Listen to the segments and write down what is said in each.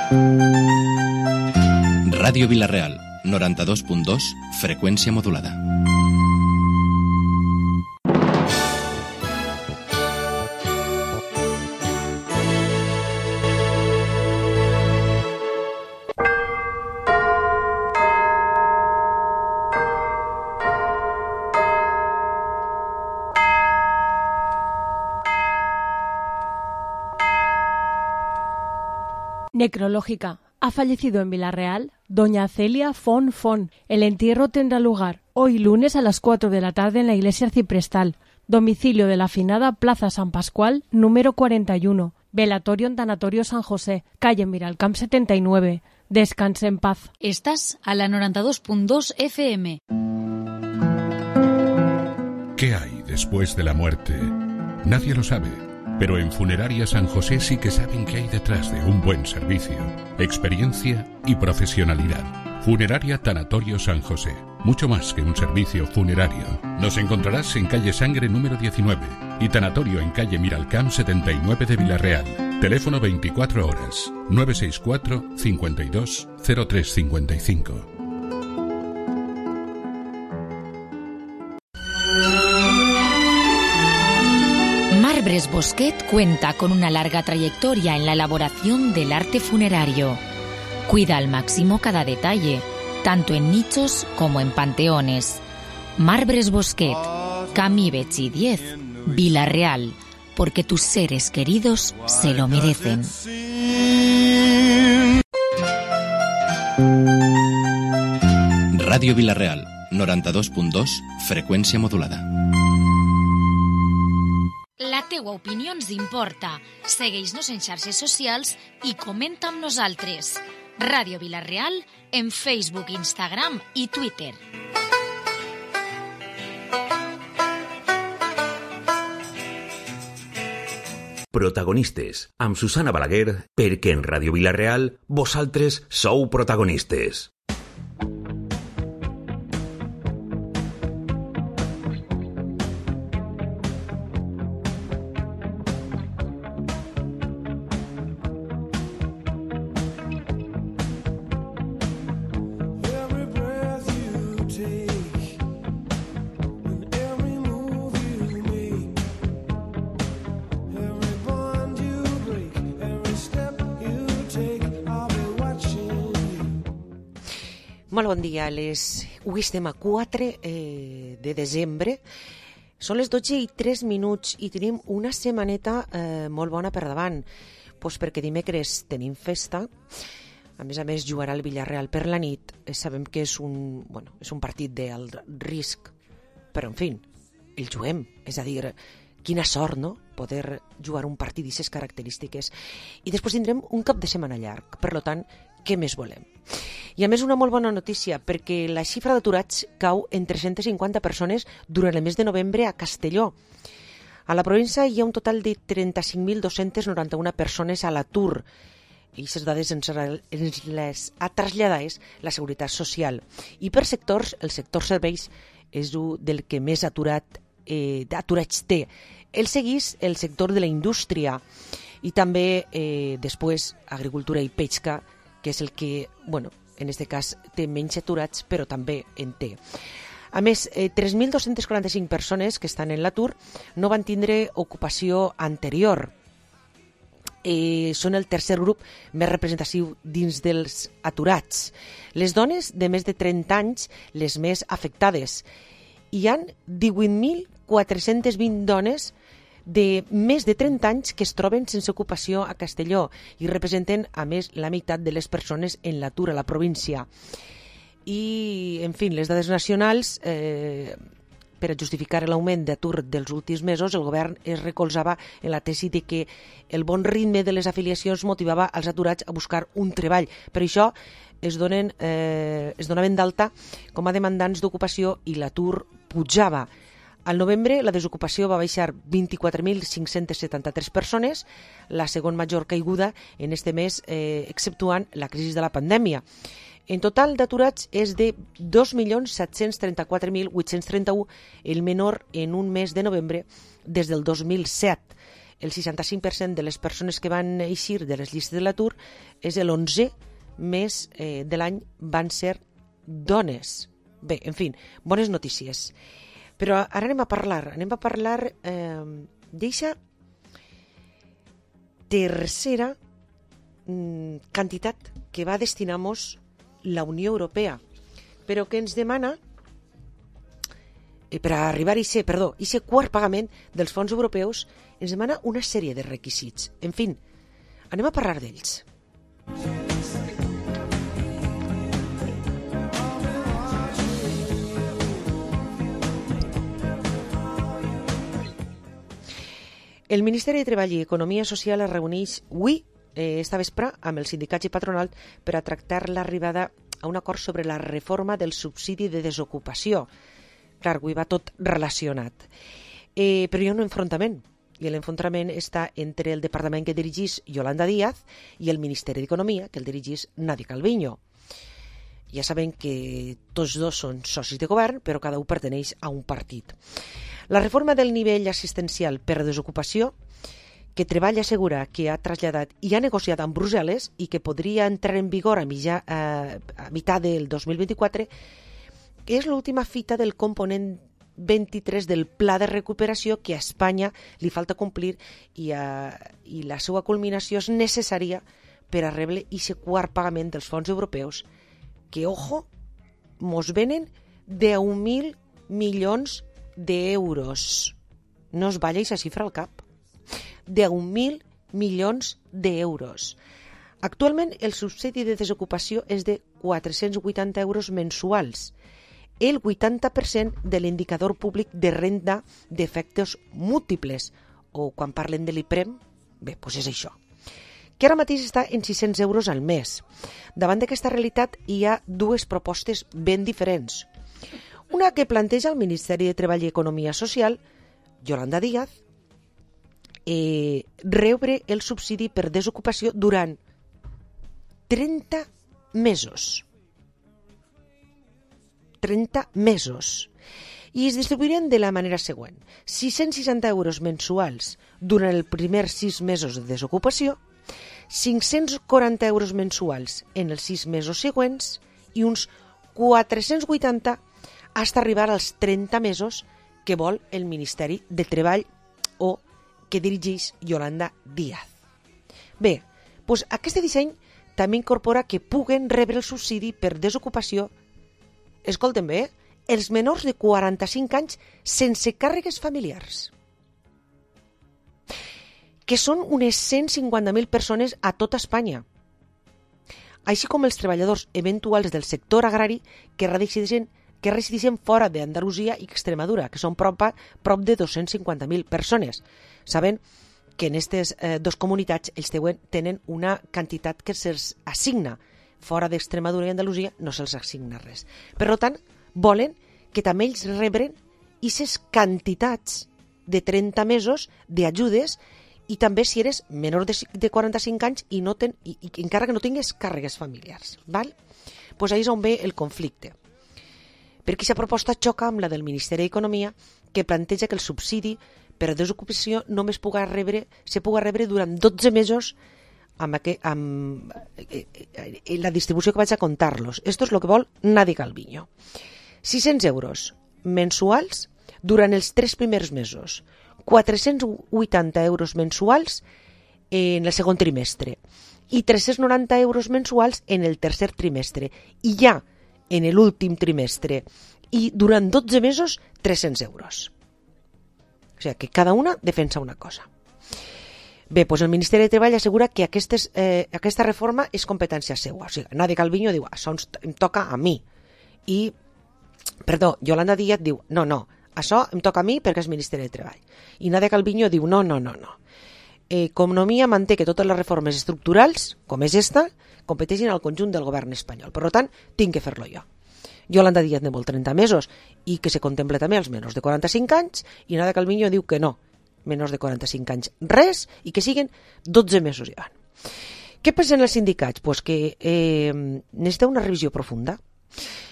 Ràdio Vila-real, 92.2, freqüència modulada. Necrológica. Ha fallecido en Vila-real doña Celia Fon Fon. El entierro tendrá lugar hoy lunes a las 4 de la tarde en la iglesia arciprestal. Domicilio de la afinada Plaza San Pascual, número 41. Velatorio en Tanatorio San José, calle Miralcamp 79. Descanse en paz. Estás a la 92.2 FM. ¿Qué hay después de la muerte? Nadie lo sabe. Pero en Funeraria San José sí que saben qué hay detrás de un buen servicio, experiencia y profesionalidad. Funeraria Tanatorio San José. Mucho más que un servicio funerario. Nos encontrarás en calle Sangre número 19 y Tanatorio en calle Miralcamp 79 de Vila-real. Teléfono 24 horas 964 52 0355. Marbres Bosquet cuenta con una larga trayectoria en la elaboración del arte funerario. Cuida al máximo cada detalle, tanto en nichos como en panteones. Marbres Bosquet, Camí Betxí 10, Vila-real, porque tus seres queridos se lo merecen. Ràdio Vila-real, 92.2, freqüència modulada. La teua opinió ens importa. Segueix-nos en xarxes socials i comenta amb nosaltres. Ràdio Vila-real en Facebook, Instagram i Twitter. Protagonistes, amb Susana Balaguer, perquè en Ràdio Vila-real vosaltres sou protagonistes. Molt bon dia, avui estem a 4 de desembre, són les 12:03 i tenim una setmaneta molt bona per davant, perquè dimecres tenim festa, a més jugarà el Villarreal per la nit, sabem que és un partit d'alt risc, però en fi, el juguem, és a dir, quina sort, no?, poder jugar un partit d'aquestes característiques. I després tindrem un cap de setmana llarg, per tant, què més volem? I a més una molt bona notícia, perquè la xifra d'aturats cau en 350 persones durant el mes de novembre a Castelló. A la província hi ha un total de 35.291 persones a l'atur. I aquestes dades ens les ha traslladat la Seguretat Social. I per sectors, el sector serveis és un del que més aturats té. El segueix el sector de la indústria i també després agricultura i pesca, que és el que, en aquest cas té menys aturats, però també en té. A més, 3.245 persones que estan en l'atur no van tindre ocupació anterior. Són el tercer grup més representatiu dins dels aturats. Les dones de més de 30 anys, les més afectades. Hi ha 18.420 dones de més de 30 anys que es troben sense ocupació a Castelló i representen, a més, la meitat de les persones en l'atur a la província. I, en fi, les dades nacionals, per a justificar l'augment d'atur dels últims mesos, el govern es recolzava en la tesi de que el bon ritme de les afiliacions motivava els aturats a buscar un treball. Per això es donaven d'alta com a demandants d'ocupació i l'atur pujava. Al novembre la desocupació va baixar 24.573 persones, la segona major caiguda en este mes, exceptuant la crisi de la pandèmia. En total d'aturats és de 2.734.831, el menor en un mes de novembre des del 2007. el 65% de les persones que van eixir de les llistes de l'atur és l'11 mes de l'any van ser dones. Bé, en fi, bones notícies. Però ara anem a parlar d'eixa tercera quantitat que va destinar-nos la Unió Europea, però que ens demana per a arribar a aquest quart pagament dels fons europeus, ens demana una sèrie de requisits. En fi, anem a parlar d'ells. El Ministeri de Treball i Economia Social es reuneix avui, esta vespre, amb els sindicats i patronal per a tractar l'arribada a un acord sobre la reforma del subsidi de desocupació. Clar, avui va tot relacionat. Però hi ha un enfrontament, i l'enfrontament està entre el departament que dirigís Yolanda Díaz i el Ministeri d'Economia, que el dirigís Nadia Calviño. Ja sabem que tots dos són socis de govern, però cada un perteneix a un partit. La reforma del nivell assistencial per desocupació, que Treball assegura que ha traslladat i ha negociat amb Brussel·les i que podria entrar en vigor a meitat del 2024, és l'última fita del component 23 del pla de recuperació que a Espanya li falta complir i la seva culminació és necessària per a rebre aquest quart pagament dels fons europeus que, ojo, mos venen 10.000 milions d'euros. No es balla aquesta xifra al cap. 10.000 milions d'euros. Actualment el subsidi de desocupació és de 480 euros mensuals, el 80% de l'indicador públic de renda d'efectes múltiples, o quan parlen de l'IPREM, bé, doncs és això, que ara mateix està en 600 euros al mes. Davant d'aquesta realitat hi ha dues propostes ben diferents. Una que planteja el Ministeri de Treball i Economia Social, Yolanda Díaz, rebre el subsidi per desocupació durant 30 mesos. 30 mesos. I es distribuiran de la manera següent. 660 euros mensuals durant els primers 6 mesos de desocupació, 540 euros mensuals en els 6 mesos següents i uns 480 fins a arribar als 30 mesos que vol el Ministeri de Treball o que dirigeix Yolanda Díaz. Bé, doncs aquest disseny també incorpora que puguen rebre el subsidi per desocupació, escolten bé, els menors de 45 anys sense càrregues familiars, que són unes 150.000 persones a tota Espanya, així com els treballadors eventuals del sector agrari que resideixen fora d'Andalusia i Extremadura, que són prop de 250.000 persones. Saben que en aquestes dues comunitats ells tenen una quantitat que se'ls assigna. Fora d'Extremadura i Andalusia no se'ls assigna res. Per tant, volen que també ells rebren aquestes quantitats de 30 mesos d'ajudes i també si eres menor de 45 anys i encara que no tingues càrregues familiars. Doncs ahí és on ve el conflicte. Perquè aquesta proposta xoca amb la del Ministeri d'Economia, que planteja que el subsidi per desocupació només se puga rebre durant 12 mesos amb la distribució que vaig a contar-los. Esto és el que vol Nadia Calviño. 600 euros mensuals durant els 3 primers mesos, 480 euros mensuals en el segon trimestre i 390 euros mensuals en el tercer trimestre i ja en l'últim trimestre i durant 12 mesos 300 euros. O sigui que cada una defensa una cosa. Bé, doncs el Ministeri de Treball assegura que aquesta reforma és competència seva. O sigui, Nadia Calviño diu, això em toca a mi. Yolanda Díaz diu, no, això em toca a mi perquè és Ministeri de Treball. I Nadia Calviño diu, no. Economia manté que totes les reformes estructurals, com és esta, competeixin al conjunt del govern espanyol. Per tant, tinc que fer-lo jo. Yolanda Díaz ne vol 30 mesos i que se contempla també els menors de 45 anys i Nadia Calviño diu que no, menors de 45 anys res i que siguin 12 mesos ja. Què pensen els sindicats? Pues que necessita una revisió profunda.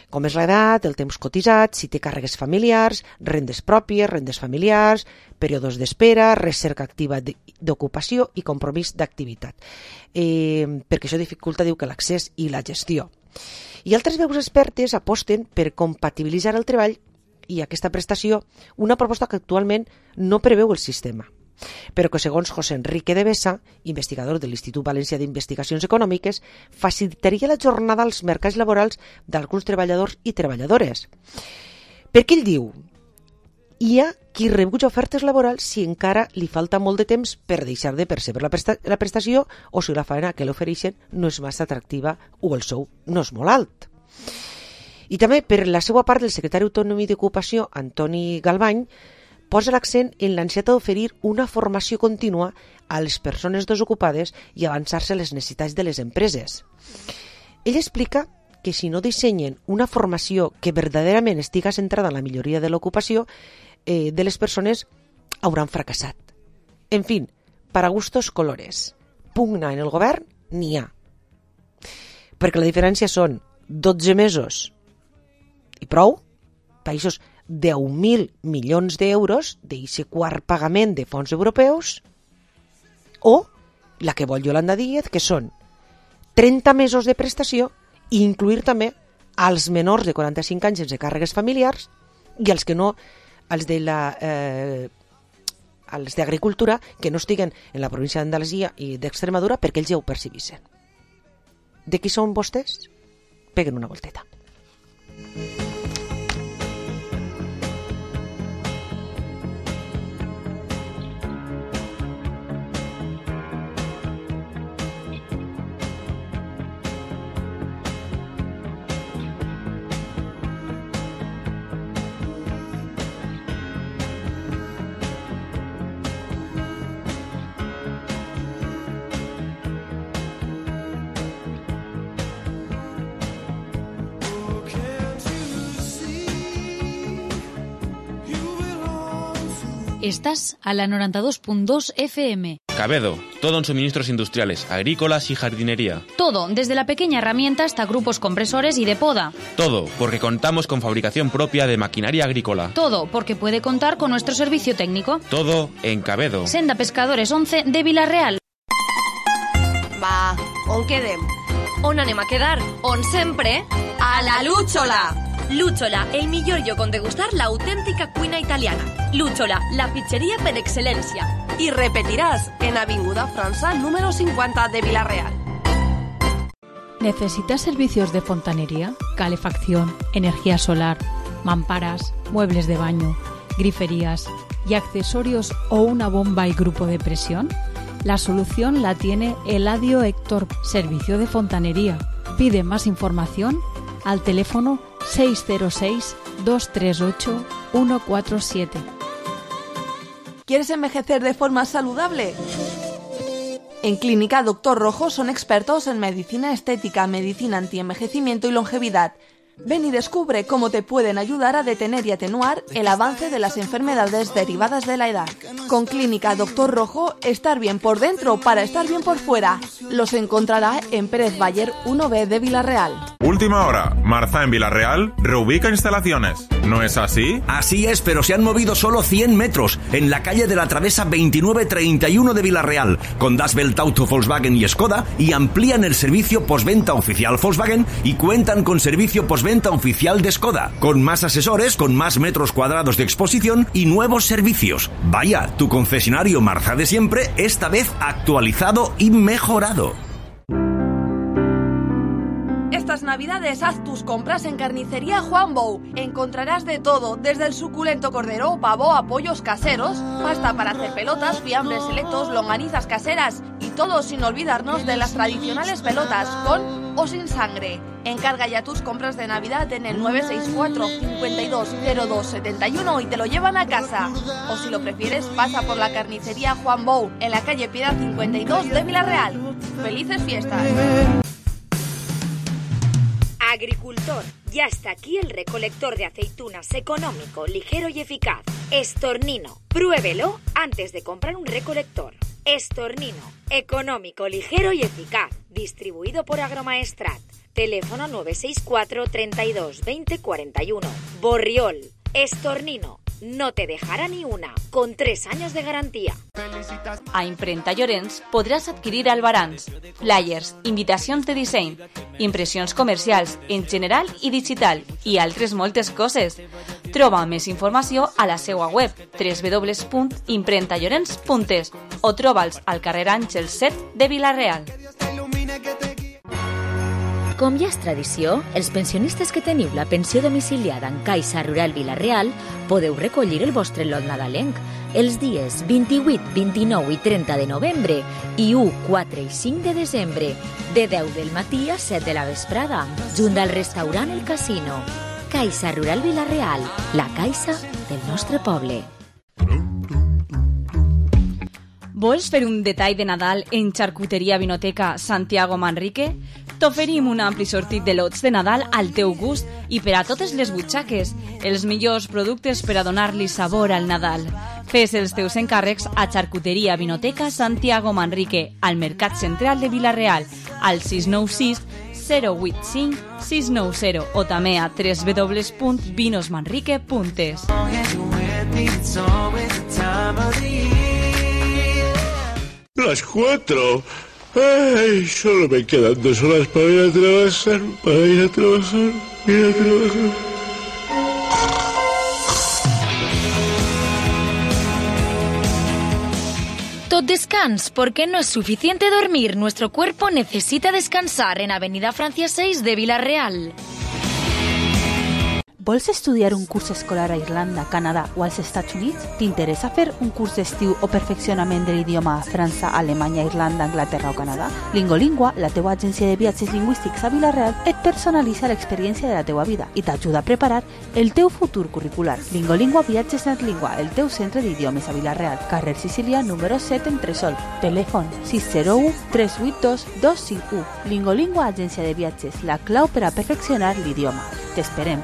com és l'edat, el temps cotitzat, si té càrregues familiars, rendes pròpies, rendes familiars, períodes d'espera, recerca activa d'ocupació i compromís d'activitat. Perquè això dificulta, diu, que l'accés i la gestió. I altres veus expertes aposten per compatibilitzar el treball i aquesta prestació, una proposta que actualment no preveu el sistema, però que segons José Enrique de Besa, investigador de l'Institut Valencià d'Investigacions Econòmiques, facilitaria la jornada als mercats laborals d'alguns treballadors i treballadores. Perquè ell diu, hi ha qui rebutja ofertes laborals si encara li falta molt de temps per deixar de percebre la prestació o si la feina que l'ofereixen no és massa atractiva o el sou no és molt alt. I també, per la seva part, el secretari autònom d'Ocupació, Antoni Galbany, posa l'accent en l'ansietat d'oferir una formació contínua a les persones desocupades i avançar-se a les necessitats de les empreses. Ell explica que si no dissenyen una formació que verdaderament estiga centrada en la milloria de l'ocupació de les persones, hauran fracassat. En fi, para gustos colores. Pugna en el govern n'hi ha. Perquè la diferència són 12 mesos i prou, països 10.000 milions d'euros d'aquest quart pagament de fons europeus, o la que vol Yolanda Díez, que són 30 mesos de prestació i incluir també als menors de 45 anys sense càrregues familiars i els que no, els d'agricultura que no estiguen en la província d'Andalusia i d'Extremadura perquè ells ja ho percebissin. De qui són vostès? Peguen una volteta. Estás a la 92.2 FM. Cabedo, todo en suministros industriales, agrícolas y jardinería. Todo, desde la pequeña herramienta hasta grupos compresores y de poda. Todo, porque contamos con fabricación propia de maquinaria agrícola. Todo, porque puede contar con nuestro servicio técnico. Todo en Cabedo. Senda Pescadores 11 de Vila-real. Va, on quedem? On anem a quedar? On sempre? A la Lúchola! Lúchola, el millor lloc on degustar l'autèntica cuina italiana. Lúchola, la pizzeria per excel·lència. I repetiràs en Avinguda França, número 50 de Vila-real. ¿Necesitas servicios de fontanería, calefacción, energía solar, mamparas, muebles de baño, griferías y accesorios o una bomba y grupo de presión? La solución la tiene Eladio Héctor, Servicio de Fontanería. Pide más información al teléfono 606-238-147. ¿Quieres envejecer de forma saludable? En Clínica Doctor Rojo son expertos en medicina estética, medicina antienvejecimiento y longevidad. Ven y descubre cómo te pueden ayudar a detener y atenuar el avance de las enfermedades derivadas de la edad. Con Clínica Doctor Rojo, estar bien por dentro para estar bien por fuera. Los encontrará en Pérez Bayer 1B de Vila-real. Última hora. Marza en Vila-real reubica instalaciones. ¿No es así? Así es, pero se han movido solo 100 metros en la calle de la Travesa 2931 de Vila-real, con Das Welt Auto Volkswagen y Skoda, y amplían el servicio postventa oficial Volkswagen y cuentan con servicio postventa oficial de Skoda, con más asesores, con más metros cuadrados de exposición y nuevos servicios. Vaya, tu concesionario Marza de siempre, esta vez actualizado y mejorado. Estas navidades haz tus compras en Carnicería Juan Bou. Encontrarás de todo, desde el suculento cordero o pavo a pollos caseros, pasta para hacer pelotas, fiambres selectos, longanizas caseras y todo sin olvidarnos de las tradicionales pelotas con o sin sangre. Encarga ya tus compras de Navidad en el 964 520271 y te lo llevan a casa. O si lo prefieres, pasa por la Carnicería Juan Bou en la calle Piedad 52 de Vila-real. ¡Felices fiestas! Agricultor, ya está aquí el recolector de aceitunas económico, ligero y eficaz. Estornino, pruébelo antes de comprar un recolector. Estornino, económico, ligero y eficaz. Distribuido por Agromaestrat. Teléfono 964 32 20 41. Borriol. Estornino. No te dejará ni una, con 3 años de garantía. A Imprenta Llorenç podràs adquirir albarans, flyers, invitacions de disseny, impressions comercials en general i digital i altres moltes coses. Troba més informació a la seva web www.imprentallorenç.es o troba'ls al carrer Àngels 7 de Vila-real. Com ja és tradició, els pensionistes que teniu la pensió domiciliada en Caixa Rural Vila-real podeu recollir el vostre lot nadalenc els dies 28, 29 i 30 de novembre i 1, 4 i 5 de desembre, de 10 del matí a 7 de la vesprada, junt al restaurant El Casino. Caixa Rural Vila-real, la caixa del nostre poble. Vols fer un detall de Nadal en Xarcuteria Vinoteca Santiago Manrique? T'oferim un ampli sortit de lots de Nadal al teu gust i per a totes les butxaques, els millors productes per a donar-li sabor al Nadal. Fes els teus encàrrecs a Xarcuteria Vinoteca Santiago Manrique, al Mercat Central de Vila-real, al 696 085 690 o també a www.vinosmanrique.es. Las 4. Ay, solo me quedan 2 horas para ir a trabajar, Tot descans, porque no es suficiente dormir. Nuestro cuerpo necesita descansar en Avenida Francia 6 de Vila-real. Vols estudiar un curs escolar a Irlanda, Canadà o als Estats Units? T'interessa fer un curs d'estiu o perfeccionament de l'idioma a França, Alemanya, Irlanda, Anglaterra o Canadà? Lingolingua, la teua agència de viatges lingüístics a Vila-real, et personalitza l'experiència de la teua vida i t'ajuda a preparar el teu futur curricular. Lingolingua Viatges Netlingua, el teu centre d'idiomes a Vila-real, carrer Sicília, número 7, Entresol. Telèfon 601 382 251. Lingolingua, agència de viatges, la clau per a perfeccionar l'idioma. T'esperem.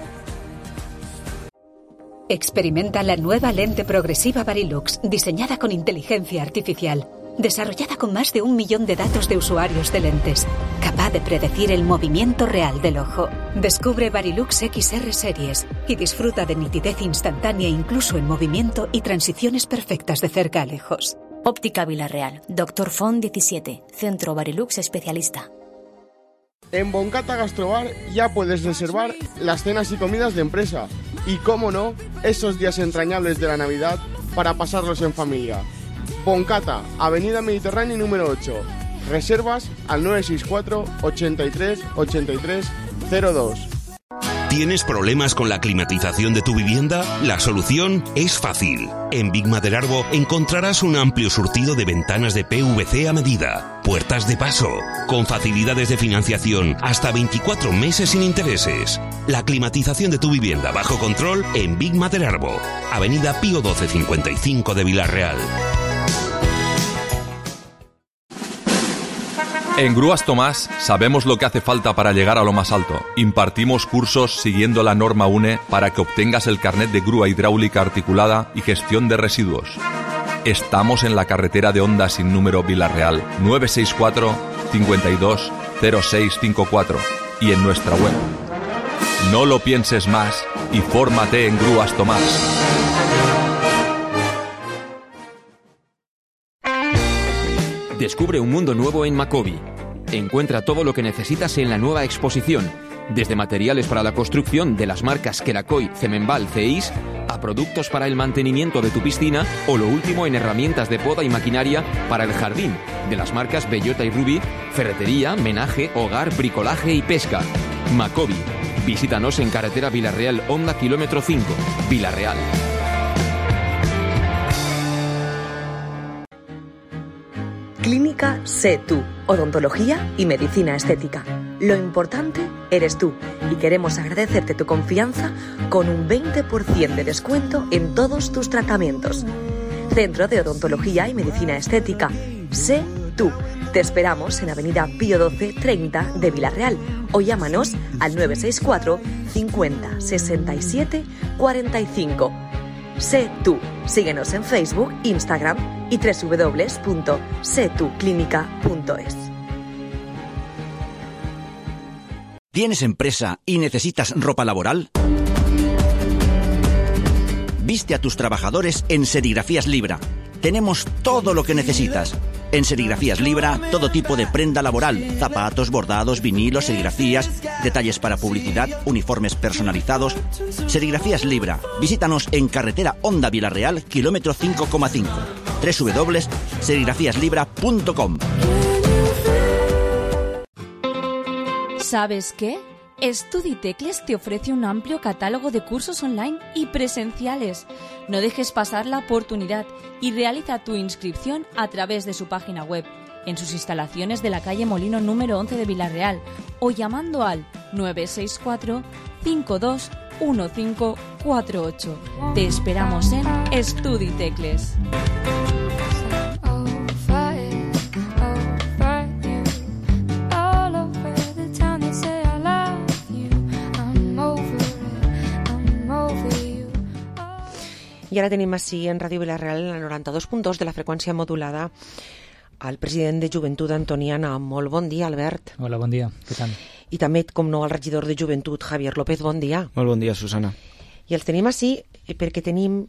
Experimenta la nueva lente progresiva Varilux, diseñada con inteligencia artificial, desarrollada con más de 1 millón de datos de usuarios de lentes, capaz de predecir el movimiento real del ojo. Descubre Varilux XR Series y disfruta de nitidez instantánea incluso en movimiento y transiciones perfectas de cerca a lejos. Óptica Vila-real, Dr. Font 17, Centro Varilux Especialista. En Boncata Gastrobar ya puedes reservar las cenas y comidas de empresa. Y, cómo no, esos días entrañables de la Navidad para pasarlos en familia. Boncata, Avenida Mediterránea número 8. Reservas al 964 83 83 02. ¿Tienes problemas con la climatización de tu vivienda? La solución es fácil. En Big Maderarbo encontrarás un amplio surtido de ventanas de PVC a medida, puertas de paso, con facilidades de financiación hasta 24 meses sin intereses. La climatización de tu vivienda bajo control en Big Maderarbo, Avenida Pío 1255 de Vila-real. En Grúas Tomás sabemos lo que hace falta para llegar a lo más alto. Impartimos cursos siguiendo la norma UNE para que obtengas el carnet de grúa hidráulica articulada y gestión de residuos. Estamos en la carretera de Honda sin número Vila-real, 964 52 0654 y en nuestra web. No lo pienses más y fórmate en Grúas Tomás. Descubre un mundo nuevo en Macobi. Encuentra todo lo que necesitas en la nueva exposición, desde materiales para la construcción de las marcas Kerakoy, Cemenbal, Ceis, a productos para el mantenimiento de tu piscina o lo último en herramientas de poda y maquinaria para el jardín, de las marcas Bellota y Ruby, ferretería, menaje, hogar, bricolaje y pesca. Macobi. Visítanos en carretera Vila-real, Honda kilómetro 5, Vila-real. Clínica Sé Tú, odontología y medicina estética. Lo importante eres tú y queremos agradecerte tu confianza con un 20% de descuento en todos tus tratamientos. Centro de Odontología y Medicina Estética. Sé Tú. Te esperamos en Avenida Pío 12 30 de Vila-real o llámanos al 964 50 67 45. Sé Tú. Síguenos en Facebook, Instagram y www.setuclinica.es. ¿Tienes empresa y necesitas ropa laboral? Viste a tus trabajadores en Serigrafías Libra. Tenemos todo lo que necesitas. En Serigrafías Libra, todo tipo de prenda laboral, zapatos, bordados, vinilos, serigrafías, detalles para publicidad, uniformes personalizados. Serigrafías Libra. Visítanos en carretera Honda Vilarreal, kilómetro 5,5. www.serigrafíaslibra.com. ¿Sabes qué? Estuditecles te ofrece un amplio catálogo de cursos online y presenciales. No dejes pasar la oportunidad y realiza tu inscripción a través de su página web, en sus instalaciones de la calle Molino número 11 de Vilarreal o llamando al 964 521548. Te esperamos en Estuditecles. I ara tenim així en Ràdio Vilarreal, en el 92.2 de la freqüència modulada, al president de Joventut Antoniana. Molt bon dia, Albert. Hola, bon dia. Què tal? I també, com no, el regidor de Joventut, Javier López. Bon dia. Molt bon dia, Susana. I els tenim així perquè tenim...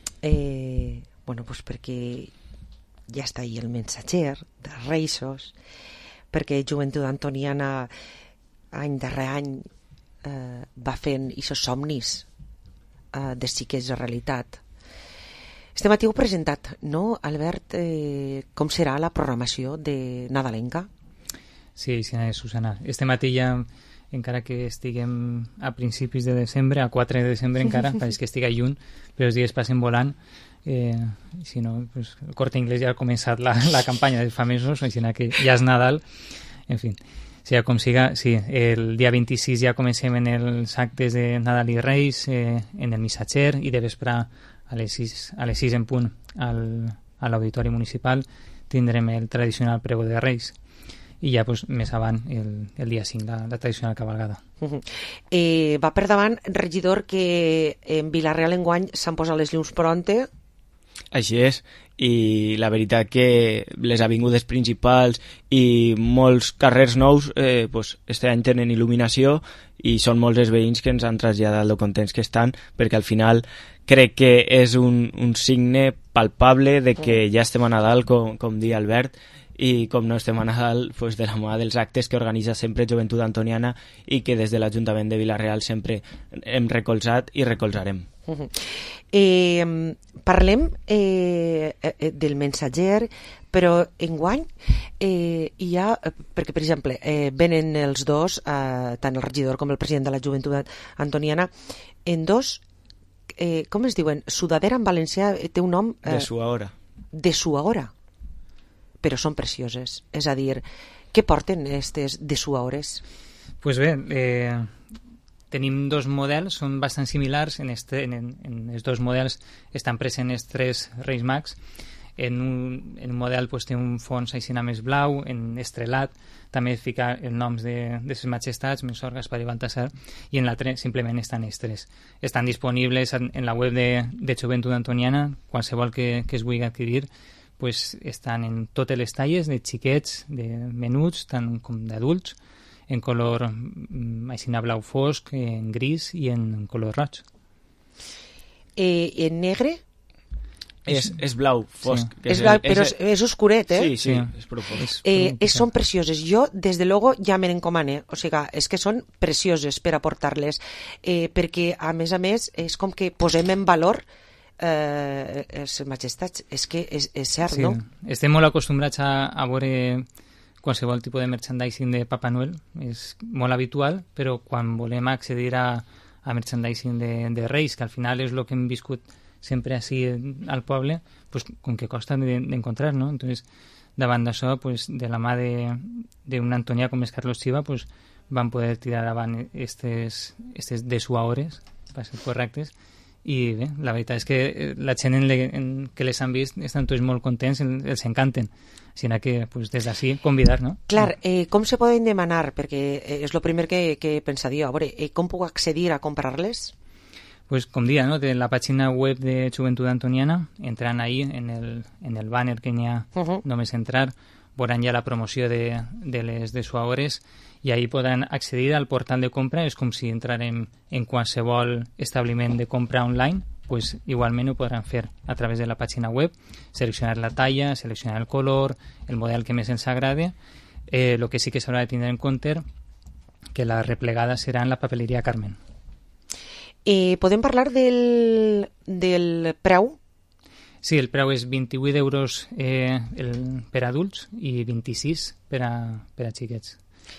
pues perquè ja està ahí el mensatger dels Reisos, perquè Joventut Antoniana any darrer any va fent aquests somnis de sí que és realitat. Este matí heu presentat, no, Albert, com serà la programació de nadalenca? Sí, Susana. Este matí ja, encara que estiguem a principis de desembre, a 4 de desembre encara, pareix que estigui lluny, però els dies passen volant. Si no, pues, el Corte Inglés ja ha començat la campanya de fa mesos, així que ja és Nadal. En fi, sigui com siga, sí, el dia 26 ja comencem en els actes de Nadal i Reis, en el missatger, i de vespre a les 6 en punt a l'Auditori Municipal tindrem el tradicional pregó de Reis, i ja pues, més avant el dia 5 la tradicional cabalgada. Va per davant, regidor, que en Vilarreal enguany s'han posat les llums pronte. Així és, i la veritat que les avingudes principals i molts carrers nous este any tenen il·luminació, i són molts els veïns que ens han traslladat lo contents que estan, perquè al final crec que és un signe palpable de que ja estem a Nadal, com dia Albert, i com no estem a Nadal, pues, de la mà dels actes que organitza sempre Joventut Antoniana i que des de l'Ajuntament de Vilarreal sempre hem recolzat i recolzarem. Parlem del mensatger, però enguany hi ha, perquè per exemple venen els dos, tant el regidor com el president de la Joventut Antoniana, en dos, com es diuen? Sudadera en valencià té un nom... Desuahora. Però són precioses. És a dir, què porten aquestes desuahores? Pues bé, tenim dos models, són bastant similars. En els dos models estan presents 3 Reis Mags. En un model pues, té un fons així més blau, en estrelat, també fica els noms de les majestats, Melchor, Gaspar i Baltasar, i en l'altre simplement estan els 3. Estan disponibles en la web de Joventut Antoniana, qualsevol que es vulgui adquirir, pues, estan en totes les talles, de xiquets, de menuts, tant com d'adults, en color així blau fosc, en gris i en color roig. En negre? És blau fosc. Sí. És blau, però és oscuret, eh? Sí, és prou fosc. Són precioses. Jo, des de luego, ja me n'encomane. O sigui, és que són precioses per aportar-les. Perquè, a més, és com que posem en valor les majestats. És que és cert, sí. No? Estem molt acostumbrats a veure qualsevol tipus de merchandising de Papa Noel. És molt habitual, però quan volem accedir a merchandising de Reis, que al final és el que hem viscut sempre així al poble, pues, com que costa d'encontrar, ¿no? Entonces, davant d'això, pues, de la mà d'un Antonià com és Carlos Chiva, pues, van poder tirar davant aquestes desuahores, per ser correctes, i bé, la veritat és que la gent que les han vist estan tots molt contents, els encanten, així que pues, des d'ací convidar, no? Clar, com se poden demanar? Perquè és el primer que pensaria, a veure, com puc accedir a comprar-les? Pues com dia, ¿no? De la pàgina web de Joventut Antoniana, entrant ahí en el banner que n'hi ha, només entrar, veuran ja la promoció de les dessuadores i ahir podran accedir al portal de compra. És com si entrarem en qualsevol establiment de compra online, pues igualment ho podran fer a través de la pàgina web, seleccionar la talla, seleccionar el color, el model que més ens agrade. El que sí que s'haurà de tindre en compte que la replegada serà en la papeleria Carmen. Podem parlar del preu? Sí, el preu és 28 euros per adults i 26 per a xiquets.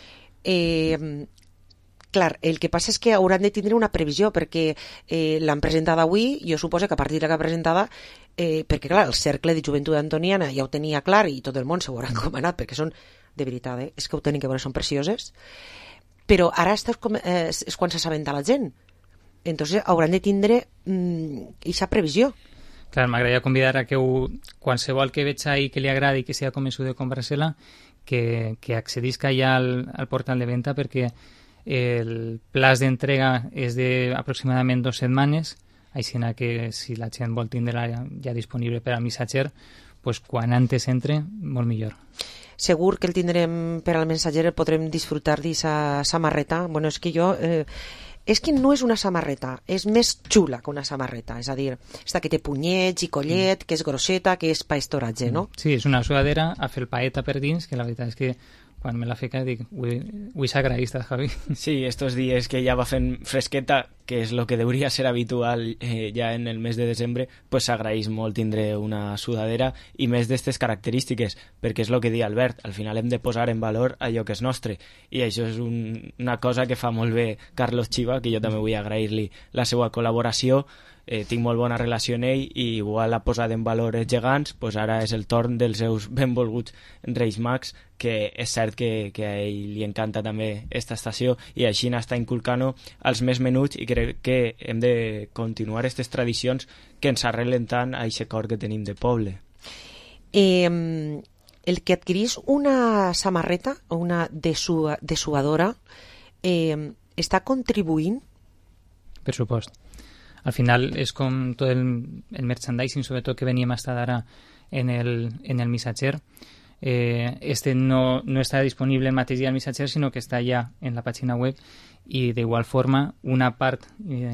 Clar, el que passa és que hauran de tindre una previsió, perquè l'han presentada avui, jo suposo que a partir de la presentada, perquè clar, el cercle de joventut antoniana ja ho tenia clar i tot el món s'ho haurà encomanat, perquè són, de veritat, és que ho tenen que veure, són precioses, però ara és quan s'assabenta la gent. Entonces hauran de tindre aquesta previsió. Clar, m'agradaria convidar a que qualsevol que veig ahí que li agradi i que sigui convençut de comprar-se-la, que accedisca ja al portal de venda, perquè el plaç d'entrega és d'aproximadament 2 setmanes, així que si la gent vol tindre-la ja disponible per al missatger, pues quan antes entre, molt millor. Segur que el tindrem per al missatger, el podrem disfrutar d'aquesta samarreta. Bueno, és que jo... és que no és una samarreta, és més xula que una samarreta, és a dir, esta que té punyets i collet, que és grosseta, que és pa estoratge, no? Sí, és una sudadera a felpaeta per dins, que la veritat és que quan me la fica dic, avui s'agraïsta, Javi. Sí, estos dies que ja va fent fresqueta, que és el que hauria ser habitual ja en el mes de desembre, pues s'agraeix molt tindre una sudadera i més d'aquestes característiques, perquè és el que diu Albert, al final hem de posar en valor allò que és nostre, i això és una cosa que fa molt bé Carlos Chiva, que jo també vull agrair-li la seva col·laboració. Tinc molt bona relació amb ell i igual ha posat en valor els gegants, pues ara és el torn dels seus benvolguts Reis Mags, que és cert que a ell li encanta també esta estació i així n'està inculcant-ho als més menuts, i crec que hem de continuar aquestes tradicions que ens arrelen tant a aquest cor que tenim de poble. El que adquirís una samarreta o una dessuadora està contribuint? Per supost. Al final és com tot el merchandising, sobretot que veníem a estar ara en el missatger. No està disponible el mateix dia al missatger, sinó que està ja en la pàgina web, i d'igual forma una part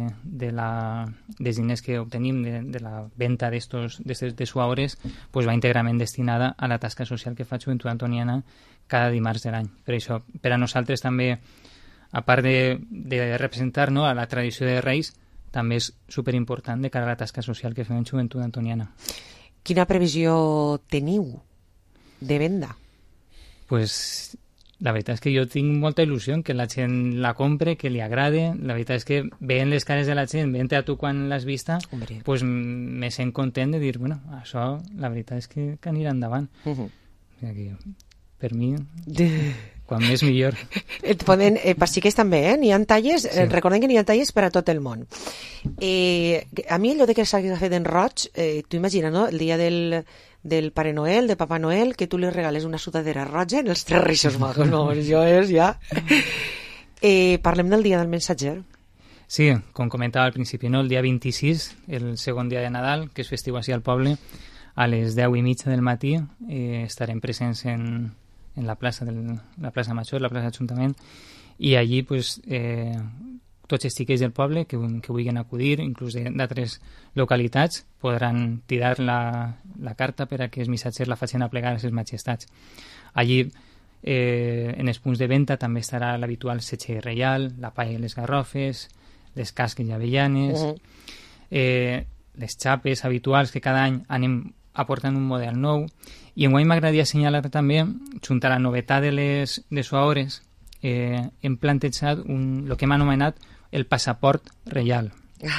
dels diners que obtenim de la venda d'aquestes dessuadores pues va íntegrament destinada a la tasca social que fa Joventut Antoniana cada dimarts de l'any. Per això, per a nosaltres també, a part de representar, no, a la tradició de Reis, també és superimportant de cara a la tasca social que fem en Joventut Antoniana. Quina previsió teniu de venda? Pues la veritat és que jo tinc molta il·lusió que la gent la compre, que li agrade. La veritat és que veient les cares de la gent, veient a tu quan l'has vista, pues me sent content de dir, bueno, això la veritat és que anirà endavant. O sigui, per mi... quan més millor. Per xiquets també, n'hi ha talles, sí. Recordem que n'hi ha talles per a tot el món. A mi allò de que s'hagi fet en roig, tu imagina, no? El dia del Pare Noel, de Papa Noel, que tu li regales una sudadera roja en els 3 Reis Magos. No, això és ja... Parlem del dia del missatger. Sí, com comentava al principi, no? El dia 26, el segon dia de Nadal, que és festiu així al poble, a les 10:30 del matí estarem presents en la plaça Major, la plaça d'Ajuntament, i allí pues, tots els xiquets del poble que vulguin acudir, inclús d'altres localitats, podran tirar la carta per a que els missatgers la facin a plegar a les majestats. Allí, en els punts de venda, també estarà l'habitual setge reial, la palla i les garrofes, les casques i avellanes, les xapes habituals que cada any anem aportant un model nou, i enguany m'agradaria assenyalar també, junt a la novetat de les dessuadores, hem plantejat el que hem anomenat el passaport reial.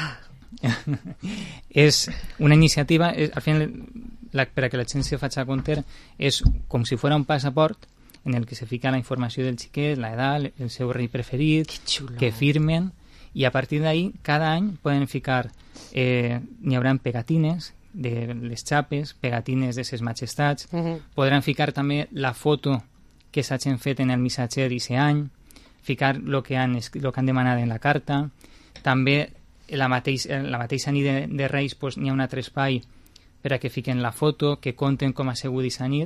És una iniciativa, al final, per a que la gent se faci a compte, és com si fos un passaport en el que se fica la informació del xiquet, la edat, el seu rei preferit, que firmen, i a partir d'ahí, cada any poden ficar, n'hi haurà pegatines, de les xapes, pegatines de ses majestats, podran ficar també la foto que s'hagin fet en el missatger d'aquest any, ficar el que han demanat en la carta. També la mateixa nit de Reis n'hi ha un altre espai per a que fiquen la foto, que conten com ha sigut aquesta nit,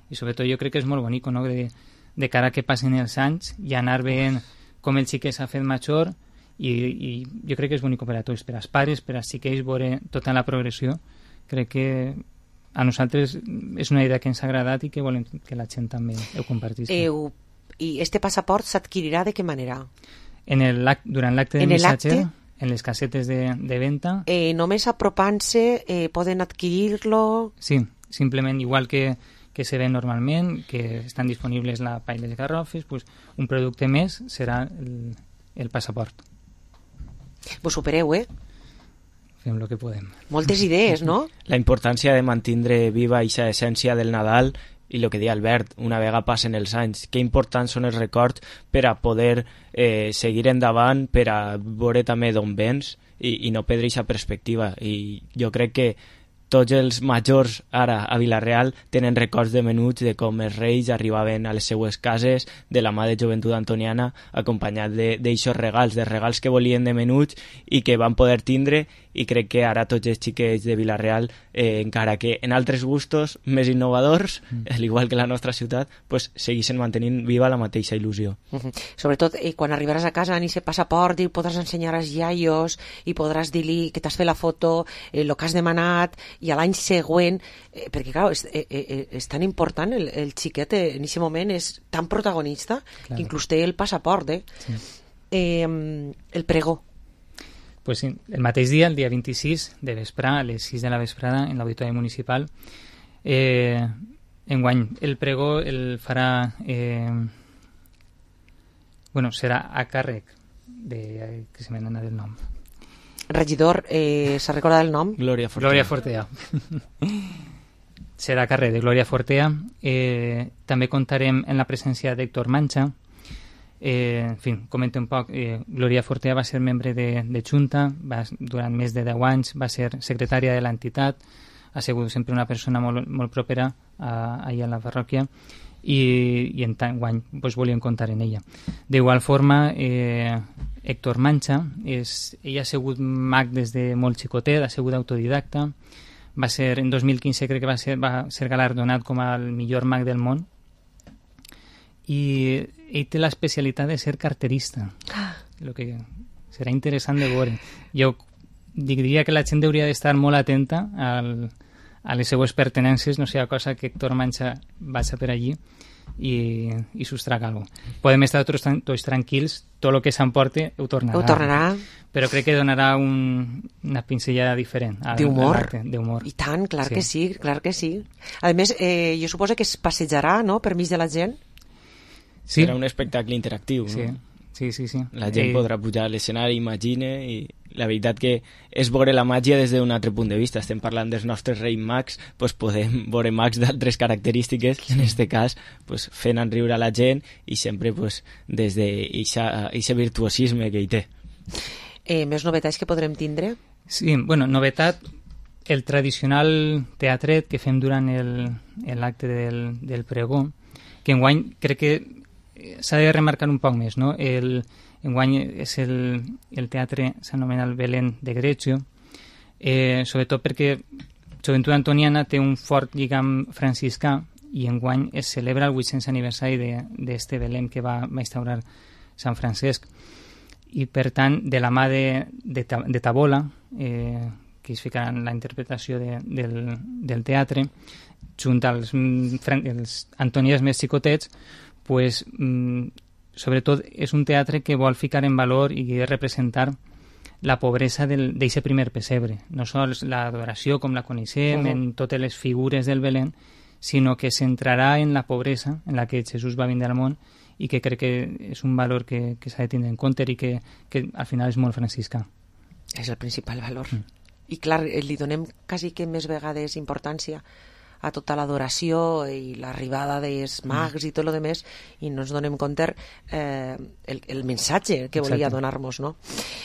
i sobretot jo crec que és molt bonic, no? De cara a que passen els anys i anar veient com el xiquet s'ha fet major, i jo crec que és bonic per a tots, per als pares, per als xiquets, veure tota la progressió. Crec que a nosaltres és una idea que ens ha agradat i que volem que la gent també ho compartisca. I este passaport s'adquirirà de què manera? Durant l'acte del missatger, en les casetes de venda. Només apropant-se poden adquirir-lo? Sí, simplement igual que se ven normalment, que estan disponibles la palla de garrofes, pues un producte més serà el passaport. Vos supereu, Fem el que podem. Moltes idees, no? La importància de mantindre viva aquesta essència del Nadal i el que deia Albert, una vegada passen els anys, que importants són els records per a poder seguir endavant, per a veure també d'on vens i no perdre aquesta perspectiva. I jo crec que tots els majors ara a Vila-real tenen records de menuts de com els reis arribaven a les seues cases de la mà de Joventut Antoniana acompanyat d'aixos regals, de regals que volien de menuts i que van poder tindre, i crec que ara tots els xiquets de Vila-real, encara que en altres gustos més innovadors, al igual que la nostra ciutat, pues, segueixen mantenint viva la mateixa il·lusió. Sobretot quan arribaràs a casa en aquest passaport i podràs ensenyar als iaios i podràs dir-li que t'has fet la foto, el que has demanat, i a l'any següent, perquè clar, és tan important el xiquet en aquest moment, és tan protagonista, que inclús té el passaport. Sí. El pregó. Pues sí, el mateix dia, el dia 26 de vesprà, a les 6 de la vesprada, en l'auditori municipal. Enguany el pregó el farà... serà a càrrec de... que se m'ha anat el nom. Regidor, s'ha recordat el nom? Glòria Fortea. Serà a càrrec de Glòria Fortea. També comptarem en la presència d'Héctor Mancha. En fi, comento un poc. Glòria Fortea va ser membre de Junta, durant més de 10 anys va ser secretària de l'entitat, ha sigut sempre una persona molt propera allà a la parròquia, i en tant guany volíem comptar en ella. D'igual forma, Héctor Mancha, ella ha sigut mag des de molt xicotet, ha sigut autodidacta, va ser, en 2015 crec que va ser galardonat com el millor mag del món, i ell té l'especialitat de ser carterista, el que serà interessant de veure. Jo diria que la gent hauria d'estar molt atenta a les seues pertenències, no sigui cosa que Héctor Mancha vagi per allí i sostraga alguna cosa. Podem estar tots tranquils, tot el que s'emporte ho tornarà. Però crec que donarà una pinzellada diferent. D'humor. I tant, clar que sí. A més, jo suposo que es passejarà, no?, per mig de la gent. Sí. Serà un espectacle interactiu, no? Sí. La gent podrà pujar a l'escenari, imagina, i la veritat que és veure la màgia des d'un altre punt de vista. Estem parlant dels nostres reis mags, doncs podem veure mags d'altres característiques, en aquest cas doncs, fent enriure a la gent i sempre doncs, des d'aquest virtuosisme que hi té. Més novetats que podrem tindre? Sí, novetat, el tradicional teatret que fem durant l'acte del pregó, que enguany crec que s'ha de remarcar un poc més, no? Enguany és el teatre, s'anomena el Belén de Greggio, sobretot perquè Joventut Antoniana té un fort lligam franciscà i enguany es celebra el 800 aniversari d'este Belén que va instaurar Sant Francesc, i per tant de la mà de Tabola, que es ficarà en la interpretació del teatre, junt als antonians més xicotets, pues, sobretot és un teatre que vol ficar en valor i representar la pobresa d'aquest primer pessebre, no sols l'adoració com la coneixem en totes les figures del Belén, sinó que centrarà en la pobresa en la que Jesús va vindre al món, i que crec que és un valor que s'ha de tindre en compte i que al final és molt franciscà. És el principal valor. I clar, li donem quasi que més vegades importància a tota l'adoració i l'arribada dels mags i tot el demés, i no ens donem compte el missatge que volia donar-nos, no?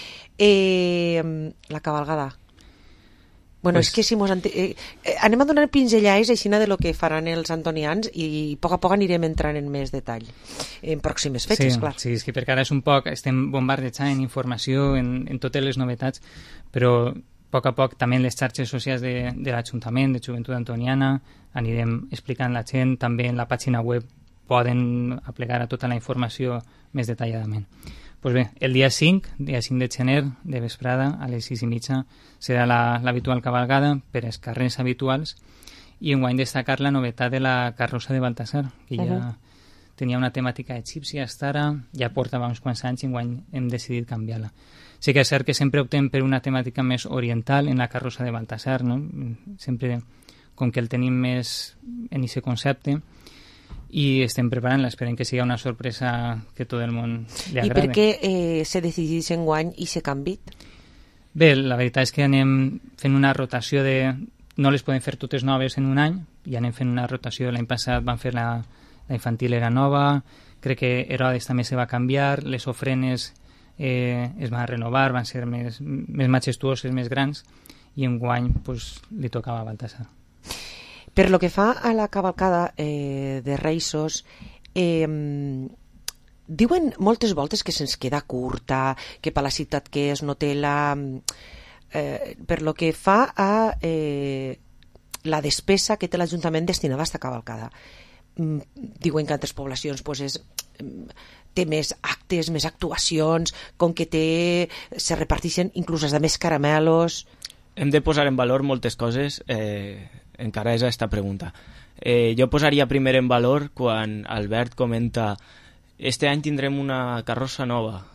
La cabalgada. És que si anem a donar pinzellades així de lo que faran els antonians, i a poc anirem entrant en més detall en pròximes fetges, clar. Sí, és que perquè ara és un poc, estem bombardejant en informació, en totes les novetats, però poc a poc també en les xarxes socials de l'Ajuntament, de Joventut Antoniana, anirem explicant la gent, també en la pàgina web poden aplegar a tota la informació més detalladament. Pues bé, el dia 5 de gener, de vesprada, a les 6:30, serà l'habitual cavalgada per els carrers habituals i enguany destacar la novetat de la carrossa de Baltasar, que ja tenia una temàtica egípcia hasta ara, ja portava uns quants anys i enguany hem decidit canviar-la. Sí que és cert que sempre optem per una temàtica més oriental en la carrossa de Baltasar, no? Sempre, com que el tenim més en aquest concepte, i estem preparant-la, esperem que sigui una sorpresa que tot el món li agradi. I per què se decidís enguany i se canvi? Bé, la veritat és que anem fent una rotació de... No les podem fer totes noves en un any, i anem fent una rotació. L'any passat van fer la infantil era nova, crec que Herodes també se va canviar, les ofrenes es van renovar, van ser més majestuoses, més grans, i enguany pues, li tocava a Baltasar. Per lo que fa a la cavalcada de Reisos, diuen moltes voltes que se'ns queda curta, que per la ciutat que és no té la... per lo que fa a la despesa que té l'Ajuntament destinada a aquesta cavalcada. Diuen que en altres poblacions pues, té més actes, més actuacions, com que se reparteixen inclús els de més caramelos... Hem de posar en valor moltes coses, encara és aquesta pregunta. Jo posaria primer en valor quan Albert comenta este any tindrem una carrossa nova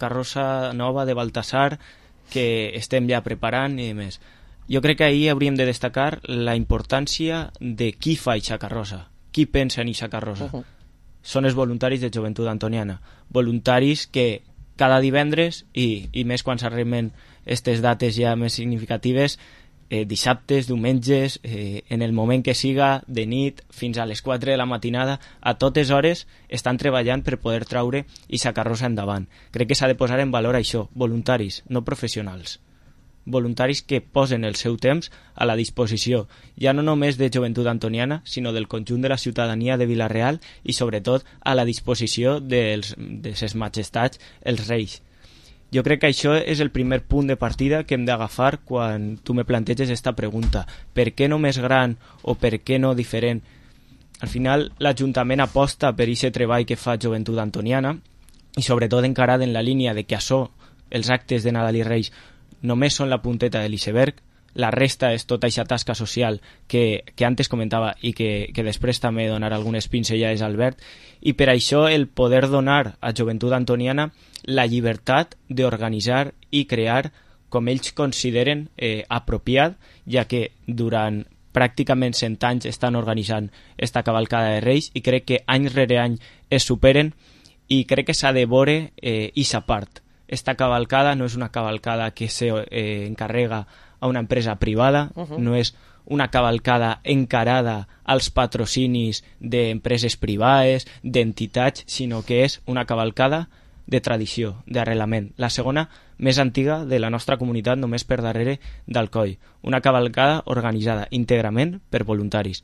de Baltasar que estem ja preparant i més. Jo crec que ahir hauríem de destacar la importància de qui fa aquesta carrossa, qui pensa en aquesta carrossa. Són els voluntaris de Joventut Antoniana, voluntaris que cada divendres, i més quan s'arriben aquestes dates ja més significatives, dissabtes, diumenges, en el moment que siga, de nit, fins a les 4 de la matinada, a totes hores estan treballant per poder traure aquesta carrossa endavant. Crec que s'ha de posar en valor això, voluntaris, no professionals. Voluntaris que posen el seu temps a la disposició, ja no només de Joventut Antoniana, sinó del conjunt de la ciutadania de Vila-real i sobretot a la disposició de ses majestats, els reis. Jo crec que això és el primer punt de partida que hem d'agafar quan tu me planteges esta pregunta. Per què no més gran o per què no diferent? Al final, l'Ajuntament aposta per aquest treball que fa Joventut Antoniana i sobretot encarat en la línia de que això, els actes de Nadal i Reis, només són la punteta de l'iceberg, la resta és tota aquesta tasca social que antes comentava i que després també donarà algunes pinzellades a Albert, i per això el poder donar a Joventut Antoniana la llibertat d'organitzar i crear com ells consideren apropiat, ja que durant pràcticament 100 anys estan organitzant esta cavalcada de Reis i crec que any rere any es superen, i crec que s'ha de veure aquesta part. Esta cavalcada no és una cavalcada que s'encarrega a una empresa privada, no és una cavalcada encarada als patrocinis d'empreses privades, d'entitats, sinó que és una cavalcada de tradició, d'arrelament. La segona més antiga de la nostra comunitat, només per darrere d'Alcoi. Una cavalcada organitzada íntegrament per voluntaris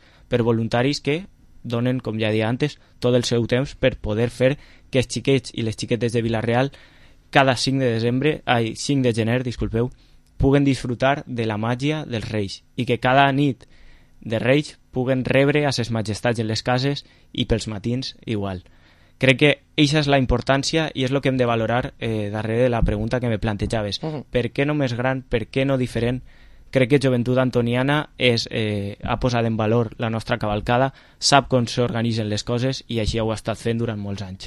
que donen, com ja deia antes, tot el seu temps per poder fer que els xiquets i les xiquetes de Vila-real cada 5 de gener, puguen disfrutar de la màgia dels Reis i que cada nit de Reis puguen rebre a ses majestats en les cases i pels matins igual. Crec que aquesta és la importància i és el que hem de valorar darrere de la pregunta que me plantejaves. Per què no més gran, per què no diferent? Crec que Joventut Antoniana ha posat en valor la nostra cavalcada, sap com s'organitzen les coses i així ho ha estat fent durant molts anys.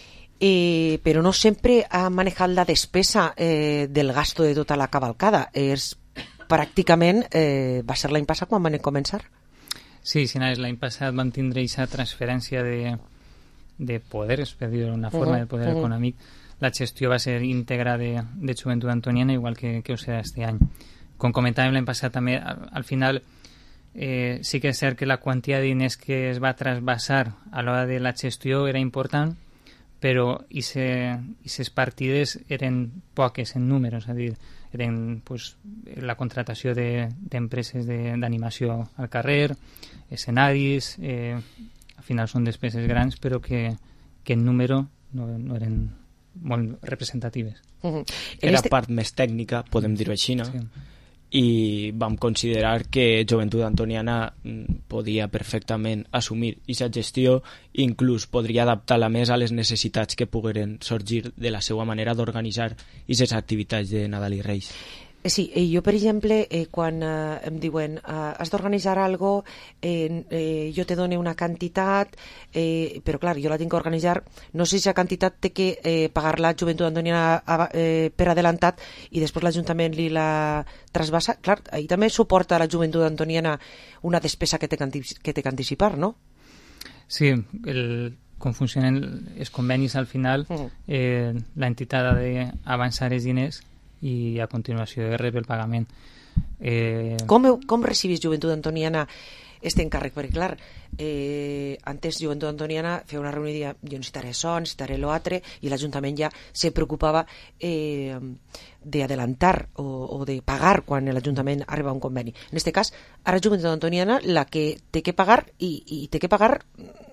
Però no sempre ha manejat la despesa del gasto de tota la cavalcada. Pràcticament va ser l'any passat quan van començar. Sí, l'any passat vam tindre aquesta transferència de poders, per dir-ho d'una forma, de poder econòmic. La gestió va ser íntegra de Joventut Antoniana, igual que ho serà este any. Com comentàvem l'any passat també, al final sí que és cert que la quantitat de diners que es va trasbassar a l'hora de la gestió era important, però aquestes partides eren poques en números, és a dir, eren la contratació d'empreses d'animació al carrer, escenaris, al final són despeses grans, però que en número no eren molt representatives. Era part més tècnica, podem dir-ho així, no? Sí. i vam considerar que Joventut Antoniana podia perfectament assumir aquesta gestió, inclús podria adaptar-la més a les necessitats que pogueren sorgir de la seva manera d'organitzar aquestes activitats de Nadal i Reis. Sí, jo, per exemple, quan em diuen has d'organitzar algo, jo te dono una quantitat, però clar, jo la tinc que organitzar, no sé si la quantitat té que pagar-la Joventut Antoniana per adelantat i després l'Ajuntament li la trasbassa. Clar, ahí també suporta la Joventut Antoniana una despesa que té que anticipar, no? Sí, com funcionen els convenis al final, l'entitat ha d'avançar els diners i a continuació rep el pagament. Com recibís Joventut Antoniana este encàrrec? Perquè clar, antes Joventut Antoniana feia una reunió i deia jo necessitaré això, necessitaré l'altre, i l'Ajuntament ja se preocupava d'adelantar o de pagar quan l'Ajuntament arriba a un conveni. En este cas, ara Joventut Antoniana la que té que pagar i té que pagar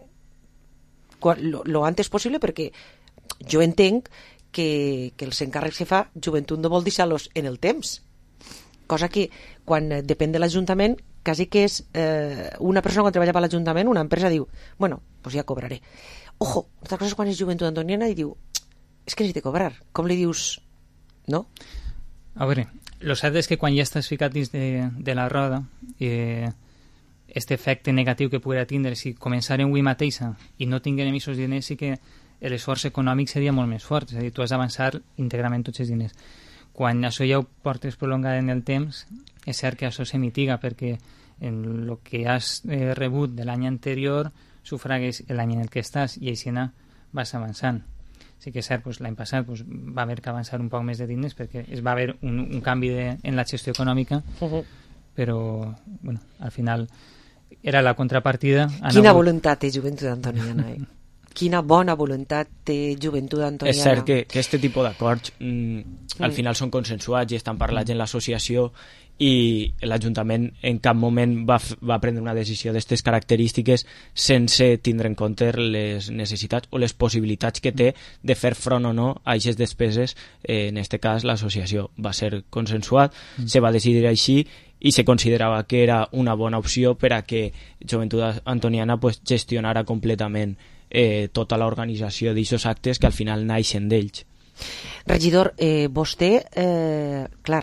lo antes possible, perquè jo entenc que els encàrrecs que fa Joventut no vol deixar-los en el temps, cosa que quan depèn de l'Ajuntament quasi que és una persona quan treballa per l'Ajuntament, una empresa diu, bueno, pues ja cobraré. Ojo, una cosa és quan és Joventut Antoniana i diu, és que necessita cobrar. Com li dius, no? A veure, lo cert és que quan ja estàs ficat dins de la roda, este efecte negatiu que podrà tindre si començarem avui mateixa i no tinguem aquests diners, sí que l'esforç econòmic seria molt més fort, és a dir, tu has d'avançar íntegrament tots els diners. Quan això ja ho portes prolongat en el temps, és cert que això se mitiga perquè en el que has rebut de l'any anterior sufragues l'any en el que estàs i així vas avançant. Sí que és cert, l'any passat va haver que avançar un poc més de diners perquè es va haver un canvi en la gestió econòmica, però bueno, al final era la contrapartida. Quina voluntat té Joventut Antoniana, Quina bona voluntat té Joventut Antoniana. És cert que aquest tipus d'acords al final són consensuats i estan parlats en l'associació, i l'Ajuntament en cap moment va prendre una decisió d'aquestes característiques sense tindre en compte les necessitats o les possibilitats que té de fer front o no a aquestes despeses. En aquest cas l'associació va ser consensuat, se va decidir així i se considerava que era una bona opció per a que Joventut Antoniana gestionara completament tota l'organització d'aquests actes que al final naixen d'ells. Regidor, vostè, clar,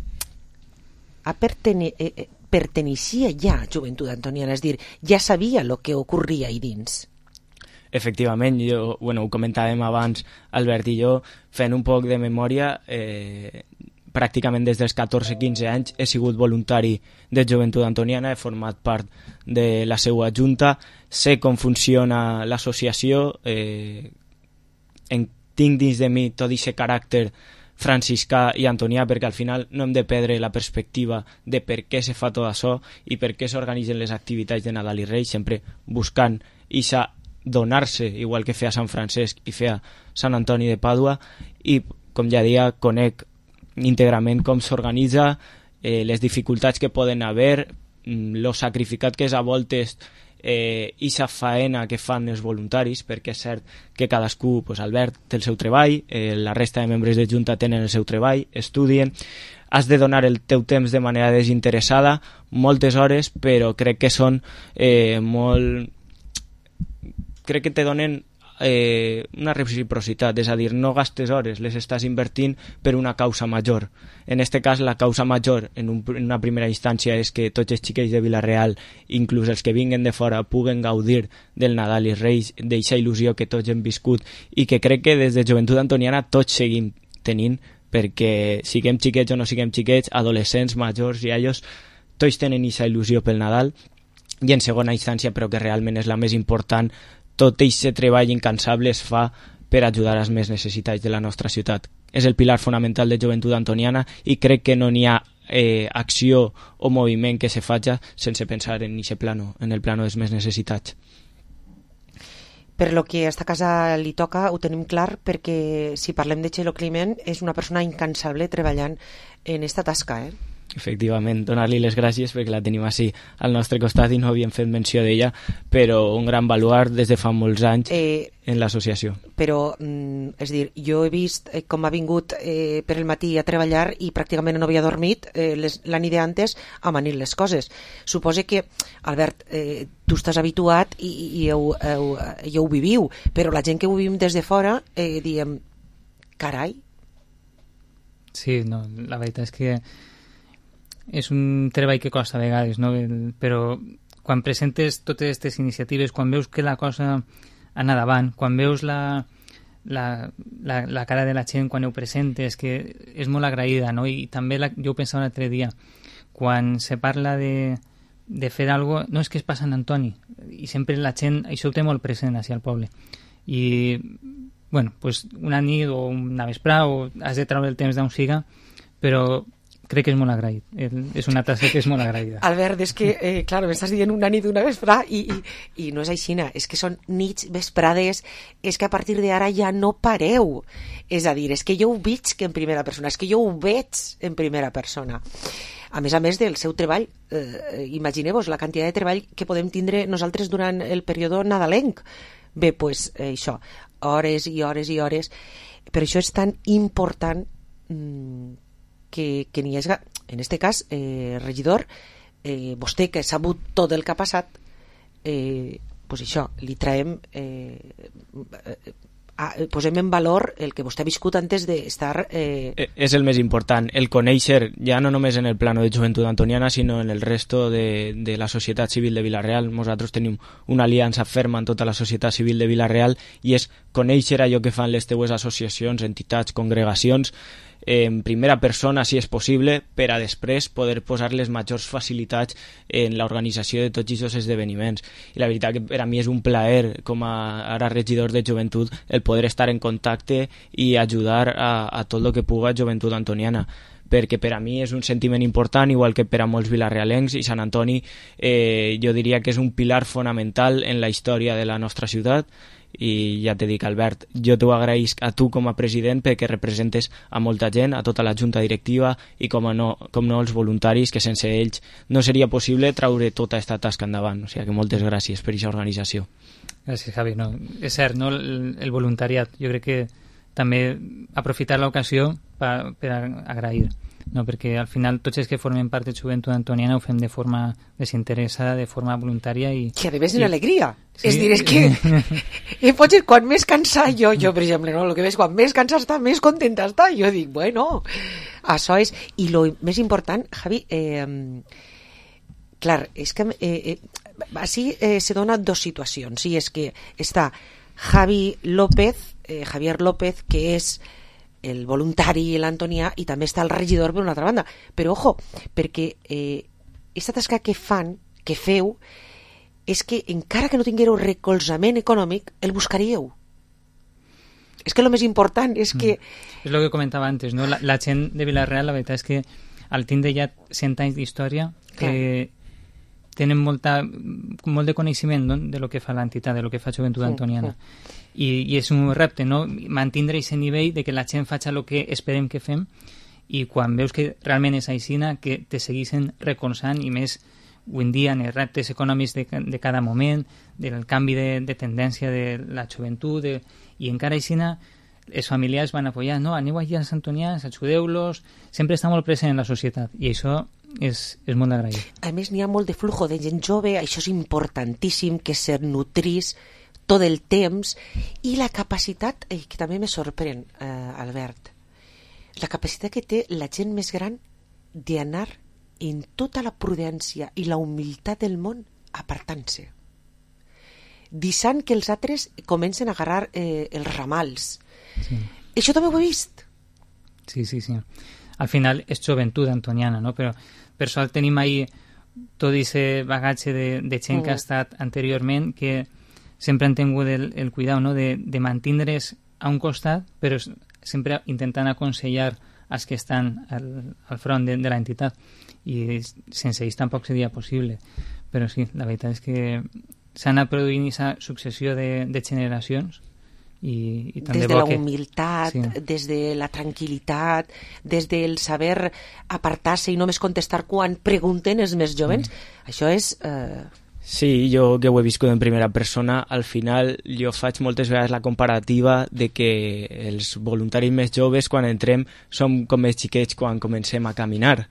perteneixia ja a Joventut Antoniana, és dir, ja sabia el que ocorria ahí dins. Efectivament, ho comentàvem abans, Albert i jo, fent un poc de memòria, pràcticament des dels 14-15 anys he sigut voluntari de Joventut Antoniana, he format part de la seva junta, sé com funciona l'associació, tinc dins de mi tot aquest caràcter franciscà i antonià, perquè al final no hem de perdre la perspectiva de per què se fa tot això i per què s'organitzen les activitats de Nadal i Reis, sempre buscant donar-se, igual que feia Sant Francesc i feia Sant Antoni de Pàdua, i com ja deia, conec íntegrament com s'organitza, les dificultats que poden haver, lo sacrificat que és a voltes i la faena que fan els voluntaris, perquè és cert que cadascú, Albert té el seu treball, la resta de membres de Junta tenen el seu treball, estudien, has de donar el teu temps de manera desinteressada, moltes hores, però crec que són crec que te donen una reciprocitat, és a dir, no gastes hores, les estàs invertint per una causa major. En aquest cas, la causa major, en una primera instància, és que tots els xiquets de Vila-real, inclús els que vinguen de fora, puguen gaudir del Nadal i Reis, d'aquesta il·lusió que tots hem viscut i que crec que des de Joventut Antoniana tots seguim tenint, perquè siguem xiquets o no siguem xiquets, adolescents, majors i ells, tots tenen aquesta il·lusió pel Nadal. I en segona instància, però que realment és la més important, tot aquest treball incansable es fa per ajudar als més necessitats de la nostra ciutat. És el pilar fonamental de Joventut Antoniana i crec que no n'hi ha acció o moviment que se faci sense pensar en aquest plano, en el plano dels més necessitats. Per lo que a esta casa li toca ho tenim clar, perquè si parlem de Txelo Climent és una persona incansable treballant en esta tasca, Efectivament, donar-li les gràcies perquè la tenim així al nostre costat i no havíem fet menció d'ella, però un gran baluart des de fa molts anys en l'associació. Però, és dir, jo he vist com ha vingut per el matí a treballar i pràcticament no havia dormit la nit d'antes amanint les coses. Suposo que, Albert, tu estàs habituat i ho viviu, però la gent que ho vivim des de fora diem, carai. Sí, no, la veritat és que és un treball que costa a vegades, no? Però quan presentes totes aquestes iniciatives, quan veus que la cosa anar davant, quan veus la cara de la gent quan ho presentes, que és molt agraïda, no? I també jo ho pensava l'altre dia, quan se parla de fer alguna cosa, no és que es passa en Antoni, i sempre la gent, això ho té molt present així al poble. I, bueno, pues una nit o una vesprada, o has de treure el temps d'on siga, però crec que és molt agraït. És una tasca que és molt agraïda. Albert, és que, clar, m'estàs dient una nit una vesprada i no és així, és que són nits, vesprades, és que a partir d'ara ja no pareu. És a dir, és que jo ho veig que en primera persona, és que jo ho veig en primera persona. A més del seu treball, imagineu-vos la quantitat de treball que podem tindre nosaltres durant el període nadalenc. Bé, doncs això, hores i hores i hores. Per això és tan important que n'hi hagi, en este cas, regidor, vostè que ha sabut tot el que ha passat, pues això, li traiem, posem en valor el que vostè ha viscut antes d'estar... És el més important, el conèixer, ja no només en el plano de joventut antoniana, sinó en el resto de la societat civil de Vila-real. Nosaltres tenim una aliança ferma en tota la societat civil de Vila-real i és conèixer allò que fan les teues associacions, entitats, congregacions, en primera persona, si és possible, per a després poder posar les majors facilitats en l'organització de tots aquests esdeveniments. I la veritat que per a mi és un plaer, com a ara regidor de joventut, el poder estar en contacte i ajudar a tot el que puga joventut antoniana, perquè per a mi és un sentiment important, igual que per a molts vilarrealencs, i Sant Antoni jo diria que és un pilar fonamental en la història de la nostra ciutat. I ja t'he dit, Albert, jo t'ho agraïsc a tu com a president perquè representes a molta gent, a tota la junta directiva i com no els voluntaris, que sense ells no seria possible traure tota aquesta tasca endavant. O sigui que moltes gràcies per aquesta organització. Gràcies, Javi. No, és cert, no? El voluntariat, jo crec que també aprofitar l'ocasió per agrair, no? Perquè al final tots els que formen part de Joventut Antoniana ho fem de forma desinteressada, de forma voluntària i... Que a més una alegria. Sí? És dir, és que potser quan més cansat jo per exemple, no? El que ves, quan més cansat està, més contenta està. Jo dic, bueno, això és... I el més important, Javi, clar, és que així se dona dos situacions. I és que està Javier López, que és el voluntari i l'Antonià, i també està el regidor per una altra banda. Però ojo, perquè aquesta tasca que feu, és que encara que no tinguéreu recolzament econòmic, el buscaríeu. És que el més important és que... És el que comentava antes, no? La gent de Vila-real, la veritat és que al tindre ja 100 anys d'història, tenen molt de coneixement, no? De lo que fa l'entitat, de lo que fa Joventut Antoniana. I és un repte, no? Mantindre aquest nivell de que la gent faci el que esperem que fem, i quan veus que realment és aixina, que te segueixen recolzant, i més avui en dia en els reptes econòmics de cada moment, del canvi de tendència de la joventut, i encara aixina els familiars van apoyar, no? Aneu allà als antonians, ajudeu-los, sempre està molt present en la societat, i això és molt d'agrair. A més, n'hi ha molt de flujo de gent jove, això és importantíssim, que se nutrís tot el temps, i la capacitat, que també me sorprèn, Albert, la capacitat que té la gent més gran d'anar en tota la prudència i la humilitat del món apartant-se, deixant que els altres comencen a agarrar els ramals. Sí. Això també ho he vist. Sí. Al final és joventut antoniana, no? Però per això tenim ahí tot aquest bagatge de gent que ha estat anteriorment, que sempre han tingut el cuidado, no? de mantindre's a un costat, però sempre intentant aconsellar els que estan al front de l'entitat, i sense ells tampoc seria possible. Però sí, la veritat és que s'ha anat produint aquesta successió de generacions i tant des de de bo la humilitat, des de la tranquil·litat, des del saber apartar-se i només contestar quan pregunten els més jovens. Això és... Sí, jo que ho he viscut en primera persona, al final jo faig moltes vegades la comparativa de que els voluntaris més joves quan entrem som com els xiquets quan comencem a caminar.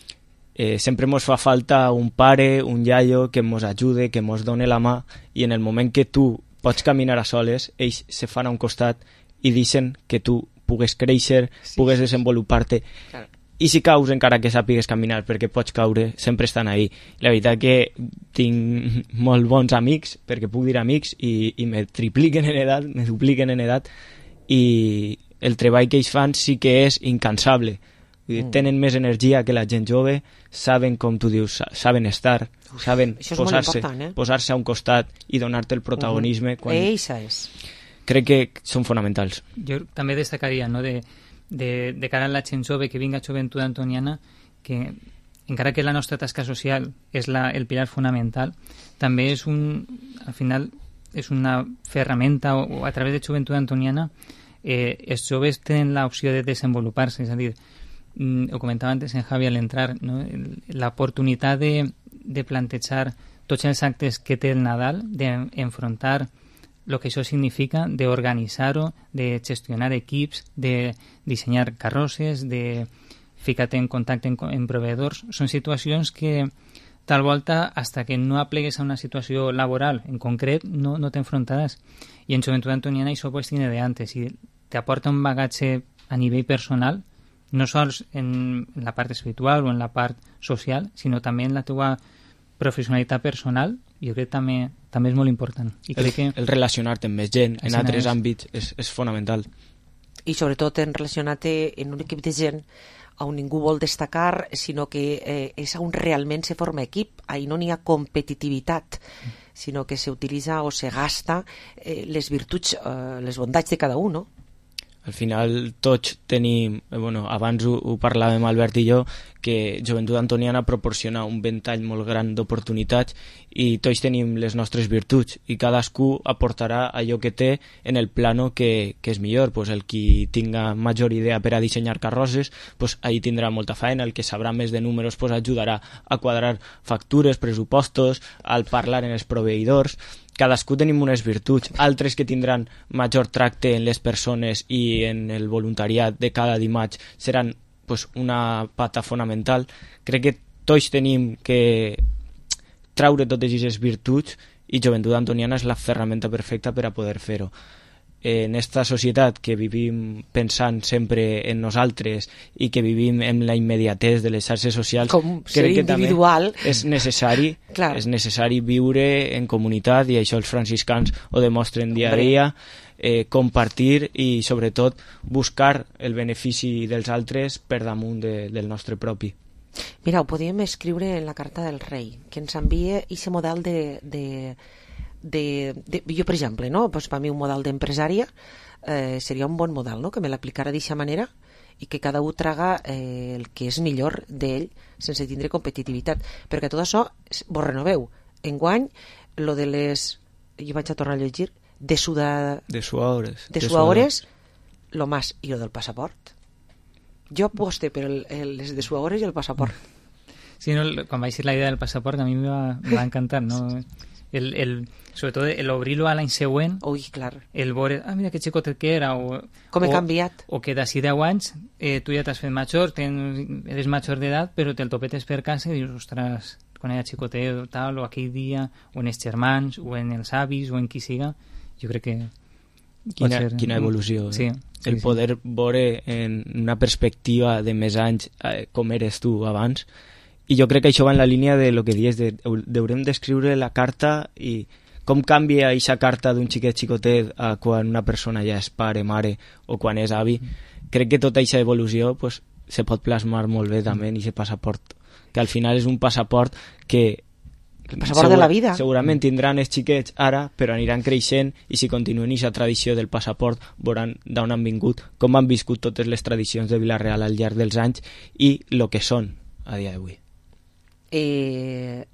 Sempre mos fa falta un pare, un iaio que mos ajude, que mos done la mà, i en el moment que tu pots caminar a soles, ells se fan a un costat i deixen que tu pugues créixer, pugues desenvolupar-te. Claro. I si caus, encara que sàpigues caminar, perquè pots caure, sempre estan ahí. La veritat que tinc molt bons amics, perquè puc dir amics, i me tripliquen en edat, me dupliquen en edat, i el treball que ells fan sí que és incansable. Vull dir, tenen més energia que la gent jove, saben, com tu dius, saben estar, saben posar-se a un costat i donar-te el protagonisme. Eixa és. Crec que són fonamentals. Jo també destacaria, no?, de cara a la gent jove que vinga a Joventut Antoniana, que encara que la nostra tasca social és el pilar fonamental, també és al final és una ferramenta, o a través de Joventut Antoniana els joves tenen l'opció de desenvolupar-se, és a dir, ho comentava antes en Javi al entrar, no?, l'oportunitat de plantejar tots els actes que té el Nadal, d'enfrontar el que això significa, d'organitzar-ho, de gestionar equips, de dissenyar carrosses, de ficar-te en contacte amb proveïdors. Són situacions que tal volta, hasta que no aplegues a una situació laboral en concret, no t'enfrontaràs. I en Joventut Antoniana això pues tiene de antes, i t'aporta un bagatge a nivell personal, no sols en la part espiritual o en la part social, sinó també en la teva professionalitat personal. Jo crec que també és molt important. I crec que el relacionar-te amb més gent en altres àmbits és fonamental. I sobretot en relacionar-te en un equip de gent on ningú vol destacar, sinó que és on realment se forma equip, ahí no n'hi ha competitivitat, sinó que s'utilitza o se gasta les virtuts, les bondats de cada un, no? Al final tots tenim, abans ho parlàvem Albert i jo, que Joventut Antoniana proporciona un ventall molt gran d'oportunitats i tots tenim les nostres virtuts i cadascú aportarà allò que té en el plano que és millor. Pues el qui tinga major idea per a dissenyar carrosses, pues ahí tindrà molta feina. El que sabrà més de números pues ajudarà a quadrar factures, pressupostos, al parlar en els proveïdors. Cadascú tenim unes virtuts, altres que tindran major tracte en les persones i en el voluntariat de cada dimarts seran pues, una pata fonamental. Crec que tots tenim que traure totes aquestes virtuts i Joventut Antoniana és la ferramenta perfecta per a poder fer-ho. En esta societat que vivim pensant sempre en nosaltres i que vivim en la immediatez de les xarxes socials, crec que individual. També és necessari viure en comunitat, i això els franciscans ho demostren dia a dia, compartir i sobretot buscar el benefici dels altres per damunt del nostre propi. Mira, ho podíem escriure en la carta del rei, que ens envia aquest model jo, per exemple, no? Pues per mi un model d'empresària seria un bon model, no? Que me l'aplicara d'aquesta manera i que cada un traga el que és millor d'ell sense tindre competitivitat, perquè tot això vos renoveu. Enguany, lo de les... jo vaig a tornar a llegir de suadores, lo más, i lo del passaport. Jo aposte per les de suadores i el passaport. Sí, no, quan vaig dir la idea del passaport a mi me va encantar, no? Sobretot l'obrir-lo a l'any següent. Ui, clar. El veure, mira que xicotet que era. Com he canviat. O que d'ací 10 anys tu ja t'has fet major, eres major d'edat, però te'l topetes per casa i dius, ostres, quan era xicotet o tal, o aquell dia, o en els germans, o en els avis, o en qui siga, jo crec que... Quina evolució. Sí, el poder veure en una perspectiva de més anys com eres tu abans. I jo crec que això va en la línia de lo que dius, haurem d'escriure la carta i com canvia aquesta carta d'un xicotet a quan una persona ja és pare, mare o quan és avi. Crec que tota aquesta evolució pues, se pot plasmar molt bé també en aquest passaport, que al final és un passaport que el passaport de la vida. Segurament tindran els xiquets ara, però aniran creixent i si continuen aquesta tradició del passaport veuran d'on han vingut, com han viscut totes les tradicions de Vila-real al llarg dels anys i el que són a dia d'avui.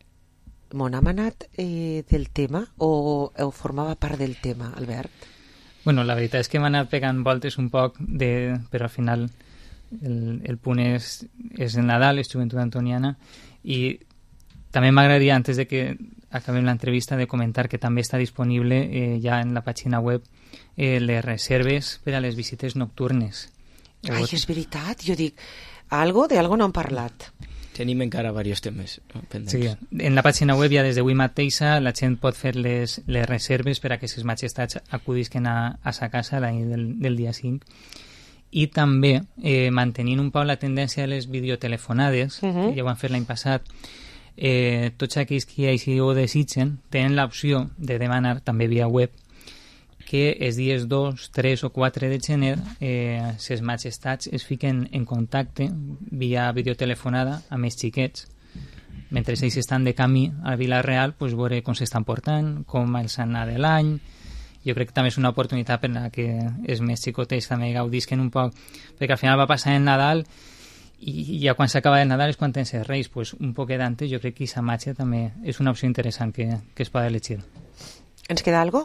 M'on ha anat del tema o formava part del tema, Albert? Bueno, la veritat és que m'ha anat pegant voltes un poc, però al final el punt és el Nadal, és Joventut Antoniana, i també m'agradaria, antes de que acabem l'entrevista, de comentar que també està disponible ja en la pàgina web les reserves per a les visites nocturnes. Ai, és veritat, jo dic, algo no han parlat. Tenim encara diversos temes pendents. Sí, en la pàgina web ja des d'avui mateixa la gent pot fer les reserves per a que ses majestats acudisquen a sa casa la nit del dia 5, i també mantenint un poc la tendència de les videotelefonades, que ja ho han fet l'any passat, tots aquells que així ho desitgen tenen l'opció de demanar també via web que els dies 2, 3 o 4 de gener ses majestats es fiquen en contacte via videotelefonada amb els xiquets mentre ells estan de camí a Vila-real, pues, veure com s'estan portant, com els han anat de l'any. Jo crec que també és una oportunitat per a que els més xicotets també gaudisquen un poc, perquè al final va passar el Nadal i ja quan s'acaba el Nadal és quan tens els Reis, pues un poquet d'antes jo crec que aquesta matxa també és una opció interessant que es pot elegir. Ens queda algo?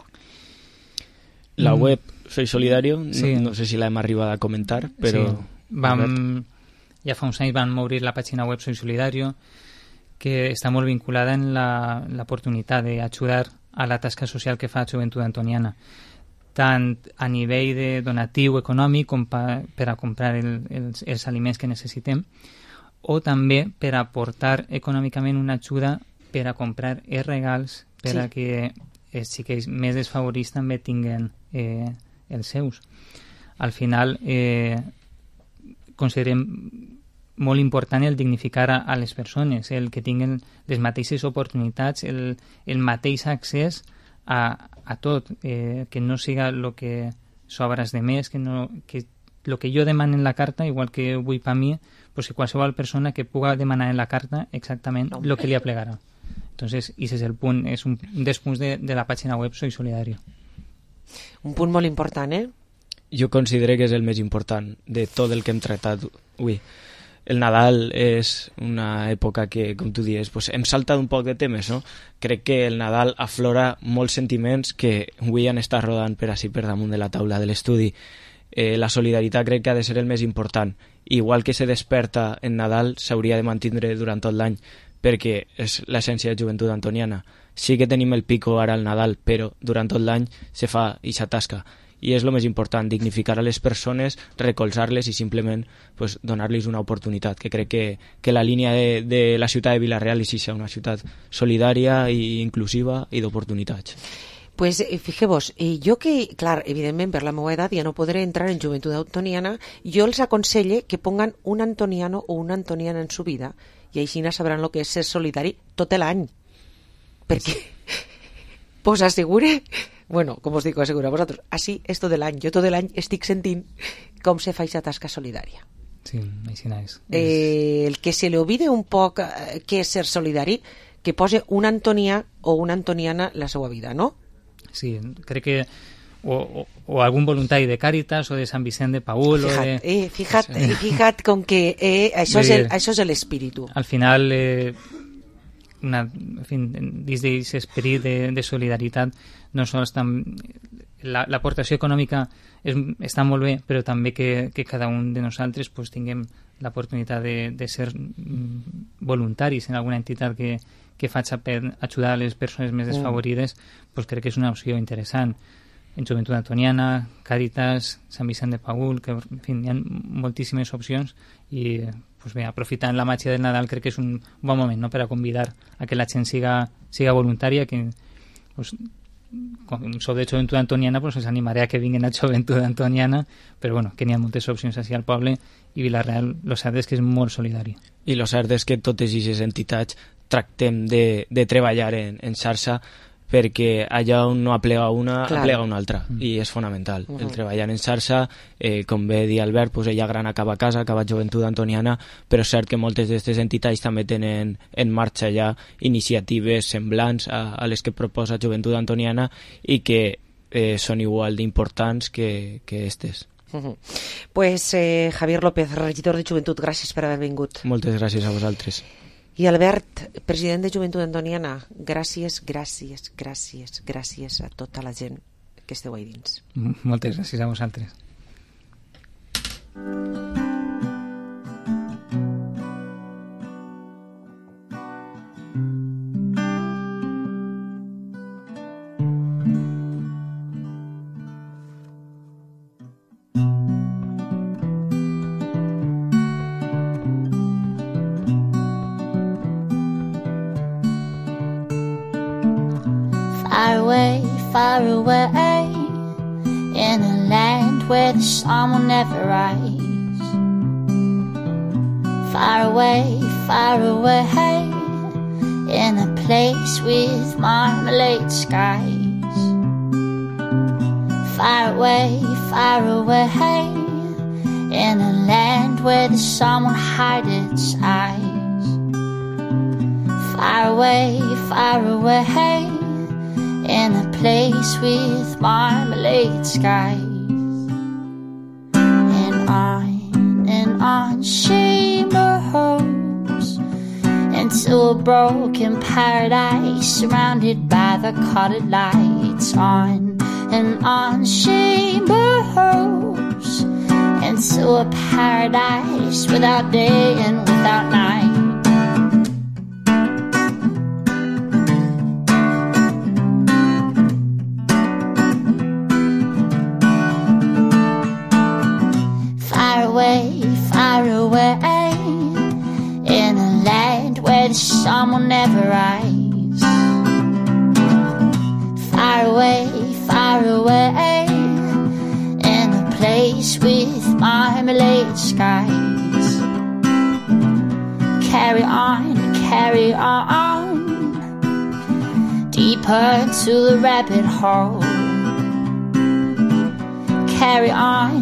La web Soy Solidario, sí. No sé si l'hem arribat a comentar, però... Sí. Ja fa uns anys vam obrir la pàgina web Soy Solidario, que està molt vinculada en l'oportunitat d'ajudar a la tasca social que fa Joventut Antoniana, tant a nivell de donatiu econòmic com per a comprar els aliments que necessitem, o també per aportar econòmicament una ajuda per a comprar els regals per a que els xiquets més desfavorits també tinguen els seus. Al final considerem molt important el dignificar a les persones, el que tinguin les mateixes oportunitats, el mateix accés a tot, que no siga el que sobres de més, que el que jo demano en la carta, igual que vull per mi, pues que qualsevol persona que puga demanar en la carta exactament el que li aplegarà. Entonces, ese es el punt, és un dels punts de la pàgina web Soy Solidario. Un punt molt important, Jo considero que és el més important de tot el que hem tractat avui. El Nadal és una època que, com tu dius, pues hem saltat un poc de temes, no? Crec que el Nadal aflora molts sentiments que avui han estat rodant per ací per damunt de la taula de l'estudi. La solidaritat crec que ha de ser el més important. Igual que se desperta en Nadal, s'hauria de mantindre durant tot l'any, perquè és l'essència de Joventut Antoniana. Sí que tenim el pico ara al Nadal, però durant tot l'any se fa ixa tasca. I és el més important, dignificar a les persones, recolzar-les i simplement pues, donar-los una oportunitat, que crec que la línia de la ciutat de Vila-real és una ciutat solidària i inclusiva i d'oportunitats. Pues fijeu-vos, jo que, clar, evidentment per la meva edat ja no podré entrar en Joventut Antoniana, jo els aconselle que pongan un antoniano o una antoniana en su vida i així sabran lo que és ser solidari tot l'any. Perquè pues assegure, bueno, com us dic, assegura vosaltres, així és tot l'any. Jo tot l'any estic sentint com se fa aquesta tasca solidària. Sí, així és. El que se li olvide un poc què és ser solidari, que pose un antonià o una antoniana en la seva vida, no? Sí, crec que o algun voluntari de Càritas o de Sant Vicent de Paül fija't com que això és l'espíritu. Al final dins d'aquest esperit de solidaritat no sols l'aportació econòmica està molt bé, però també que cada un de nosaltres pues, tinguem l'oportunitat de ser voluntaris en alguna entitat que faci per ajudar a les persones més desfavorides, pues crec que és una opció interessant. En Joventut Antoniana, Càritas, Sant Vicent de Paül, que en fi, hi ha moltíssimes opcions i pues bé, aprofitant la màgia del Nadal crec que és un bon moment, no?, per a convidar a que la gent siga voluntària, que pues, com sou de Joventut Antoniana pues, els animaré a que vinguin a Joventut Antoniana, però bueno, que n'hi ha moltes opcions així al poble i Vila-real lo cert és que és molt solidari. I lo cert és que totes aquestes entitats tractem de treballar en xarxa perquè allà on no aplega una, aplega una altra, i és fonamental. El treballar en xarxa, com bé dir Albert, pues ella gran acaba a casa, acaba Joventut Antoniana, però és cert que moltes d'aquestes entitats també tenen en marxa ja iniciatives semblants a les que proposa Joventut Antoniana i que són igual d'importants que aquestes. Pues Javier López, regidor de Joventut, gràcies per haver vingut. Moltes gràcies a vosaltres. I Albert, president de Joventut Antoniana, gràcies a tota la gent que esteu ahí dins. Moltes gràcies a vosaltres. Far away, in a land where the sun will never rise. Far away, in a place with marmalade skies. Far away, in a land where the sun won't hide its eyes. Far away, in a place with marmalade skies. And on she moves into a broken paradise surrounded by the colored lights. On and on she moves into a paradise without day and without night. Far away, in a land where the sun will never rise. Far away, in a place with marmalade skies. Carry on, deeper into the rabbit hole. Carry on,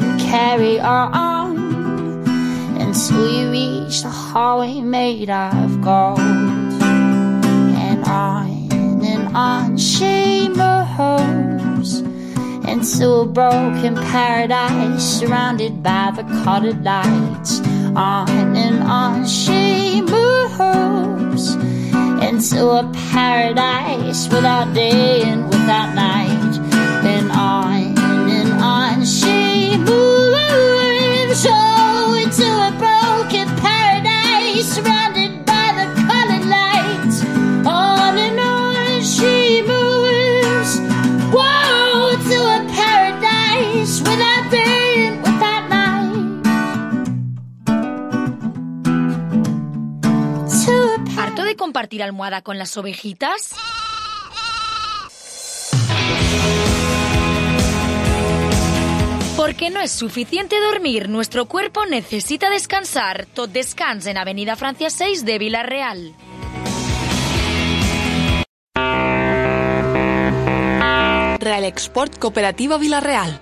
until you reach the hallway made of gold. And on she moves into a broken paradise surrounded by the colored lights. On and on she moves into a paradise without day and without night. And on she moves into a broken paradise surrounded by the colored lights. On and on she moves, whoa, to a paradise without day and without night. ¿Harto de compartir almohada con las ovejitas? Porque no es suficiente dormir, nuestro cuerpo necesita descansar. Tot descans en Avenida Francia 6 de Vila-real. Real Export Cooperativa Vila-real.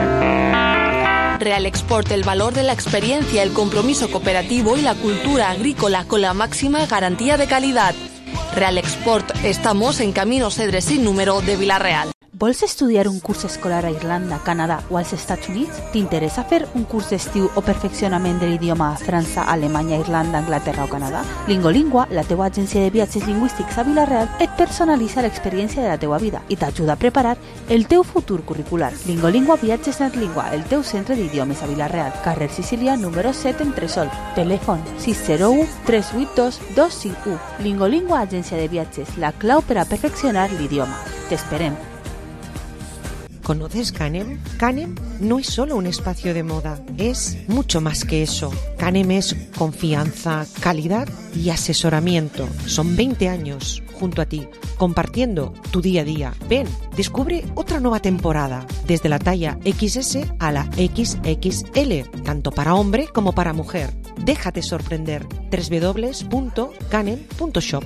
Real Export, el valor de la experiencia, el compromiso cooperativo y la cultura agrícola con la máxima garantía de calidad. Real Export, estamos en Camino Cedre sin número de Vila-real. Vols estudiar un curs escolar a Irlanda, Canadà o als Estats Units? T'interessa fer un curs d'estiu o perfeccionament de l'idioma a França, Alemanya, Irlanda, Anglaterra o Canadà? Lingolingua, la teua agència de viatges lingüístics a Vila-real, et personalitza l'experiència de la teua vida i t'ajuda a preparar el teu futur curricular. Lingolingua Viatges Natlingua, el teu centre d'idiomes a Vila-real, carrer Sicília, número 7 en Tresol. Telèfon 601 382 251. Lingolingua Agència de Viatges, la clau per a perfeccionar l'idioma. T'esperem. ¿Conoces Canem? Canem no es solo un espacio de moda, es mucho más que eso. Canem es confianza, calidad y asesoramiento. Son 20 años junto a ti, compartiendo tu día a día. Ven, descubre otra nueva temporada, desde la talla XS a la XXL, tanto para hombre como para mujer. Déjate sorprender. www.canem.shop.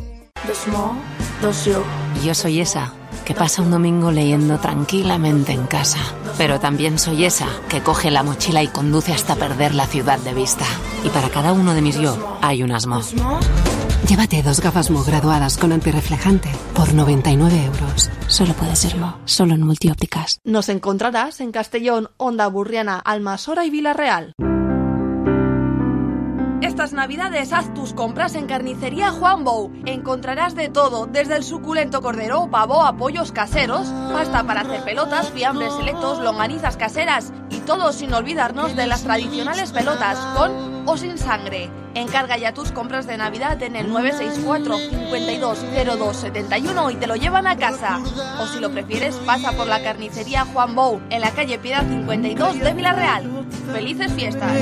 Yo soy esa que pasa un domingo leyendo tranquilamente en casa. Pero también soy esa que coge la mochila y conduce hasta perder la ciudad de vista. Y para cada uno de mis yo hay un Asmo. Llévate 2 gafas Mo graduadas con antirreflejante por 99 euros. Solo puede serlo, solo en Multiópticas. Nos encontrarás en Castellón, Onda Burriana, Almasora y Vila-real. estas navidades haz tus compras en Carnicería Juan Bou. Encontrarás de todo, desde el suculento cordero, pavo a pollos caseros, pasta para hacer pelotas, fiambres selectos, longanizas caseras y todo sin olvidarnos de las tradicionales pelotas, con o sin sangre. Encarga ya tus compras de Navidad en el 964 520271 y te lo llevan a casa. O si lo prefieres, pasa por la Carnicería Juan Bou, en la calle Piedad 52 de Villarreal. ¡Felices fiestas!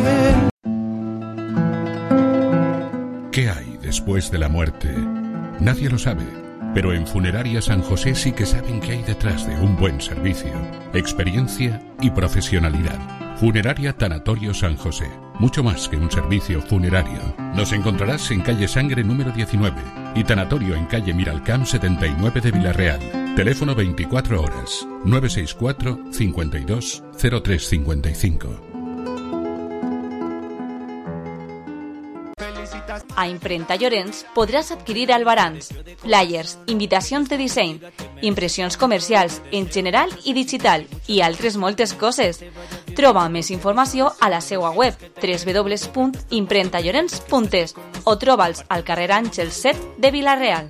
¿Qué hay después de la muerte? Nadie lo sabe, pero en Funeraria San José sí que saben qué hay detrás de un buen servicio, experiencia y profesionalidad. Funeraria Tanatorio San José, mucho más que un servicio funerario. Nos encontrarás en calle Sangre número 19 y Tanatorio en calle Miralcamp 79 de Villarreal. Teléfono 24 horas, 964 52 0355. A Imprenta Llorenç podràs adquirir albarans, flyers, invitacions de disseny, impressions comercials en general i digital i altres moltes coses. Troba més informació a la seva web www.imprentallorenç.es o troba'ls al carrer Àngel 7 de Vila-real.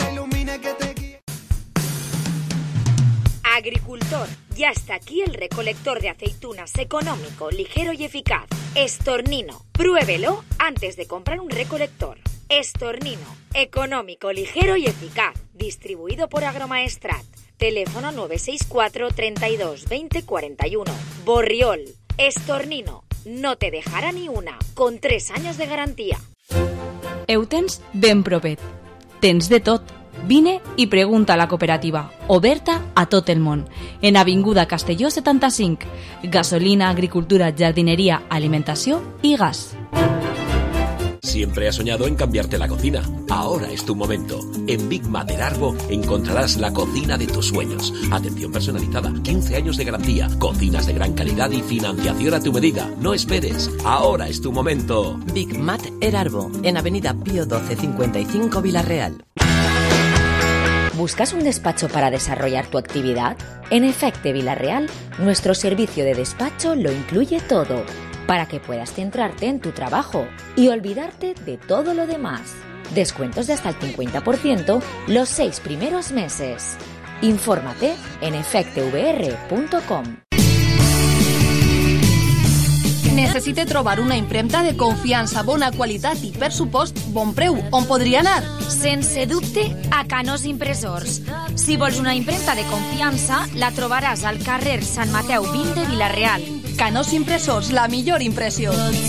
Agricultor, ya está aquí el recolector de aceitunas económico, ligero y eficaz. Estornino, pruébelo antes de comprar un recolector. Estornino, económico, ligero y eficaz. Distribuido por Agromaestrat. Teléfono 964 32 20 41. Borriol, Estornino, no te dejará ni una, con 3 años de garantía. Ho tens ben propet. Tens de tot. Vine i pregunta a la cooperativa, oberta a tot el món, en Avinguda Castelló 75, gasolina, agricultura, jardinería, alimentació i gas. Siempre has soñado en cambiarte la cocina. Ahora es tu momento. En Big Maderarbo encontrarás la cocina de tus sueños. Atención personalizada, 15 años de garantía, cocinas de gran calidad y financiación a tu medida. No esperes. Ahora es tu momento. Big Mat Erarbo, en Avenida Pío 12 55 Villarreal. ¿Buscas un despacho para desarrollar tu actividad? En Efecte Villarreal, nuestro servicio de despacho lo incluye todo, para que puedas centrarte en tu trabajo y olvidarte de todo lo demás. Descuentos de hasta el 50% los 6 primeros meses. Infórmate en efectevr.com. Necessite trobar una impremta de confiança, bona qualitat i, per supost, bon preu. On podria anar? Sense dubte, a Canós Impressors. Si vols una impremta de confiança, la trobaràs al carrer Sant Mateu 20 de Vila-real. Canós Impressors, la millor impressió.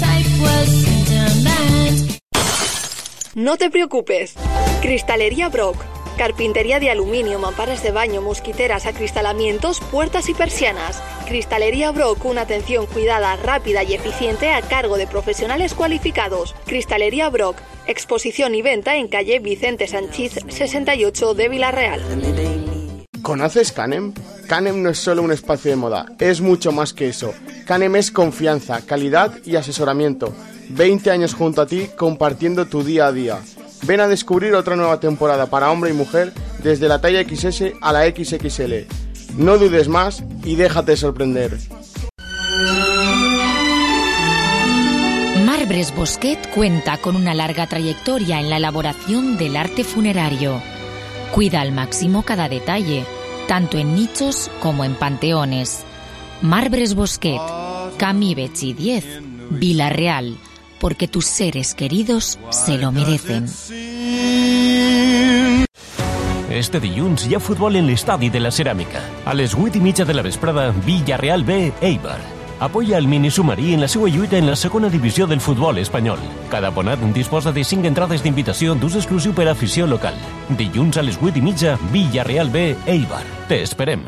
No te preocupes. Cristalería Brock. Carpintería de aluminio, mamparas de baño, mosquiteras, acristalamientos, puertas y persianas. Cristalería Brock, una atención cuidada, rápida y eficiente a cargo de profesionales cualificados. Cristalería Brock, exposición y venta en calle Vicente Sanchís 68 de Vila-real. ¿Conoces Canem? Canem no es solo un espacio de moda, es mucho más que eso. Canem es confianza, calidad y asesoramiento. 20 años junto a ti compartiendo tu día a día. Ven a descubrir otra nueva temporada para hombre y mujer desde la talla XS a la XXL. No dudes más y déjate sorprender. Marbres Bosquet cuenta con una larga trayectoria en la elaboración del arte funerario. Cuida al máximo cada detalle, tanto en nichos como en panteones. Marbres Bosquet, Camí Betxí 10, Vila-real, porque tus seres queridos se lo merecen. Este dilluns hi ha futbol en l'estadi de la Ceràmica. A les 8:30 de la vesprada, Villarreal B, Eibar. Apoya el minisubmarí en la seva lluita en la segona divisió del futbol espanyol. Cada abonat disposa de 5 entrades d'invitació d'ús exclusiu per a afició local. Dilluns a les 8:30, Villarreal B, Eibar. Te esperem.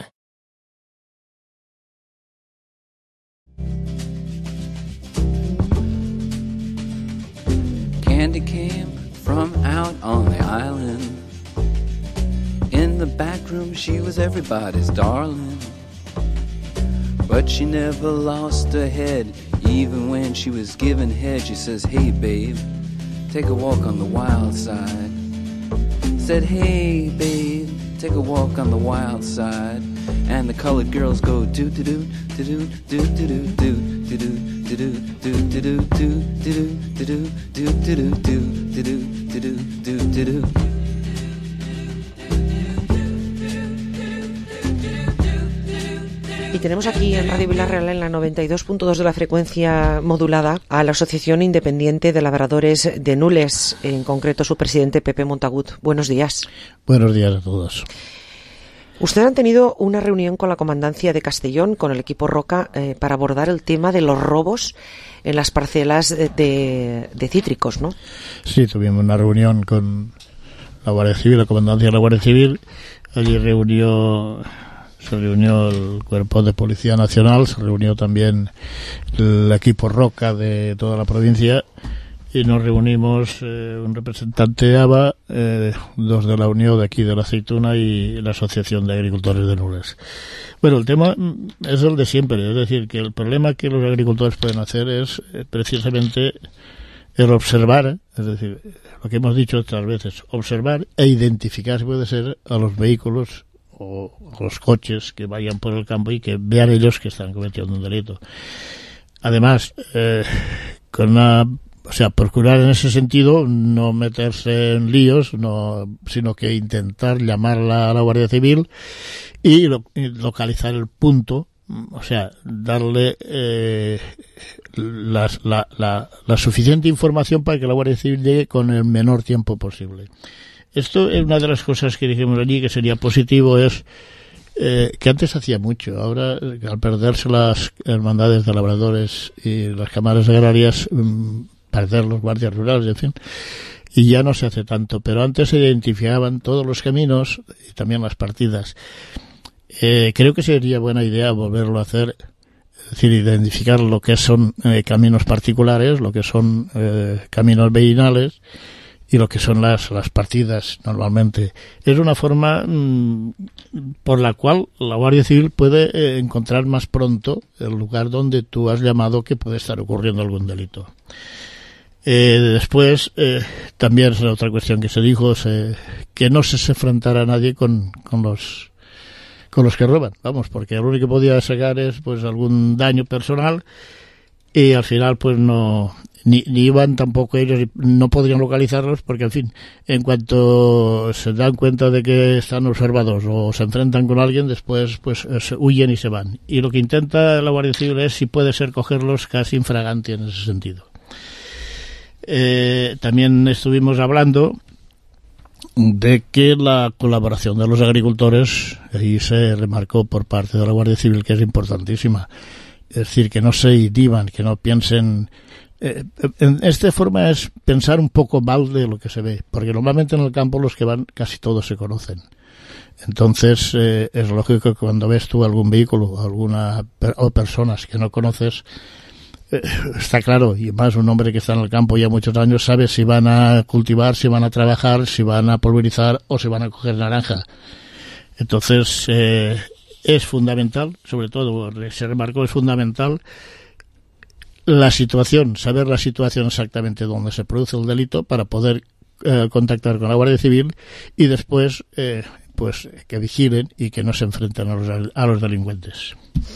Candy came from out on the island. In the back room she was everybody's darling. But she never lost her head. Even when she was given head, she says, hey babe, take a walk on the wild side. Said, hey babe, take a walk on the wild side. And the colored girls go do do do do do do do do do Y tenemos aquí en Radio Vilarreal, en la 92.2 de la frecuencia modulada, a la Asociación Independiente de Labradores de Nules, en concreto su presidente Pepe Montagut. Buenos días. Buenos días a todos. Ustedes han tenido una reunión con la Comandancia de Castellón, con el equipo Roca, para abordar el tema de los robos en las parcelas de cítricos, ¿no? Sí, tuvimos una reunión con la Guardia Civil, la Comandancia de la Guardia Civil. Allí se reunió el Cuerpo de Policía Nacional, se reunió también el equipo Roca de toda la provincia y nos reunimos un representante de ABA, dos de la Unión de aquí de la Aceituna y la Asociación de Agricultores de Nules. Bueno, el tema es el de siempre, es decir, que el problema que los agricultores pueden hacer es precisamente el observar, es decir, lo que hemos dicho otras veces, observar e identificar, si puede ser, a los vehículos o los coches que vayan por el campo y que vean ellos que están cometiendo un delito. Además, procurar en ese sentido no meterse en líos, sino que intentar llamar a la Guardia Civil y localizar el punto, o sea, darle la suficiente información para que la Guardia Civil llegue con el menor tiempo posible. Esto es una de las cosas que dijimos allí que sería positivo, es que antes hacía mucho. Ahora, al perderse las hermandades de labradores y las cámaras agrarias, perder los guardias rurales, en fin, y ya no se hace tanto. Pero antes se identificaban todos los caminos y también las partidas. Creo que sería buena idea volverlo a hacer, es decir, identificar lo que son caminos particulares, lo que son caminos vecinales, y lo que son las partidas normalmente. Es una forma por la cual la Guardia Civil puede encontrar más pronto el lugar donde tú has llamado que puede estar ocurriendo algún delito. Después, también es otra cuestión que se dijo, que no se enfrentara a nadie con los que roban, vamos, porque lo único que podía sacar es pues algún daño personal y al final pues ni iban tampoco ellos, no podrían localizarlos porque, en fin, en cuanto se dan cuenta de que están observados o se enfrentan con alguien, después pues se huyen y se van. Y lo que intenta la Guardia Civil es, si puede ser, cogerlos casi infraganti en ese sentido. También estuvimos hablando de que la colaboración de los agricultores, ahí se remarcó por parte de la Guardia Civil que es importantísima. Es decir, que no se inhiban, que no piensen... en esta forma es pensar un poco mal de lo que se ve, porque normalmente en el campo los que van casi todos se conocen. Entonces es lógico que cuando ves tú algún vehículo o personas que no conoces, está claro, y más un hombre que está en el campo ya muchos años sabe si van a cultivar, si van a trabajar, si van a pulverizar o si van a coger naranja. Entonces es fundamental, sobre todo se remarcó, es fundamental la situación, saber la situación exactamente donde se produce el delito para poder contactar con la Guardia Civil y después pues que vigilen y que no se enfrenten a los delincuentes.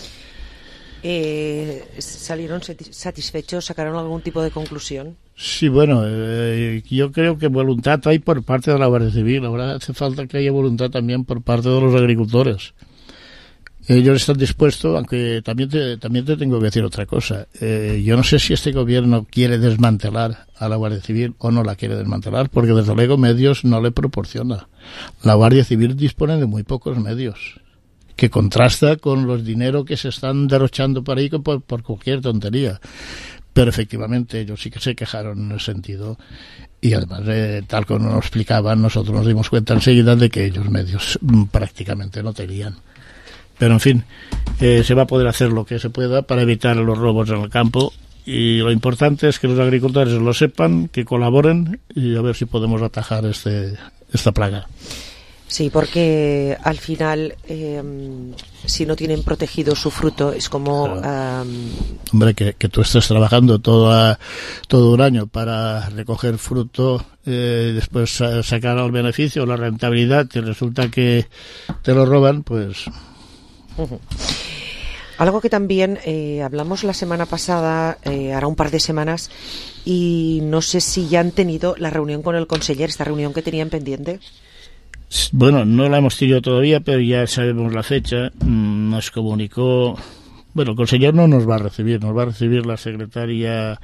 ¿Salieron satisfechos? ¿Sacaron algún tipo de conclusión? Sí, bueno, yo creo que voluntad hay por parte de la Guardia Civil. Ahora hace falta que haya voluntad también por parte de los agricultores. Ellos están dispuestos, aunque también te tengo que decir otra cosa. Yo no sé si este gobierno quiere desmantelar a la Guardia Civil o no la quiere desmantelar, porque desde luego medios no le proporciona. La Guardia Civil dispone de muy pocos medios, que contrasta con los dineros que se están derrochando por ahí por cualquier tontería. Pero efectivamente ellos sí que se quejaron en ese sentido. Y además, tal como nos explicaban, nosotros nos dimos cuenta enseguida de que ellos medios prácticamente no tenían. Pero en fin, se va a poder hacer lo que se pueda para evitar los robos en el campo, y lo importante es que los agricultores lo sepan, que colaboren y a ver si podemos atajar esta plaga. Sí, porque al final, si no tienen protegido su fruto, es como... Hombre, que tú estés trabajando todo un año para recoger fruto, después sacar el beneficio, la rentabilidad, y resulta que te lo roban, pues... Algo que también hablamos la semana pasada, hará un par de semanas, y no sé si ya han tenido la reunión con el conseller, esta reunión que tenían pendiente. Bueno, no la hemos tenido todavía, pero ya sabemos la fecha. Nos comunicó... Bueno, el conseller no nos va a recibir la secretaria,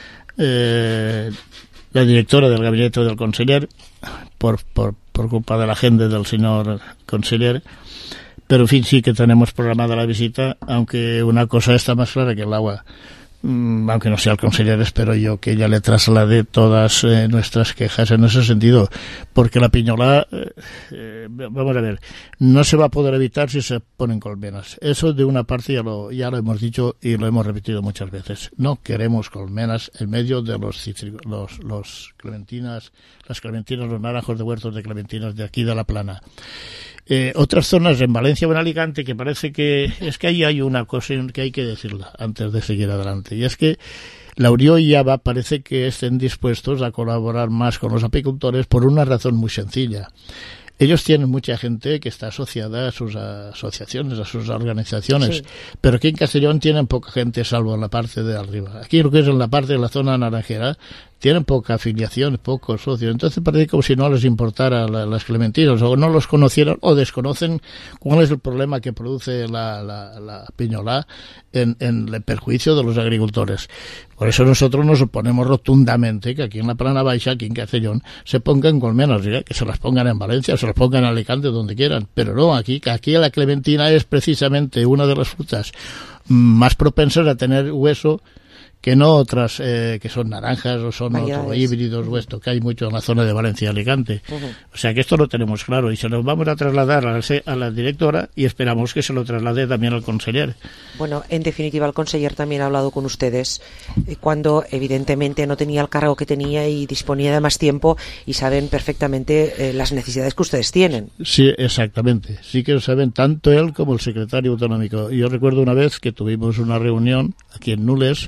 la directora del gabinete del conseller, por culpa de la agenda del señor conseller. Pero en fin, sí que tenemos programada la visita, aunque una cosa está más clara que el agua. Aunque no sea el conseller, espero yo que ella le traslade todas nuestras quejas en ese sentido, porque la piñolá, vamos a ver, no se va a poder evitar si se ponen colmenas. Eso de una parte ya lo hemos dicho y lo hemos repetido muchas veces. No queremos colmenas en medio de los clementinas, las clementinas, los naranjos de huertos de clementinas de aquí de La Plana. Otras zonas en Valencia o en Alicante, que parece que es que ahí hay una cosa que hay que decirla antes de seguir adelante, y es que la Unió y ABA parece que estén dispuestos a colaborar más con los apicultores por una razón muy sencilla. Ellos tienen mucha gente que está asociada a sus asociaciones, a sus organizaciones, sí. Pero aquí en Castellón tienen poca gente, salvo en la parte de arriba. Aquí lo que es en la parte de la zona naranjera, tienen poca afiliación, pocos socios. Entonces parece como si no les importara las clementinas, o no los conocieran, o desconocen cuál es el problema que produce la piñolá en el perjuicio de los agricultores. Por eso nosotros nos oponemos rotundamente que aquí en la Plana Baixa, aquí en Castellón, se pongan colmenas, que se las pongan en Valencia, se las pongan en Alicante, donde quieran. Pero no, aquí la clementina es precisamente una de las frutas más propensas a tener hueso que no otras que son naranjas o son otros híbridos o esto, que hay mucho en la zona de Valencia y Alicante. O sea que esto lo tenemos claro y se lo vamos a trasladar a la directora y esperamos que se lo traslade también al conseller. Bueno, en definitiva el conseller también ha hablado con ustedes cuando evidentemente no tenía el cargo que tenía y disponía de más tiempo, y saben perfectamente las necesidades que ustedes tienen. Sí, exactamente. Sí que lo saben tanto él como el secretario autonómico. Yo recuerdo una vez que tuvimos una reunión aquí en Nules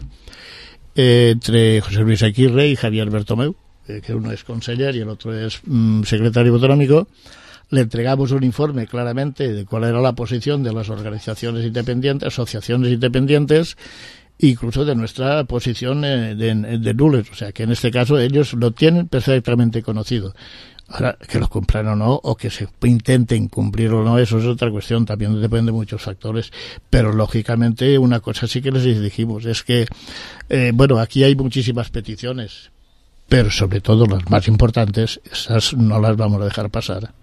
entre José Luis Aguirre y Javier Bertomeu, que uno es conseller y el otro es secretario autonómico. Le entregamos un informe claramente de cuál era la posición de las organizaciones independientes, asociaciones independientes, incluso de nuestra posición de Nules. O sea que en este caso ellos lo tienen perfectamente conocido. Ahora, que lo cumplan o no, o que se intenten cumplir o no, eso es otra cuestión, también depende de muchos factores, pero lógicamente una cosa sí que les dijimos, es que, bueno, aquí hay muchísimas peticiones, pero sobre todo las más importantes, esas no las vamos a dejar pasar.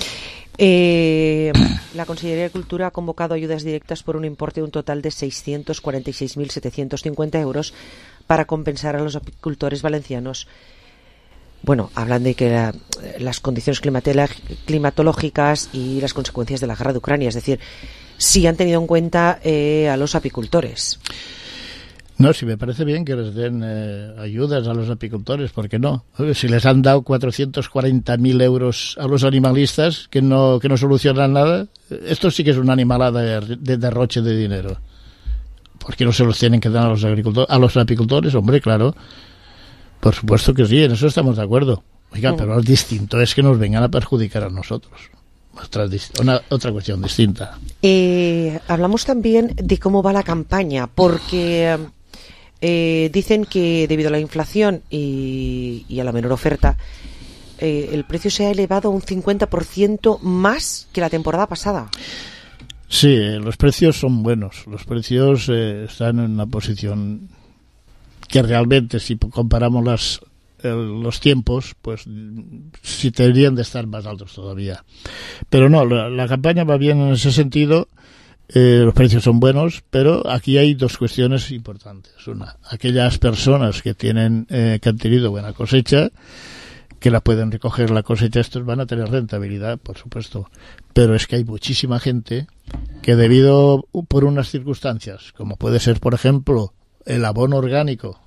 La Consellería de Cultura ha convocado ayudas directas por un importe de un total de 646.750 euros para compensar a los apicultores valencianos. Bueno, hablan de que las condiciones climatológicas y las consecuencias de la guerra de Ucrania, es decir, sí han tenido en cuenta a los apicultores. No, sí me parece bien que les den ayudas a los apicultores, ¿por qué no? Si les han dado 440.000 euros a los animalistas que no solucionan nada, esto sí que es una animalada de derroche de dinero. ¿Por qué no se los tienen que dar a los apicultores? Hombre, claro. Por supuesto que sí, en eso estamos de acuerdo. Oiga, pero lo distinto es que nos vengan a perjudicar a nosotros. Otra cuestión distinta. Hablamos también de cómo va la campaña, porque dicen que debido a la inflación y a la menor oferta, el precio se ha elevado un 50% más que la temporada pasada. Sí, los precios son buenos. Los precios están en una posición que realmente, si comparamos los tiempos, pues sí deberían de estar más altos todavía. Pero no, la campaña va bien en ese sentido, los precios son buenos, pero aquí hay dos cuestiones importantes. Una, aquellas personas que han tenido buena cosecha, que la pueden recoger la cosecha, estos van a tener rentabilidad, por supuesto. Pero es que hay muchísima gente que por unas circunstancias, como puede ser, por ejemplo, el abono orgánico,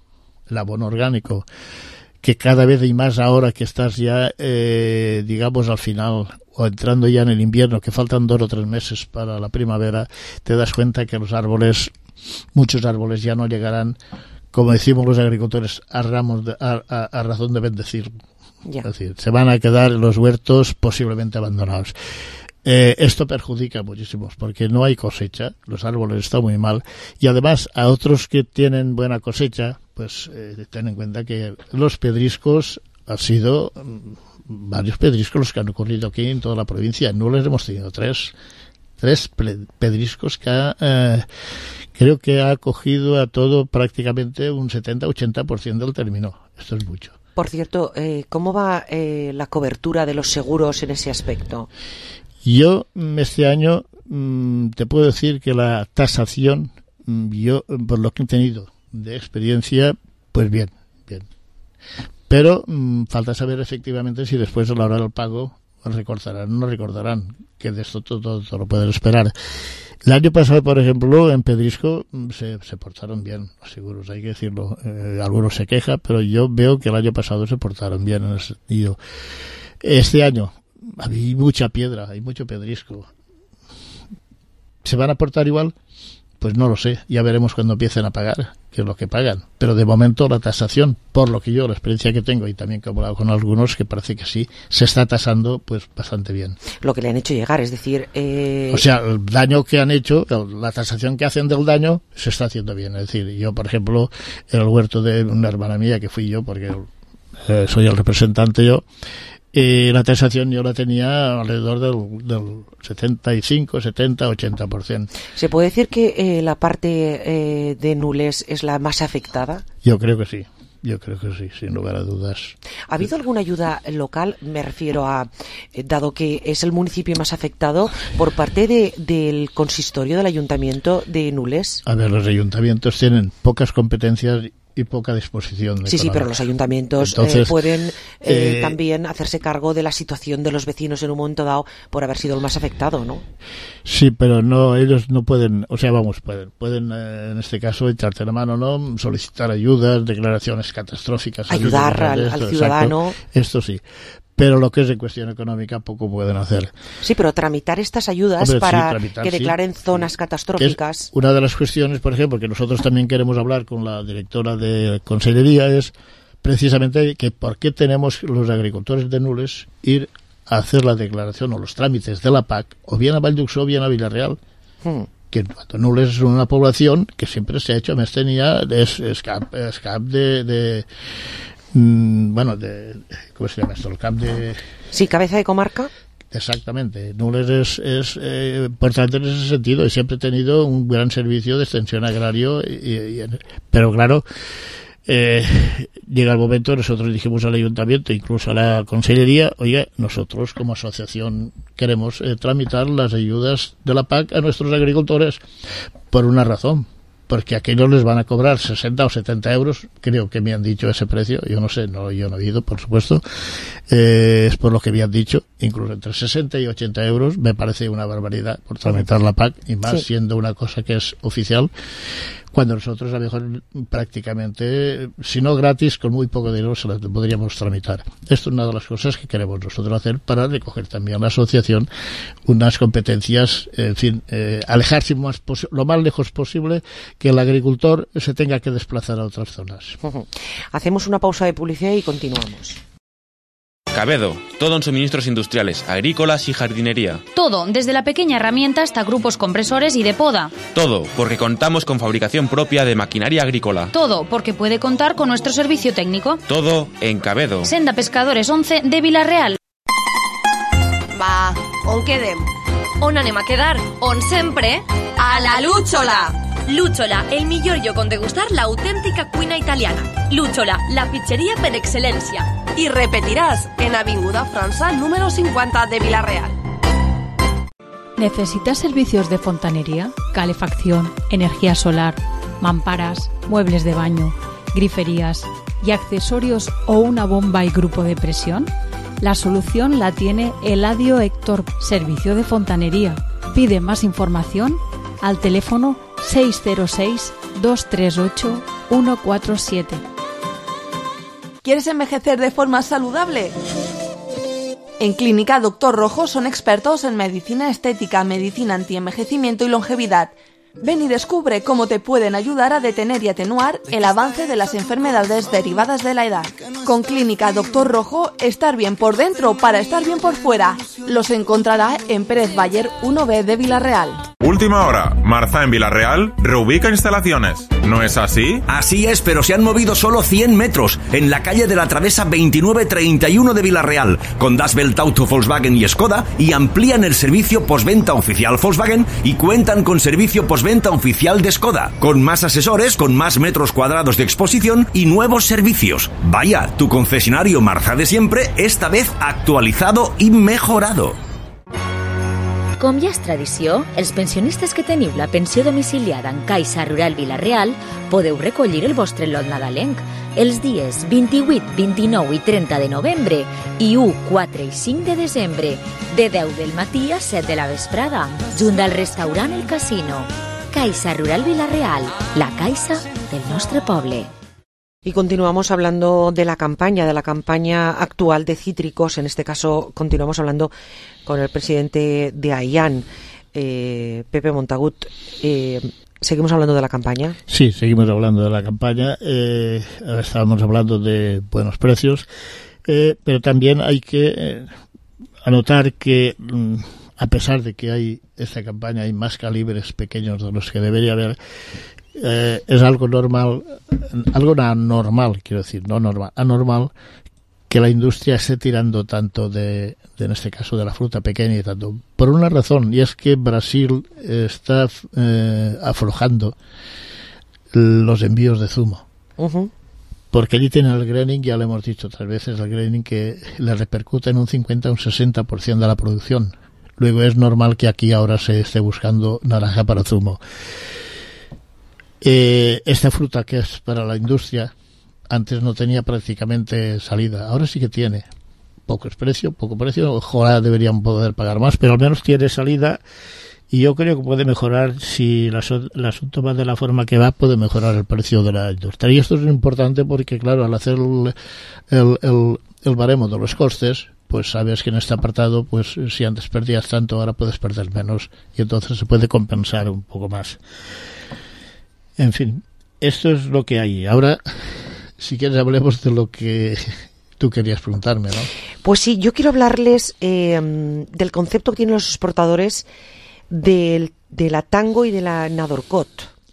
que cada vez hay más ahora que estás ya, digamos, al final o entrando ya en el invierno, que faltan 2 o 3 meses para la primavera, te das cuenta que muchos árboles ya no llegarán, como decimos los agricultores, a razón de bendecir. Es decir, se van a quedar los huertos posiblemente abandonados. Esto perjudica muchísimo porque no hay cosecha, los árboles están muy mal y además a otros que tienen buena cosecha, pues ten en cuenta que los pedriscos han sido varios pedriscos los que han ocurrido aquí en toda la provincia. No les hemos tenido tres pedriscos que creo que ha cogido a todo prácticamente un 70-80% del término. Esto es mucho. Por cierto, ¿cómo va la cobertura de los seguros en ese aspecto? Yo este año te puedo decir que la tasación, yo por lo que he tenido de experiencia, pues bien. Pero falta saber efectivamente si después a la hora del pago recordarán o no recordarán, que de esto todo lo pueden esperar. El año pasado, por ejemplo, en Pedrisco se portaron bien los seguros, hay que decirlo. Algunos se quejan, pero yo veo que el año pasado se portaron bien en ese sentido. Este año hay mucha piedra, hay mucho pedrisco. ¿Se van a portar igual? Pues no lo sé, ya veremos cuando empiecen a pagar, que es lo que pagan. Pero de momento la tasación, por lo que yo, la experiencia que tengo y también que he hablado con algunos, que parece que sí, se está tasando pues bastante bien. Lo que le han hecho llegar, es decir... O sea, el daño que han hecho, la tasación que hacen del daño, se está haciendo bien. Es decir, yo, por ejemplo, en el huerto de una hermana mía, que fui yo, porque soy el representante yo, la tasación yo la tenía alrededor del 75, 70, 80%. ¿Se puede decir que la parte de Nules es la más afectada? Yo creo que sí, sin lugar a dudas. ¿Ha habido alguna ayuda local? Me refiero a, dado que es el municipio más afectado, por parte del consistorio del ayuntamiento de Nules. A ver, los ayuntamientos tienen pocas competencias y poca disposición. Sí, pero los ayuntamientos pueden también hacerse cargo de la situación de los vecinos en un momento dado por haber sido el más afectado, ¿no? Sí, pero no, ellos no pueden, o sea, pueden en este caso echarte la mano, ¿no? Solicitar ayudas, declaraciones catastróficas. Ayudar al ciudadano. Exacto, esto sí. Pero lo que es de cuestión económica poco pueden hacer. Sí, pero tramitar estas ayudas para que declaren zonas catastróficas. Es una de las cuestiones, por ejemplo, que nosotros también queremos hablar con la directora de Consellería, es precisamente que por qué tenemos los agricultores de Nules ir a hacer la declaración o los trámites de la PAC, o bien a Valldhuxó o bien a Villarreal. Que Nules es una población que siempre se ha hecho, més tenia es cap de ¿cómo se llama esto? El cap de... Sí, cabeza de comarca. Exactamente. Nules es importante en ese sentido y siempre ha tenido un gran servicio de extensión agrario. Pero claro, llega el momento, nosotros dijimos al ayuntamiento, incluso a la consellería, oye, nosotros como asociación queremos tramitar las ayudas de la PAC a nuestros agricultores por una razón. Porque aquellos les van a cobrar 60 o 70 euros, creo que me han dicho ese precio, yo no sé, yo no he ido, por supuesto, es por lo que me han dicho, incluso entre 60 y 80 euros me parece una barbaridad por tramitar la PAC, y más siendo una cosa que es oficial, cuando nosotros a lo mejor prácticamente, si no gratis, con muy poco dinero se la podríamos tramitar. Esto es una de las cosas que queremos nosotros hacer para recoger también a la asociación unas competencias, en fin, alejarse lo más lejos posible, que el agricultor se tenga que desplazar a otras zonas. Hacemos una pausa de publicidad y continuamos. Cabedo, todo en suministros industriales, agrícolas y jardinería. Todo, desde la pequeña herramienta hasta grupos compresores y de poda. Todo, porque contamos con fabricación propia de maquinaria agrícola. Todo, porque puede contar con nuestro servicio técnico. Todo en Cabedo. Senda Pescadores 11 de Villarreal. Va, on quedem? On anem a quedar? On sempre? A la Lúchola! Lúchola, el millor lloc on degustar l'autèntica cuina italiana. Lúchola, la pizzeria per excel·lència. Y repetirás en Avinguda França número 50 de Villarreal. ¿Necesitas servicios de fontanería, calefacción, energía solar, mamparas, muebles de baño, griferías y accesorios o una bomba y grupo de presión? La solución la tiene Eladio Héctor, servicio de fontanería. Pide más información al teléfono 606-238-147. ¿Quieres envejecer de forma saludable? En Clínica Doctor Rojo son expertos en medicina estética, medicina antienvejecimiento y longevidad. Ven y descubre cómo te pueden ayudar a detener y atenuar el avance de las enfermedades derivadas de la edad. Con Clínica Doctor Rojo, estar bien por dentro para estar bien por fuera. Los encontrará en Pérez Bayer 1B de Villarreal. Última hora. Marza en Villarreal reubica instalaciones. ¿No es así? Así es, pero se han movido solo 100 metros en la calle de la Travesa 2931 de Villarreal, con Das Welt Auto Volkswagen y Skoda, y amplían el servicio postventa oficial Volkswagen y cuentan con servicio postventa oficial de Skoda, con más asesores, con más metros cuadrados de exposición y nuevos servicios. Vaya, tu concesionario Marza de siempre, esta vez actualizado i mejorado. Com ja és tradició, els pensionistes que teniu la pensió domiciliada en Caixa Rural Vila-real podeu recollir el vostre lot nadalenc els dies 28, 29 i 30 de novembre i 1, 4 i 5 de desembre, de 10 del matí a 7 de la vesprada, junt al restaurant El Casino. Caixa Rural Vila-real, la caixa del nostre poble. Y continuamos hablando de la campaña actual de cítricos. En este caso, continuamos hablando con el presidente de AIAN, Pepe Montagut. ¿Seguimos hablando de la campaña? Sí, seguimos hablando de la campaña. Estábamos hablando de buenos precios, pero también hay que anotar que, a pesar de que hay esta campaña, hay más calibres pequeños de los que debería haber. Es algo normal, algo anormal, quiero decir, no normal, anormal, que la industria esté tirando tanto de en este caso de la fruta pequeña y tanto, por una razón, y es que Brasil está aflojando los envíos de zumo. Porque allí tienen el graining, ya lo hemos dicho otras veces, el graining que le repercute en un 50 o un 60% de la producción. Luego es normal que aquí ahora se esté buscando naranja para zumo. Esta fruta que es para la industria antes no tenía prácticamente salida, ahora sí que tiene poco precio, ojalá deberían poder pagar más, pero al menos tiene salida y yo creo que puede mejorar, si el asunto va de la forma que va, puede mejorar el precio de la industria. Y esto es importante porque, claro, al hacer el baremo de los costes, pues sabes que en este apartado, pues si antes perdías tanto, ahora puedes perder menos y entonces se puede compensar un poco más. En fin, esto es lo que hay. Ahora, si quieres, hablemos de lo que tú querías preguntarme, ¿no? Pues sí, yo quiero hablarles del concepto que tienen los exportadores de la Tango y de la Nadorcot.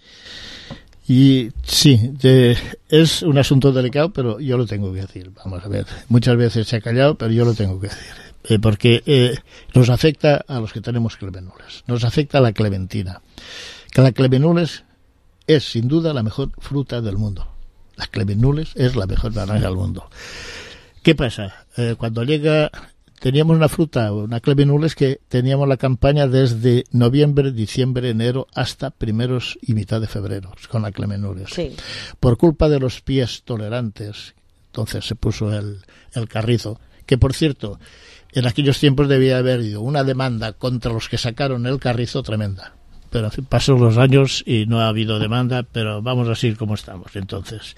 Y sí, es un asunto delicado, pero yo lo tengo que decir. Vamos a ver, muchas veces se ha callado, pero yo lo tengo que decir. Porque nos afecta a los que tenemos clemenules. Nos afecta a la clementina. Que la clemenules es sin duda la mejor fruta del mundo. La clemenules es la mejor naranja del mundo. ¿Qué pasa? Cuando teníamos una fruta, una clemenules, que teníamos la campaña desde noviembre, diciembre, enero, hasta primeros y mitad de febrero, con la clemenules. Sí. Por culpa de los pies tolerantes, entonces se puso el carrizo, que por cierto, en aquellos tiempos debía haber habido una demanda contra los que sacaron el carrizo tremenda. Pero en fin, pasan los años y no ha habido demanda, pero vamos a seguir como estamos. Entonces,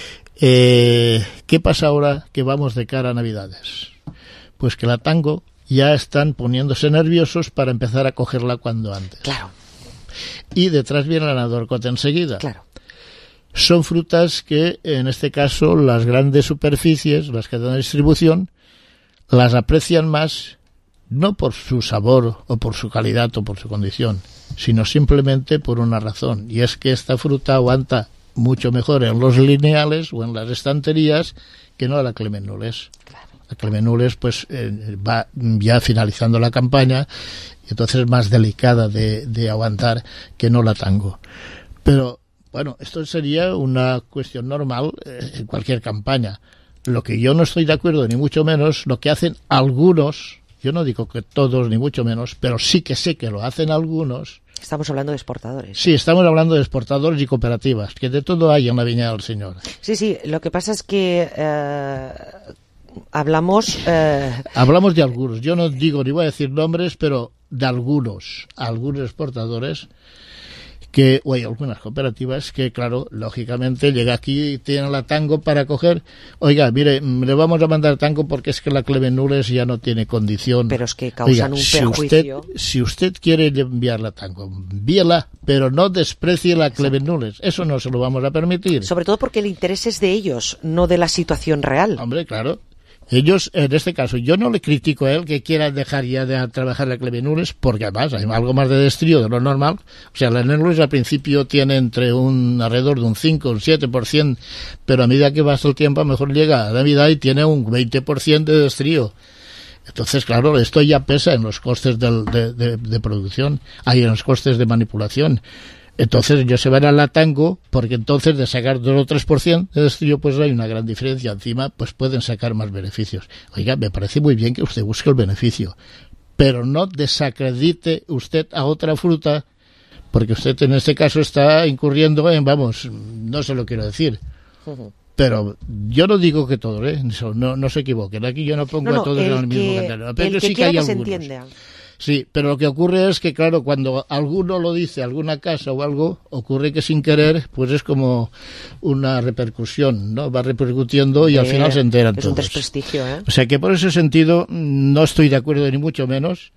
¿qué pasa ahora que vamos de cara a Navidades? Pues que la Tango ya están poniéndose nerviosos para empezar a cogerla cuando antes. Claro. Y detrás viene la Nadorcot enseguida. Claro. Son frutas que, en este caso, las grandes superficies, las que dan distribución, las aprecian más, no por su sabor o por su calidad o por su condición, sino simplemente por una razón, y es que esta fruta aguanta mucho mejor en los lineales o en las estanterías que no la clemenules. Claro. La clemenules pues va ya finalizando la campaña y entonces es más delicada de aguantar que no la Tango. Pero bueno, esto sería una cuestión normal en cualquier campaña. Lo que yo no estoy de acuerdo, ni mucho menos, lo que hacen algunos, yo no digo que todos, ni mucho menos, pero sí que sé que lo hacen algunos. Estamos hablando de exportadores. Sí, estamos hablando de exportadores y cooperativas, que de todo hay en la Viña del Señor. Sí, lo que pasa es que hablamos de algunos. Yo no digo ni voy a decir nombres, pero de algunos exportadores o hay algunas cooperativas que, claro, lógicamente llega aquí y tiene la Tango para coger, oiga, mire, le vamos a mandar Tango porque es que la Clevenules ya no tiene condición. Pero es que causan un perjuicio. Si usted quiere enviar la Tango, envíela, pero no desprecie la Clevenules. Eso no se lo vamos a permitir. Sobre todo porque el interés es de ellos, no de la situación real. Hombre, claro. Ellos, en este caso, yo no le critico a él que quiera dejar ya de trabajar la Clevenules, porque además hay algo más de destrío de lo normal. O sea, la Nenules al principio tiene alrededor de un 5 o un 7%, pero a medida que pasa el tiempo, a lo mejor llega a Navidad y tiene un 20% de destrío. Entonces, claro, esto ya pesa en los costes de producción, en los costes de manipulación. Entonces ellos se van a la Tango, porque entonces de sacar 2 o 3% de destrío, pues hay una gran diferencia. Encima, pues pueden sacar más beneficios. Oiga, me parece muy bien que usted busque el beneficio, pero no desacredite usted a otra fruta, porque usted en este caso está incurriendo en, no se lo quiero decir. Pero yo no digo que todos, no se equivoquen. Aquí yo no pongo a todos en el mismo candelero. Pero sí que hay algunos. Sí, pero lo que ocurre es que, claro, cuando alguno lo dice, alguna casa o algo, ocurre que sin querer, pues es como una repercusión, ¿no? Va repercutiendo y al final se enteran todos. Es un desprestigio, ¿eh? O sea que por ese sentido no estoy de acuerdo ni mucho menos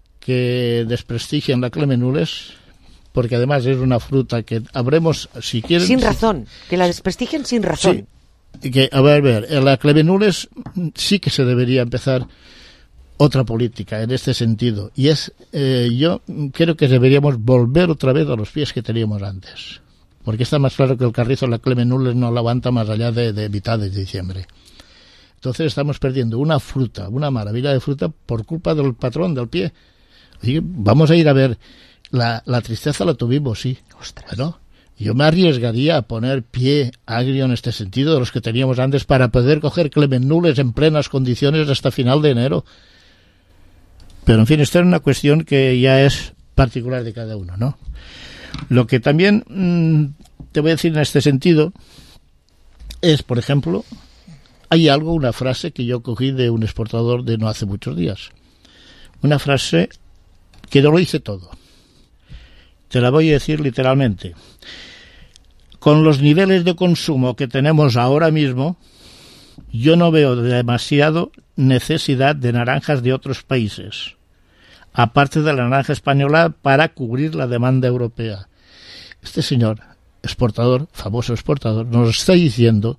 que desprestigien la Clevenules, porque además es una fruta que habremos, si quieren... Sin razón, que la desprestigien sin razón. Sí, que, a ver, en la Clevenules sí que se debería empezar otra política en este sentido, y es yo creo que deberíamos volver otra vez a los pies que teníamos antes, porque está más claro que el carrizo la Clevenules no la aguanta más allá de mitad de diciembre. Entonces estamos perdiendo una fruta, una maravilla de fruta por culpa del patrón del pie. Y vamos a ir a ver, la tristeza la tuvimos, sí. Bueno, yo me arriesgaría a poner pie agrio en este sentido de los que teníamos antes para poder coger Clevenules en plenas condiciones hasta final de enero. Pero, en fin, esta es una cuestión que ya es particular de cada uno, ¿no? Lo que también te voy a decir en este sentido es, por ejemplo, hay una frase que yo cogí de un exportador de no hace muchos días. Una frase que no lo dice todo. Te la voy a decir literalmente. Con los niveles de consumo que tenemos ahora mismo, yo no veo demasiado necesidad de naranjas de otros países, aparte de la naranja española, para cubrir la demanda europea. Este señor exportador, famoso exportador, nos está diciendo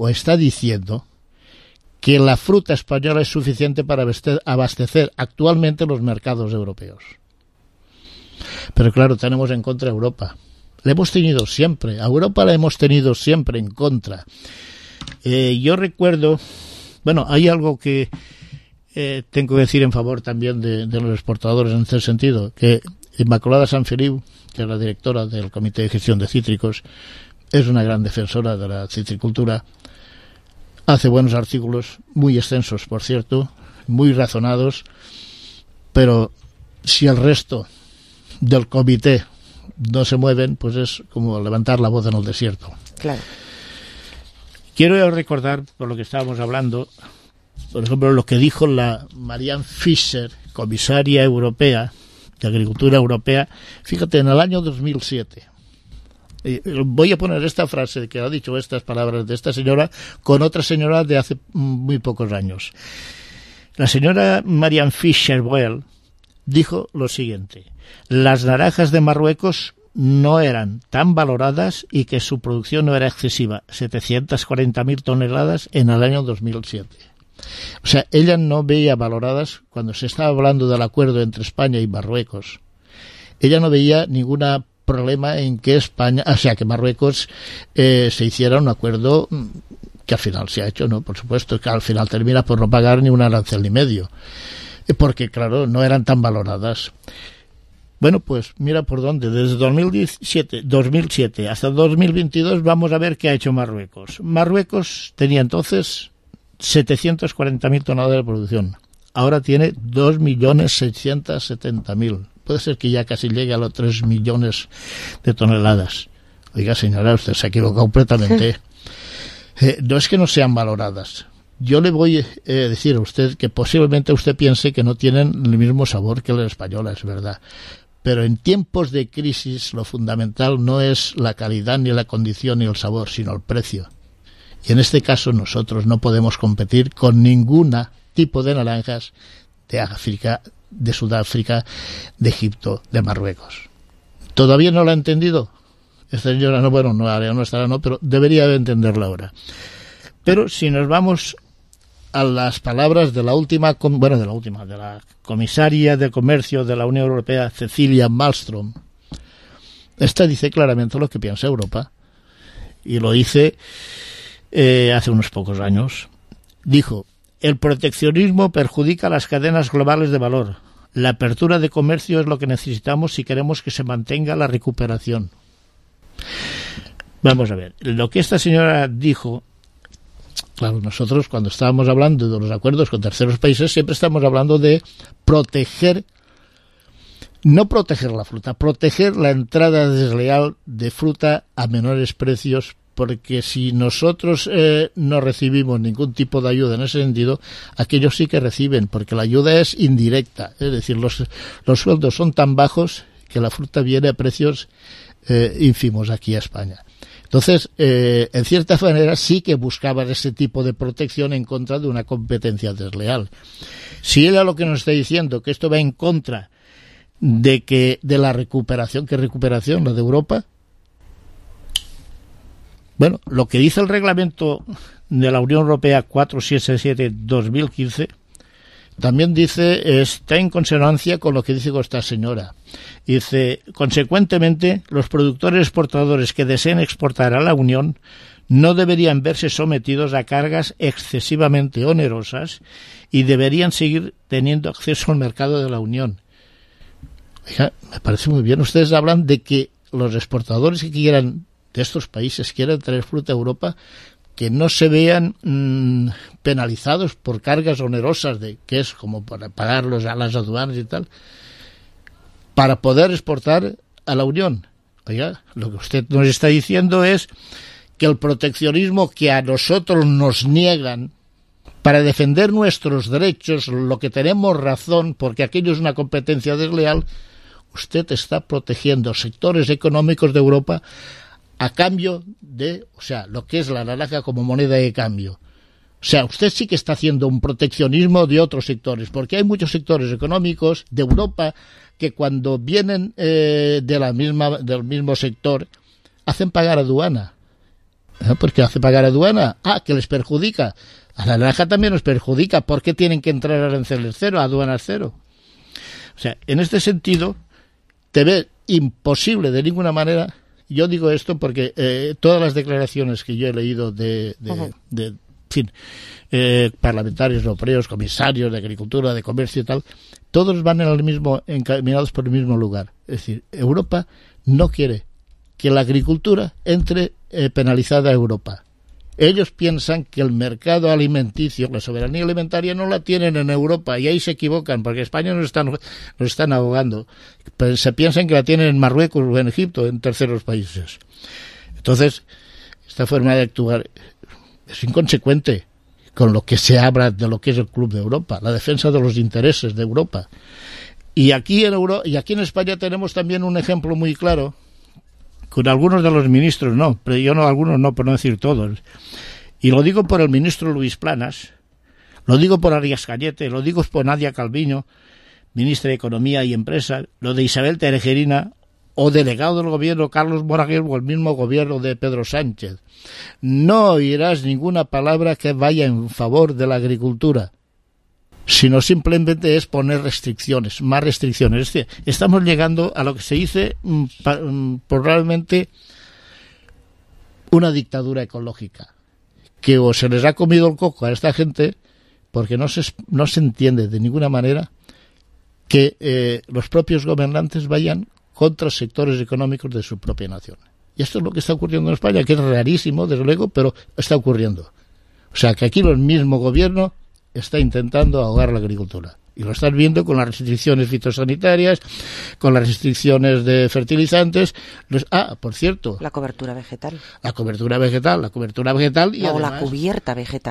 que la fruta española es suficiente para abastecer actualmente los mercados europeos. Pero claro, tenemos en contra a Europa. La hemos tenido siempre, a Europa la hemos tenido siempre en contra. Yo recuerdo, hay algo que tengo que decir en favor también de los exportadores en este sentido, que Inmaculada Sanfeliu, que es la directora del Comité de Gestión de Cítricos, es una gran defensora de la citricultura, hace buenos artículos, muy extensos, por cierto, muy razonados, pero si el resto del comité no se mueven, pues es como levantar la voz en el desierto. Claro. Quiero recordar, por lo que estábamos hablando, por ejemplo, lo que dijo la Marianne Fischer, comisaria europea de Agricultura Europea, fíjate, en el año 2007. Voy a poner esta frase que ha dicho estas palabras de esta señora con otra señora de hace muy pocos años. La señora Marianne Fischer-Boel dijo lo siguiente: las naranjas de Marruecos no eran tan valoradas y que su producción no era excesiva, 740.000 toneladas en el año 2007. O sea, ella no veía valoradas, cuando se estaba hablando del acuerdo entre España y Marruecos, ella no veía ningún problema en que que Marruecos se hiciera un acuerdo que al final se ha hecho, ¿no? Por supuesto, que al final termina por no pagar ni un arancel ni medio, porque claro, no eran tan valoradas. Bueno, pues mira por dónde, desde 2007 hasta 2022 vamos a ver qué ha hecho Marruecos. Marruecos tenía entonces 740.000 toneladas de producción. Ahora tiene 2.670.000. Puede ser que ya casi llegue a los 3 millones de toneladas. Oiga, señora, usted se ha equivocado completamente. No es que no sean valoradas. Yo le voy a decir a usted que posiblemente usted piense que no tienen el mismo sabor que la española, es verdad. Pero en tiempos de crisis lo fundamental no es la calidad ni la condición ni el sabor, sino el precio. Y en este caso nosotros no podemos competir con ningún tipo de naranjas de África, de Sudáfrica, de Egipto, de Marruecos. ¿Todavía no lo ha entendido? Esta señora no, bueno, no estará, no, pero debería de entenderlo ahora. Pero si nos vamos a las palabras de la comisaria de Comercio de la Unión Europea, Cecilia Malmström, esta dice claramente lo que piensa Europa, y lo dice hace unos pocos años. Dijo: el proteccionismo perjudica las cadenas globales de valor. La apertura de comercio es lo que necesitamos si queremos que se mantenga la recuperación. Vamos a ver, lo que esta señora dijo. Claro, nosotros cuando estábamos hablando de los acuerdos con terceros países siempre estamos hablando de proteger, no proteger la fruta, proteger la entrada desleal de fruta a menores precios, porque si nosotros no recibimos ningún tipo de ayuda en ese sentido, aquellos sí que reciben, porque la ayuda es indirecta, es decir, los sueldos son tan bajos que la fruta viene a precios ínfimos aquí a España. Entonces, en cierta manera sí que buscaban ese tipo de protección en contra de una competencia desleal. Si ella lo que nos está diciendo, que esto va en contra de la recuperación, ¿qué recuperación? ¿La de Europa? Bueno, lo que dice el reglamento de la Unión Europea 477-2015 también dice, está en consonancia con lo que dice esta señora. Dice, consecuentemente, los productores exportadores que deseen exportar a la Unión no deberían verse sometidos a cargas excesivamente onerosas y deberían seguir teniendo acceso al mercado de la Unión. Oiga, me parece muy bien. Ustedes hablan de que los exportadores que quieran de estos países quieran traer fruta a Europa, que no se vean penalizados por cargas onerosas, que es como para pagarlos a las aduanas y tal, para poder exportar a la Unión. Oiga, lo que usted nos está diciendo es que el proteccionismo que a nosotros nos niegan para defender nuestros derechos, lo que tenemos razón, porque aquello es una competencia desleal, usted está protegiendo sectores económicos de Europa a cambio de, o sea, lo que es la naranja como moneda de cambio. O sea, usted sí que está haciendo un proteccionismo de otros sectores, porque hay muchos sectores económicos de Europa que cuando vienen del mismo sector hacen pagar aduana. ¿Por qué hace pagar aduana? Que les perjudica. A la naranja también nos perjudica. ¿Por qué tienen que entrar a aranceles cero, a aduanas cero? O sea, en este sentido, te ve imposible de ninguna manera. Yo digo esto porque todas las declaraciones que yo he leído de parlamentarios europeos, comisarios de Agricultura, de Comercio y tal, todos van encaminados por el mismo lugar. Es decir, Europa no quiere que la agricultura entre penalizada a Europa. Ellos piensan que el mercado alimenticio, la soberanía alimentaria, no la tienen en Europa, y ahí se equivocan, porque España nos están ahogando. Pero se piensan que la tienen en Marruecos o en Egipto, en terceros países. Entonces, esta forma de actuar es inconsecuente con lo que se habla de lo que es el Club de Europa, la defensa de los intereses de Europa. Y aquí en España tenemos también un ejemplo muy claro, con algunos de los ministros no, pero yo no, algunos no, por no decir todos. Y lo digo por el ministro Luis Planas, lo digo por Arias Cañete, lo digo por Nadia Calviño, ministra de Economía y Empresa, lo de Isabel Terejerina, o delegado del gobierno Carlos Moraguer, o el mismo gobierno de Pedro Sánchez. No oirás ninguna palabra que vaya en favor de la agricultura, sino simplemente es poner restricciones, más restricciones. Es decir, estamos llegando a lo que se dice probablemente una dictadura ecológica, que o se les ha comido el coco a esta gente, porque no se entiende de ninguna manera que los propios gobernantes vayan contra sectores económicos de su propia nación. Y esto es lo que está ocurriendo en España, que es rarísimo, desde luego, pero está ocurriendo. O sea, que aquí el mismo gobierno está intentando ahogar la agricultura. Y lo están viendo con las restricciones fitosanitarias, con las restricciones de fertilizantes. Por cierto. La cobertura vegetal. La cobertura vegetal y además, la cubierta vegetal.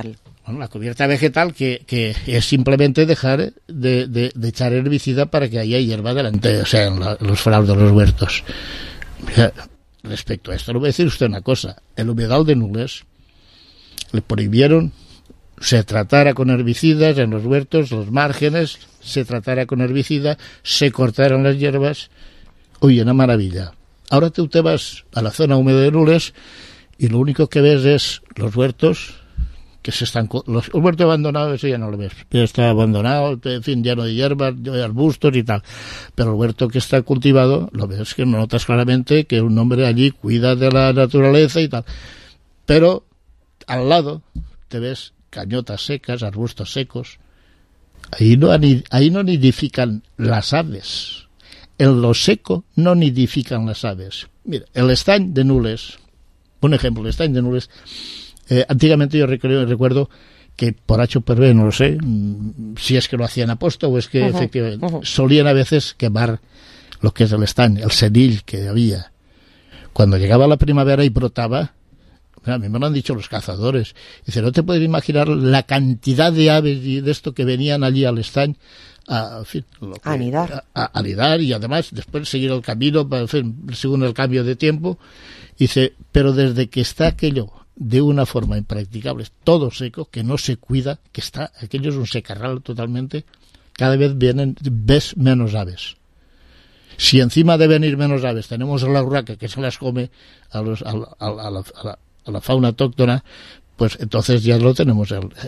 Bueno, la cubierta vegetal que es simplemente dejar de echar herbicida para que haya hierba delante, o sea, en los fraus de los huertos. Mira, respecto a esto, le voy a decir usted una cosa. El humedal de Nules le prohibieron se tratara con herbicidas en los huertos, los márgenes, se tratara con herbicida, se cortaron las hierbas. Oye, una maravilla. Ahora tú te vas a la zona húmeda de Nules y lo único que ves es los huertos que se están... El huerto abandonado, eso ya no lo ves. Ya está abandonado, en fin, lleno de hierbas, de arbustos y tal. Pero el huerto que está cultivado, lo ves que notas claramente que un hombre allí cuida de la naturaleza y tal. Pero al lado te ves cañotas secas, arbustos secos. Ahí no nidifican las aves. En lo seco no nidifican las aves. Mira, el estany de Nules, un ejemplo, el estany de Nules, antiguamente yo recuerdo que por H o por B, no lo sé, si es que lo hacían aposta o es que efectivamente solían a veces quemar lo que es el estany, el senil que había. Cuando llegaba la primavera y brotaba, a mí me lo han dicho los cazadores, dice, no te puedes imaginar la cantidad de aves y de esto que venían allí al estany a anidar y además después seguir el camino según el cambio de tiempo. Dice, pero desde que está aquello de una forma impracticable, todo seco, que no se cuida, que está, aquello es un secarral totalmente, cada vez ves menos aves. Si encima de venir menos aves tenemos la urraca que se las come a la fauna autóctona, pues entonces ya lo tenemos,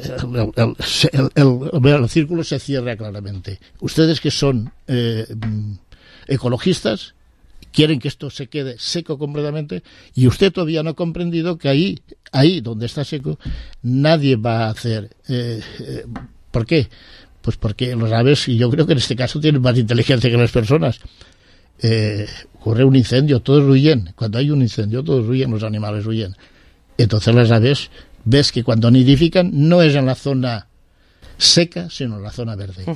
el círculo se cierra claramente. Ustedes que son ecologistas, quieren que esto se quede seco completamente, y usted todavía no ha comprendido que ahí donde está seco, nadie va a hacer... ¿Por qué? Pues porque los aves, y yo creo que en este caso tienen más inteligencia que las personas. Ocurre un incendio, todos huyen. Cuando hay un incendio, todos huyen, los animales huyen. Entonces las aves, ves que cuando nidifican no es en la zona seca, sino en la zona verde.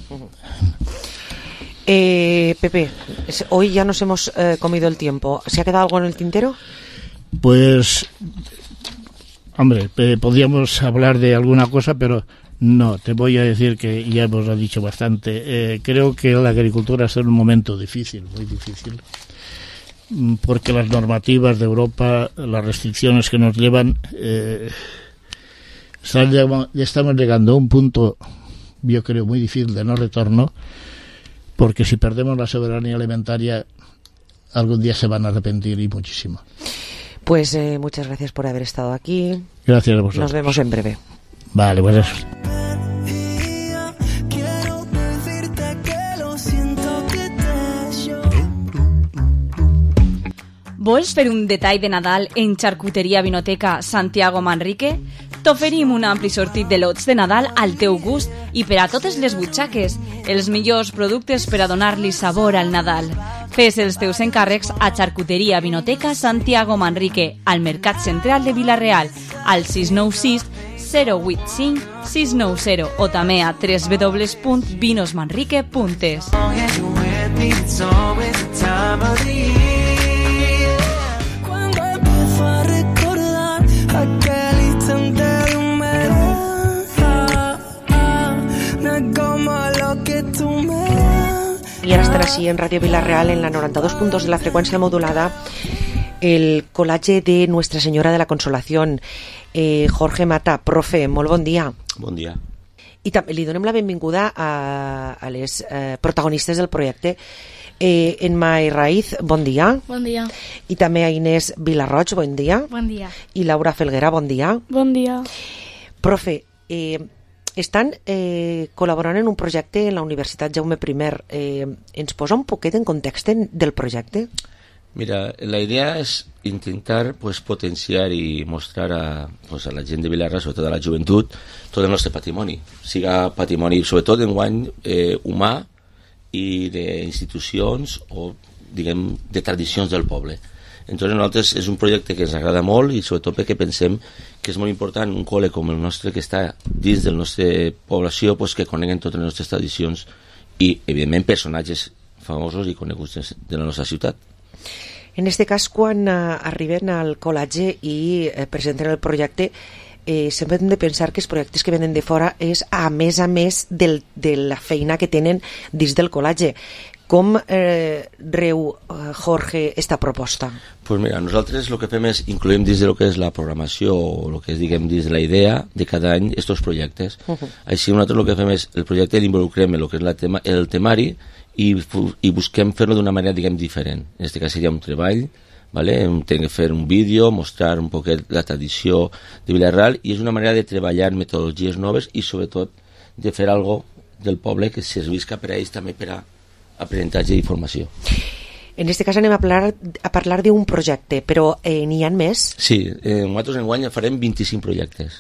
Pepe, hoy ya nos hemos comido el tiempo. ¿Se ha quedado algo en el tintero? Pues, hombre, podríamos hablar de alguna cosa, pero no, te voy a decir que ya hemos dicho bastante. Creo que la agricultura está en un momento difícil, muy difícil, porque las normativas de Europa, las restricciones que nos llevan, estamos llegando a un punto, yo creo, muy difícil de no retorno, porque si perdemos la soberanía alimentaria, algún día se van a arrepentir y muchísimo. Pues muchas gracias por haber estado aquí. Gracias a vosotros. Nos vemos en breve. Vale, pues Vols fer un detall de Nadal en Xarcuteria Vinoteca Santiago Manrique? T'oferim un ampli sortit de lots de Nadal al teu gust i per a totes les butxaques, els millors productes per a donar-li sabor al Nadal. Fes els teus encàrrecs a Xarcuteria Vinoteca Santiago Manrique, al Mercat Central de Vila-real, al 696 085 690 o també a www.vinosmanrique.es. Y ahora estará así en Radio Vila-real, en la 92 puntos de la frecuencia modulada, el collage de Nuestra Señora de la Consolación. Jorge Mata, profe, molt bon dia. Bon dia. I també li donem la benvinguda a les protagonistes del projecte. Emma Raiz, bon dia. Bon dia. I també a Inés Vilarroig, bon dia. Bon dia. I Laura Felguera, bon dia. Bon dia. Profe, estan col·laborant en un projecte en la Universitat Jaume I. Ens posa un poquet en context del projecte? Mira, la idea es intentar potenciar y mostrar a la gent de Vilarra, sobretot a la joventut, tot el nostre patrimoni. Siga patrimoni, sobretot enguany humà i d'institucions o, diguem, de tradicions del poble. Entonces, nosaltres és un projecte que ens agrada molt i sobretot perquè pensem que és molt important un col·le com el nostre que està dins de la nostra població que coneguen totes les nostres tradicions i, evidentment, personatges famosos i coneguts de la nostra ciutat. En este cas, quan arriben al col·legi i presenten el projecte, sempre hem de pensar que els projectes que venen de fora és a més de la feina que tenen dins del col·legi. Com reu, Jorge, esta proposta? Pues mira, nosaltres el que fem és incloem dins de lo que és la programació o el que és, diguem, dins de la idea de cada any estos projectes. Així nosaltres el que fem és el projecte l'involucrem en el que és el temari i busquem fer-lo d'una manera, diguem, diferent. En aquest cas seria un treball, ¿vale? Hem de fer un vídeo, mostrar un poquet la tradició de Vila-real, i és una manera de treballar metodologies noves i sobretot de fer algo del poble que servisca per a ells també per a aprenentatge i formació. En aquest cas anem a parlar d'un projecte, però n'hi ha més? Sí, nosaltres enguany farem 25 projectes.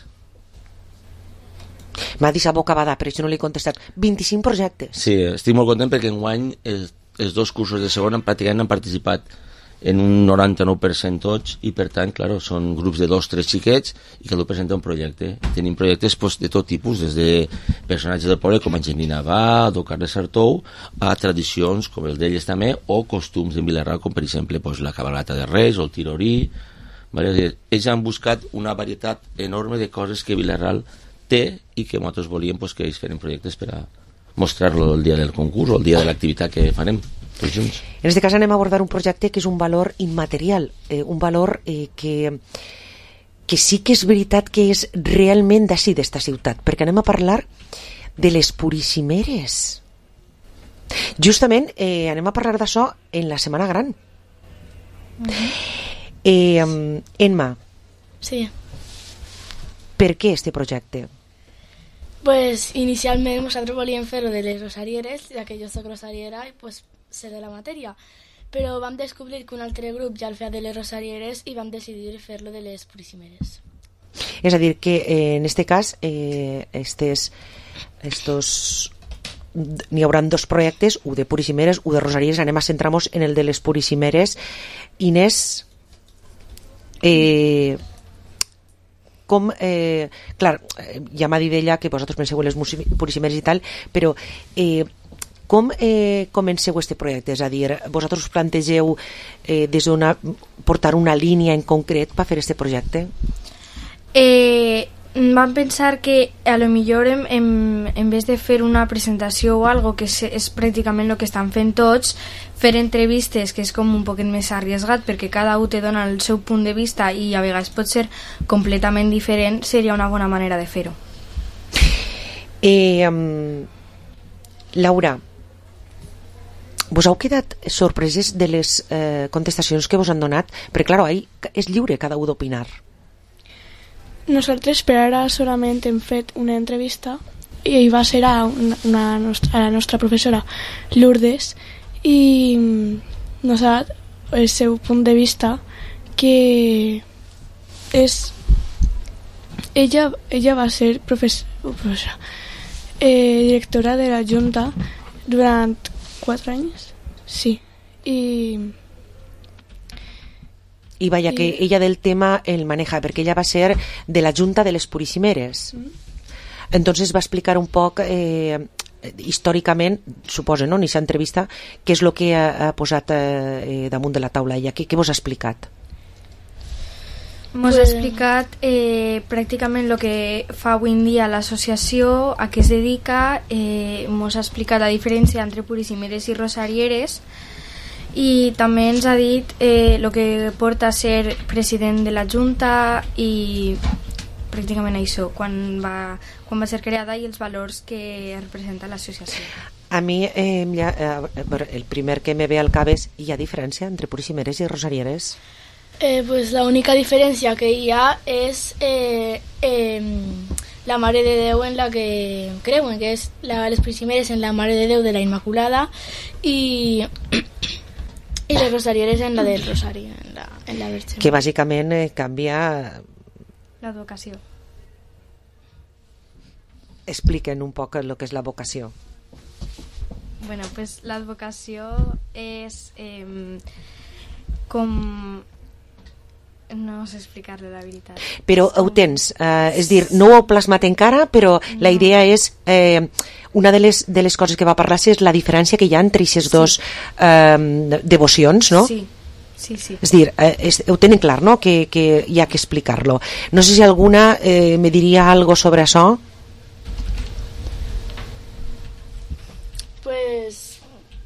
M'ha dit a boca bada, per això no li he contestat. 25 projectes? Sí, estic molt content perquè enguany els dos cursos de segon pràcticament han participat en un 99% tots, i per tant, claro, són grups de 2-3 xiquets i cada un presenta un projecte. Tenim projectes pues, de tot tipus, des de personatges del poble com Angeli Navà, o Carles Sartou, a tradicions com el d'elles també, o costums de Vila-real, com per exemple pues, la cabalgata de Reis o el tirorí. Vale? Ells han buscat una varietat enorme de coses que Vila-real té i que nosaltres volíem pues, que ells feren projectes per a mostrar-lo el dia del concurs o el dia de l'activitat que farem. En aquest cas anem a abordar un projecte que és un valor immaterial, un valor que sí que és veritat que és realment d'ací, d'esta ciutat, perquè anem a parlar de les Purissimeres. Justament anem a parlar d'això en la Setmana Gran. Emma. Sí. Per què este projecte? Pues inicialment nosaltres volíem fer-ho de les rosarieres, ja que jo soc rosariera i pues sé de la matèria, però vam descobrir que un altre grup ja el feia de les rosarieres i vam decidir fer-lo de les Purissimeres. És a dir, que en este cas n'hi haurà dos projectes, un de Purissimeres, un de rosarieres. Anem a centrar-nos en el de les Purissimeres. Inés, com, clar, ja m'ha dit ella que vosaltres penseu en les Purissimeres i tal, però com comenceu este projecte? És a dir, vosaltres us plantegeu des d'on portar una línia en concret per fer este projecte? Vam pensar que a lo millor en vez de fer una presentació o algo que és pràcticament el que estan fent tots, fer entrevistes, que és com un poquet més arriesgat perquè cada un te dona el seu punt de vista i a vegades pot ser completament diferent, seria una bona manera de fer-ho. Laura, vos heu quedat sorpreses de les contestacions que vos han donat? Perquè, clar, ahí és lliure cada un d'opinar. Nosaltres per ara solament hem fet una entrevista i va ser a la nostra professora Lourdes i nos ha dat el seu punt de vista, que és ella va ser professora directora de la Junta durant 4 anys, sí, i vaya que ella del tema el maneja, perquè ella va ser de la Junta de les Purissimeres. Entonces va explicar un poc històricament, suposo, no?, en aquesta entrevista, què és el que ha posat damunt de la taula ella. Què vos ha explicat? Mos ha explicat pràcticament el que fa avui en dia l'associació, a què es dedica, mos ha explicat la diferència entre Purissimeres i rosarieres, i també ens ha dit el que porta a ser president de la Junta i pràcticament això, quan va ser creada i els valors que representa l'associació. A mi el primer que me ve al cap és, hi ha diferència entre Purissimeres i rosarieres? Pues la única diferència que hi ha és la Mare de Déu en la que creuen, que és les Purissimeres en la Mare de Déu de la Immaculada i les rosarieres en la del Rosari, en la Verge. Que bàsicament canvia l'advocació. Expliquen un poc el que és l'advocació. Bueno, pues l'advocació és com... No sé explicar-li la veritat. Però ho tens, és dir, no ho heu plasmat encara, però la idea és... Una de les coses que va parlar és la diferència que hi ha entre aquestes dues devocions, no? Sí, Sí, sí. És dir, ho tenen clar, no?, que hi ha que explicar-lo. No sé si alguna me diria algo sobre això. Pues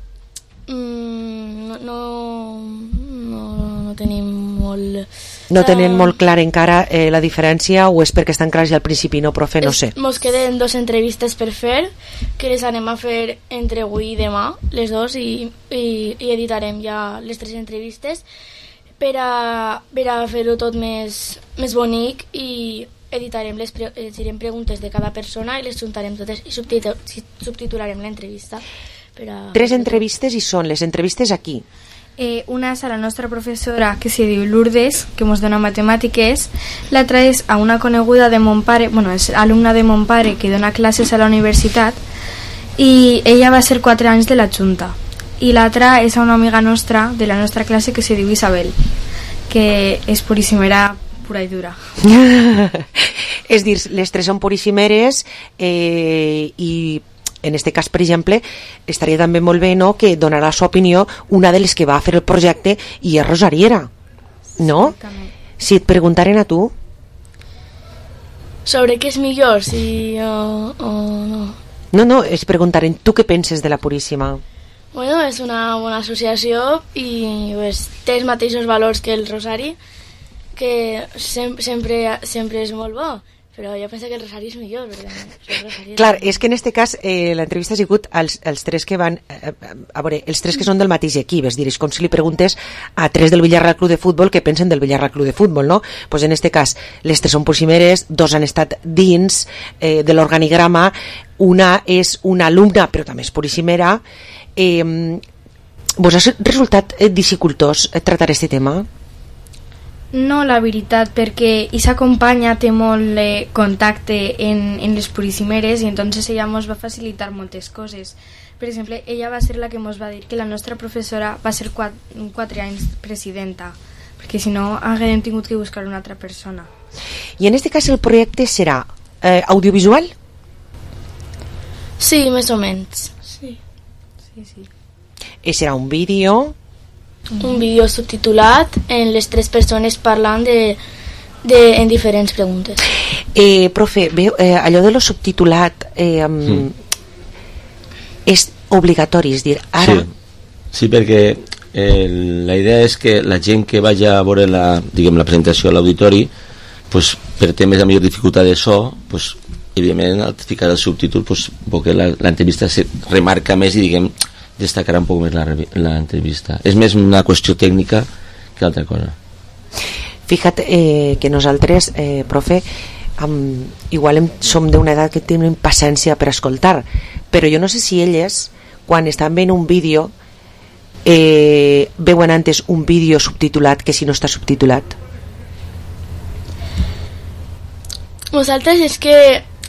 no tenim molt... No tenen molt clar encara la diferència, o és perquè estan clars ja al principi? No, profe, no sé. Mos queden 2 entrevistes per fer, que les anem a fer entre avui i demà, les 2, i editarem ja les 3 entrevistes per a fer-ho tot més bonic, i direm preguntes de cada persona i les juntarem totes i subtitularem l'entrevista. 3 entrevistes, i són les entrevistes aquí? Una és a la nostra professora, que se diu Lourdes, que ens dona matemàtiques. L'altra és a una coneguda de mon pare, és alumna de mon pare, que dona classes a la universitat, i ella va ser 4 anys de la Junta. I l'altra és a una amiga nostra, de la nostra classe, que se diu Isabel, que és puríssimera pura i dura. És dir, les 3 són puríssimeres, i en este cas, per exemple, estaria també molt bé, no?, que donarà la seva opinió una de les que va fer el projecte, i és rosariera, no? Si et preguntaren a tu sobre què és millor, si o no. No, es preguntaren tu què penses de la Puríssima. Bueno, és una bona associació i té els mateixos valors que el Rosari, que sempre és molt bo, però jo penso que el Rosari és millor, perquè clar, és que en este cas l'entrevista ha sigut els 3 que van a veure, els 3 que són del mateix equip, és dir, és com si li preguntes a 3 del Villarreal Club de Futbol què pensen del Villarreal Club de Futbol, no? Pues en este cas les 3 són puríssimeres, 2 han estat dins de l'organigrama, una és una alumna però també és puríssimera. Vos ha resultat dificultós tractar este tema? No, la veritat, perquè i s'acompanya, té molt contacte en les puríssimeres, i entonces ella ens va facilitar moltes coses. Per exemple, ella va ser la que ens va dir que la nostra professora va ser 4 anys presidenta, perquè si no haguem tingut que buscar una altra persona. I en aquest cas el projecte serà audiovisual? Sí, més o menys. Sí. I serà un vídeo? Un vídeo subtitulat en les 3 persones parlant en diferents preguntes. Profe, allò de lo subtitulat és obligatori, és dir, ara... Sí, perquè la idea és que la gent que vagi a veure la presentació a l'auditori, pues, per temes de millor dificultat de so, pues, evidentment al ficar el subtítol, pues, perquè l'entrevista se remarca més i destacarà un poc més l'entrevista. És més una qüestió tècnica que altra cosa. Fíjate que nosaltres, profe, igual som d'una edat que tenim paciència per escoltar, però jo no sé si elles, quan estan veient un vídeo, veuen antes un vídeo subtitulat que si no està subtitulat. Nosaltres és que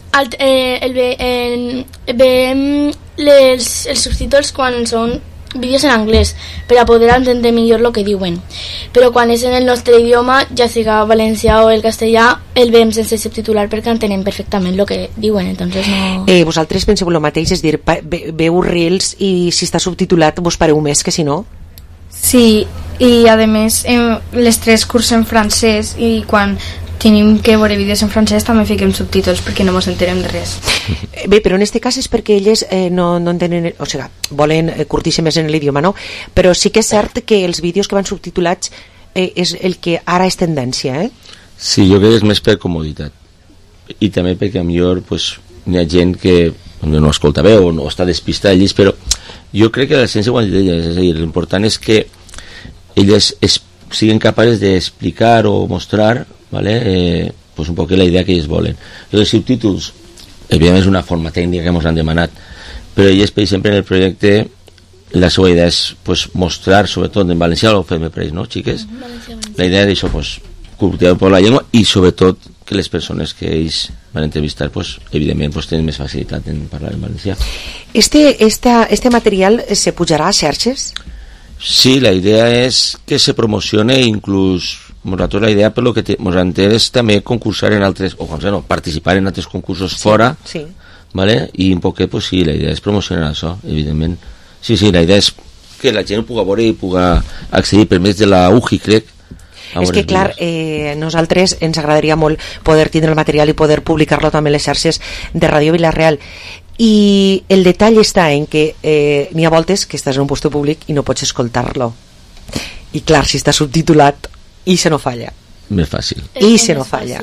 veiem els subtítols quan són vídeos en anglès per a poder entendre millor el que diuen, però quan és en el nostre idioma, ja siga valencià o el castellà, el veiem sense subtitular perquè entenem perfectament el que diuen, entonces no... Vosaltres penseu el mateix, és dir, veu reels i si està subtitulat vos pareu més que si no? Sí, i a més les 3 cursen francès i quan tenim que veure vídeos en francès també fiquem subtítols perquè no ens enterem de res. Bé, però en aquest cas és perquè elles no entenen, o sigui, volen curtir-se més en l'idioma, no? Però sí que és cert que els vídeos que van subtitulats és el que ara és tendència, Sí, jo crec que és més per comoditat i també perquè millor pues, hi ha gent que no escolta bé o no està despistada d'ells, però jo crec que la ciència ho ha dit elles, és a dir, l'important és que elles siguin capaces d'explicar o mostrar, ¿vale? Pues un poc la idea que ells volen. Els subtítols, evidentment és una forma tècnica que ens han demanat, però ells, per exemple, en el projecte la seva idea és pues, mostrar, sobretot en valencià, ho fem per ells, no, xiques? La idea és això, pues, curtir un poc la llengua i sobretot que les persones que ells van entrevistar, pues, evidentment, pues, tenen més facilitat en parlar en valencià. Este material se pujarà a xarxes? Sí, la idea és que se promocione, inclús nosaltres la idea per lo que ens entén és també concursar en altres, o no, participar en altres concursos fora, sí. ¿vale? I un poquet, pues sí, la idea és promocionar això, evidentment. Sí, la idea és que la gent ho puga veure i puga accedir per més de la UGI, crec. És que, clar, nosaltres ens agradaria molt poder tindre el material i poder publicar-lo també a les xarxes de Ràdio Vila-real. I el detall està en que n'hi ha voltes que estàs en un lloc públic i no pots escoltar-lo. I, clar, si està subtitulat, i se no falla. Més fàcil. I se no falla.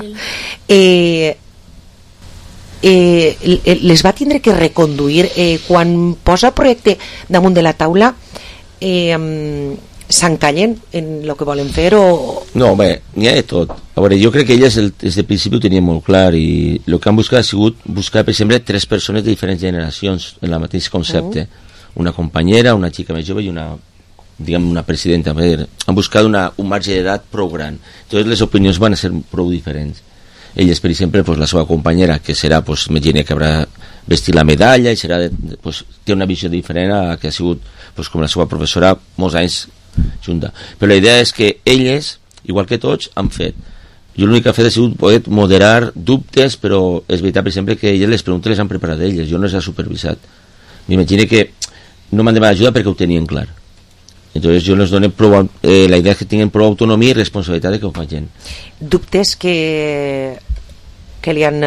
Les va tindre que reconduir quan posa el projecte damunt de la taula, s'encallen en el que volen fer o... No, bé, n'hi ha de tot. A veure, jo crec que elles des de principi ho tenien molt clar i el que han buscat ha sigut buscar, per exemple, 3 persones de diferents generacions en el mateix concepte. Una companyera, una xica més jove i una, diguem, una presidenta. Han buscat un marge d'edat prou gran. Entonces les opinions van a ser prou diferents. Elles, per exemple, pues, la seva companyera, que serà, pues, imagina que haurà vestit la medalla i serà pues, té una visió diferent a que ha sigut, pues, com la seva professora, molts anys junta. Però la idea és que elles, igual que tots, han fet. Jo l'únic que ha fet ha sigut poder moderar dubtes, però és veritat, per exemple, que elles les preguntes les han preparat elles, jo no les he supervisat. M'imagino que no m'han demanat ajuda perquè ho tenien clar. Entonces jo les dono prou, la idea és que tinguin prou autonomia i responsabilitat de que ho facin. Dubtes que li han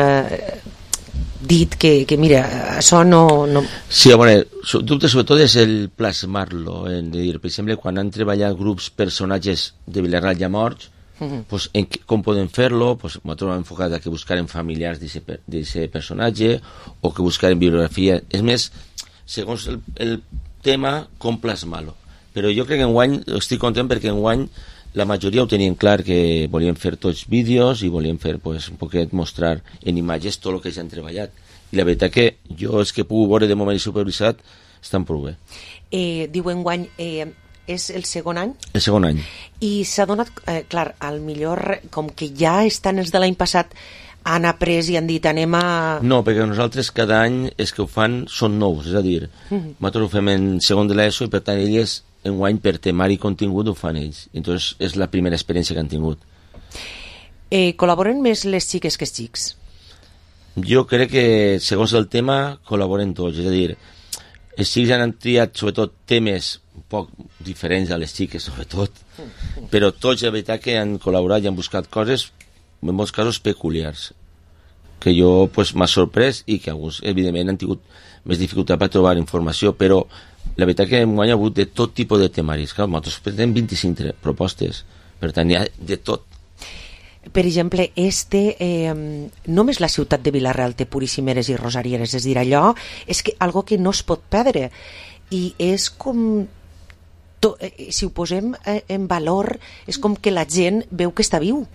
dit que mira, això no... Sí, bueno, dubte sobretot és el plasmar-lo, de dir, per exemple, quan han treballat grups, personatges de Vila-real ja morts, pues, com poden fer-lo, pues, nosaltres hem enfocat a que buscaren familiars d'aquest personatge o que buscaren bibliografia. És més, segons el tema, com plasmar-lo. Però jo crec que enguany estic content perquè enguany la majoria ho tenien clar que volien fer tots vídeos i volien fer pues, un poquet mostrar en imatges tot el que ja han treballat. I la veritat que jo és que puc veure de moment supervisat estan prou bé. Diu enguany és el segon any? El segon any. I s'ha donat, clar, al millor com que ja estan els de l'any passat han après i han dit anem a... No, perquè nosaltres cada any els que ho fan són nous, és a dir, nosaltres ho fem en segon de l'ESO i per tant elles enguany per temari i contingut ho fan ells. Entonces és la primera experiència que han tingut. Col·laboren més les xiques que els xics? Jo crec que segons el tema col·laboren tots, és a dir, els xics han triat sobretot temes un poc diferents a les xiques sobretot, però tots la veritat que han col·laborat i han buscat coses en molts casos peculiars que jo pues, m'ha sorprès i que alguns evidentment han tingut més dificultat per trobar informació, però la veritat que hem guanyat hagut de tot tipus de temaris. Clar, nosaltres tenim 25 propostes, per tant hi ha de tot. Per exemple, només la ciutat de Vila-real té puríssimeres i rosarieres, és a dir, allò és que algo que no es pot perdre i és com si ho posem en valor és com que la gent veu que està viu.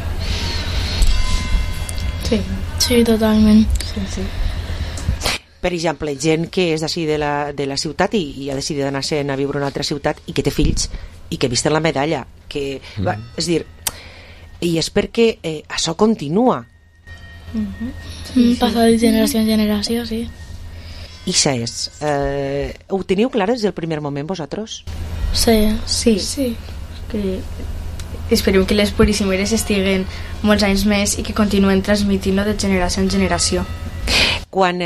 Sí, totalment. Sí. Per exemple, gent que és d'ací de la ciutat i ha decidit anar-se a viure a una altra ciutat i que té fills i que visten la medalla que, és dir, i és perquè això continua. Passa de generació en generació, sí. I això és. Ho teniu clar des del primer moment vosaltres? Sí. Que esperem que les puríssimeres estiguen molts anys més i que continuen transmitint-lo de generació en generació. Quan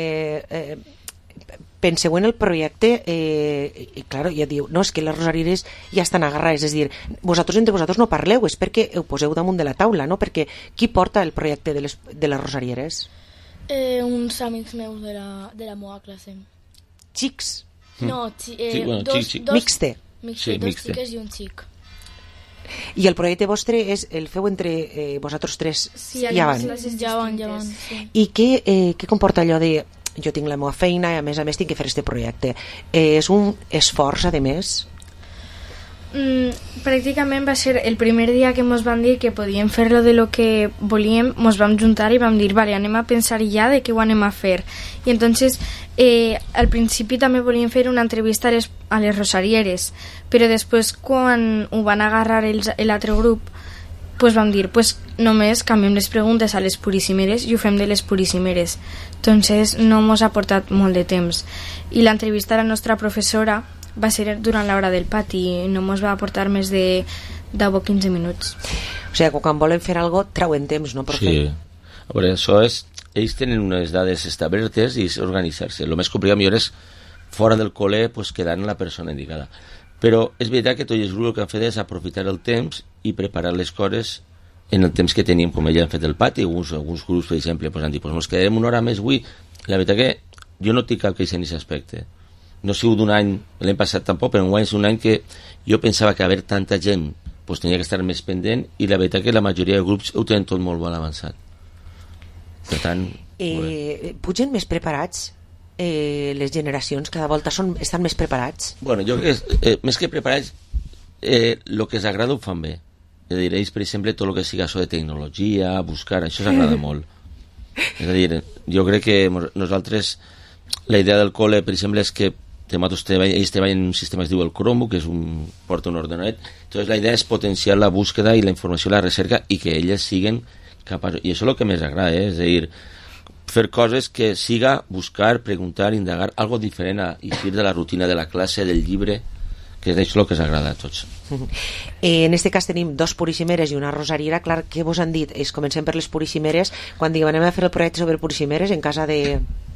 penseu en el projecte, clar, ja diu, no, és que les rosarieres ja estan agarrades, és dir, vosaltres entre vosaltres no parleu, és perquè ho poseu damunt de la taula, no? Perquè qui porta el projecte de les rosarieres? Uns amics meus de la meva classe. Xics? No, dos mixte. Sí, dos xiques i un xic. I el projecte vostre el feu entre vosaltres tres? Sí, ja van. Sí. I què comporta allò de jo tinc la meva feina i a més tinc que fer este projecte? És un esforç, a més? Pràcticament va ser el primer dia que ens van dir que podíem fer-lo de lo que volíem, ens vam juntar i vam dir, vale, anem a pensar ja de què ho anem a fer. I entonces al principi també volíem fer una entrevista a les rosarieres, però després quan ho van agarrar l'altre grup pues vam dir, pues només canviem les preguntes a les puríssimeres i ho fem de les puríssimeres. Entonces no ens ha portat molt de temps. I l'entrevista a la nostra professora va ser durant l'hora del pati i no ens va aportar més de 10 o 15 minuts. O sigui, quan volen fer alguna cosa treuen temps, no, profe? Sí. A veure, això és... Ells tenen unes dades establertes i és organitzar-se. El més complicat millor és fora del col·le pues, quedant la persona indicada. Però és veritat que tots els grups el que han fet és aprofitar el temps i preparar les coses en el temps que teníem, com ella han fet el pati. Alguns grups, per exemple, pues, han dit, pues, ens quedarem una hora més avui. La veritat que jo no tinc cap queixa en aquest aspecte. No ha sigut d'un any, l'any passat tampoc, però enguany és un any que jo pensava que haver tanta gent pues, tenia que estar més pendent, i la veritat que la majoria de grups ho tenen tot molt bon avançat. Per tant... pugen més preparats? Les generacions cada volta estan més preparats? Bueno, jo crec que més que preparats, el que s'agrada ho fan bé. És a dir, ells, per exemple, tot el que sigui això de tecnologia, buscar, això s'agrada molt. És a dir, jo crec que nosaltres, la idea del col·le, per exemple, és que ells treballen en un sistema que es diu el Chromebook, que porta un ordenador. Entonces la idea és potenciar la búsqueda i la informació i la recerca, i que elles siguin capaços. I això és el que més agrada, és a dir, fer coses que siga buscar, preguntar, indagar, algo diferent a eixir de la rutina de la classe, del llibre, que és el que s'agrada a tots. En este cas tenim 2 purissimeres i una rosariera. Clar, què vos han dit? Comencem per les purissimeres. Quan diguem anem a fer el projecte sobre purissimeres en casa de...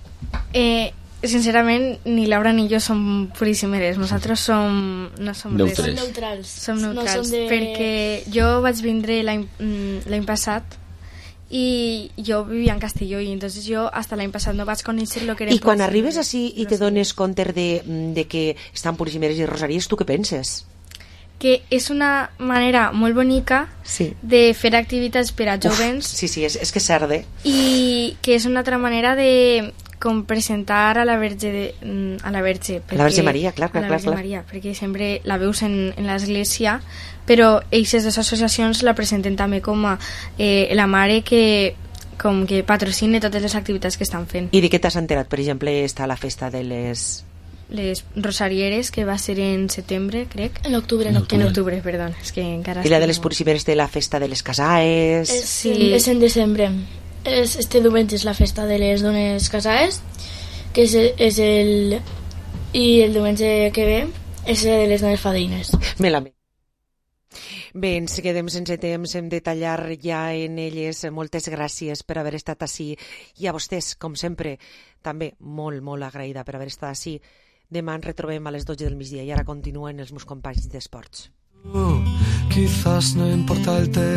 Sincerament, ni Laura ni jo som purissimeres. Nosaltres no som neutrals. Som neutrals, perquè jo vaig vindre l'any passat i jo vivia en Castelló, i entonces jo hasta l'any passat no vaig conèixer lo que eren. I quan arribes així i te dones compte de que estan purissimeres i rosaries, tu què penses? Que és una manera molt bonica de fer activitats per a jovens. Sí, és que és cert, i que és una altra manera de com presentar a la Verge Maria, clar. Maria, perquè sempre la veus en l'església, però aquestes dues associacions la presenten també com a la mare que patrocina totes les activitats que estan fent. I de què t'has enterat? Per exemple, està la festa de les rosarieres, que va ser en setembre, crec. En octubre, perdó. És que encara I la de les purissimeres de la festa de les casaes? Sí, és en desembre. Este diumenge és la festa de les dones casades, que és el... I el diumenge que ve és el de les dones fadrines. Bé, ens quedem sense temps, hem de tallar ja en elles. Moltes gràcies per haver estat ací, i a vostès, com sempre, també molt, molt agraïda per haver estat ací. Demà ens retrobem a les 12 del migdia i ara continuen els meus companys d'esports. Quizás no importa el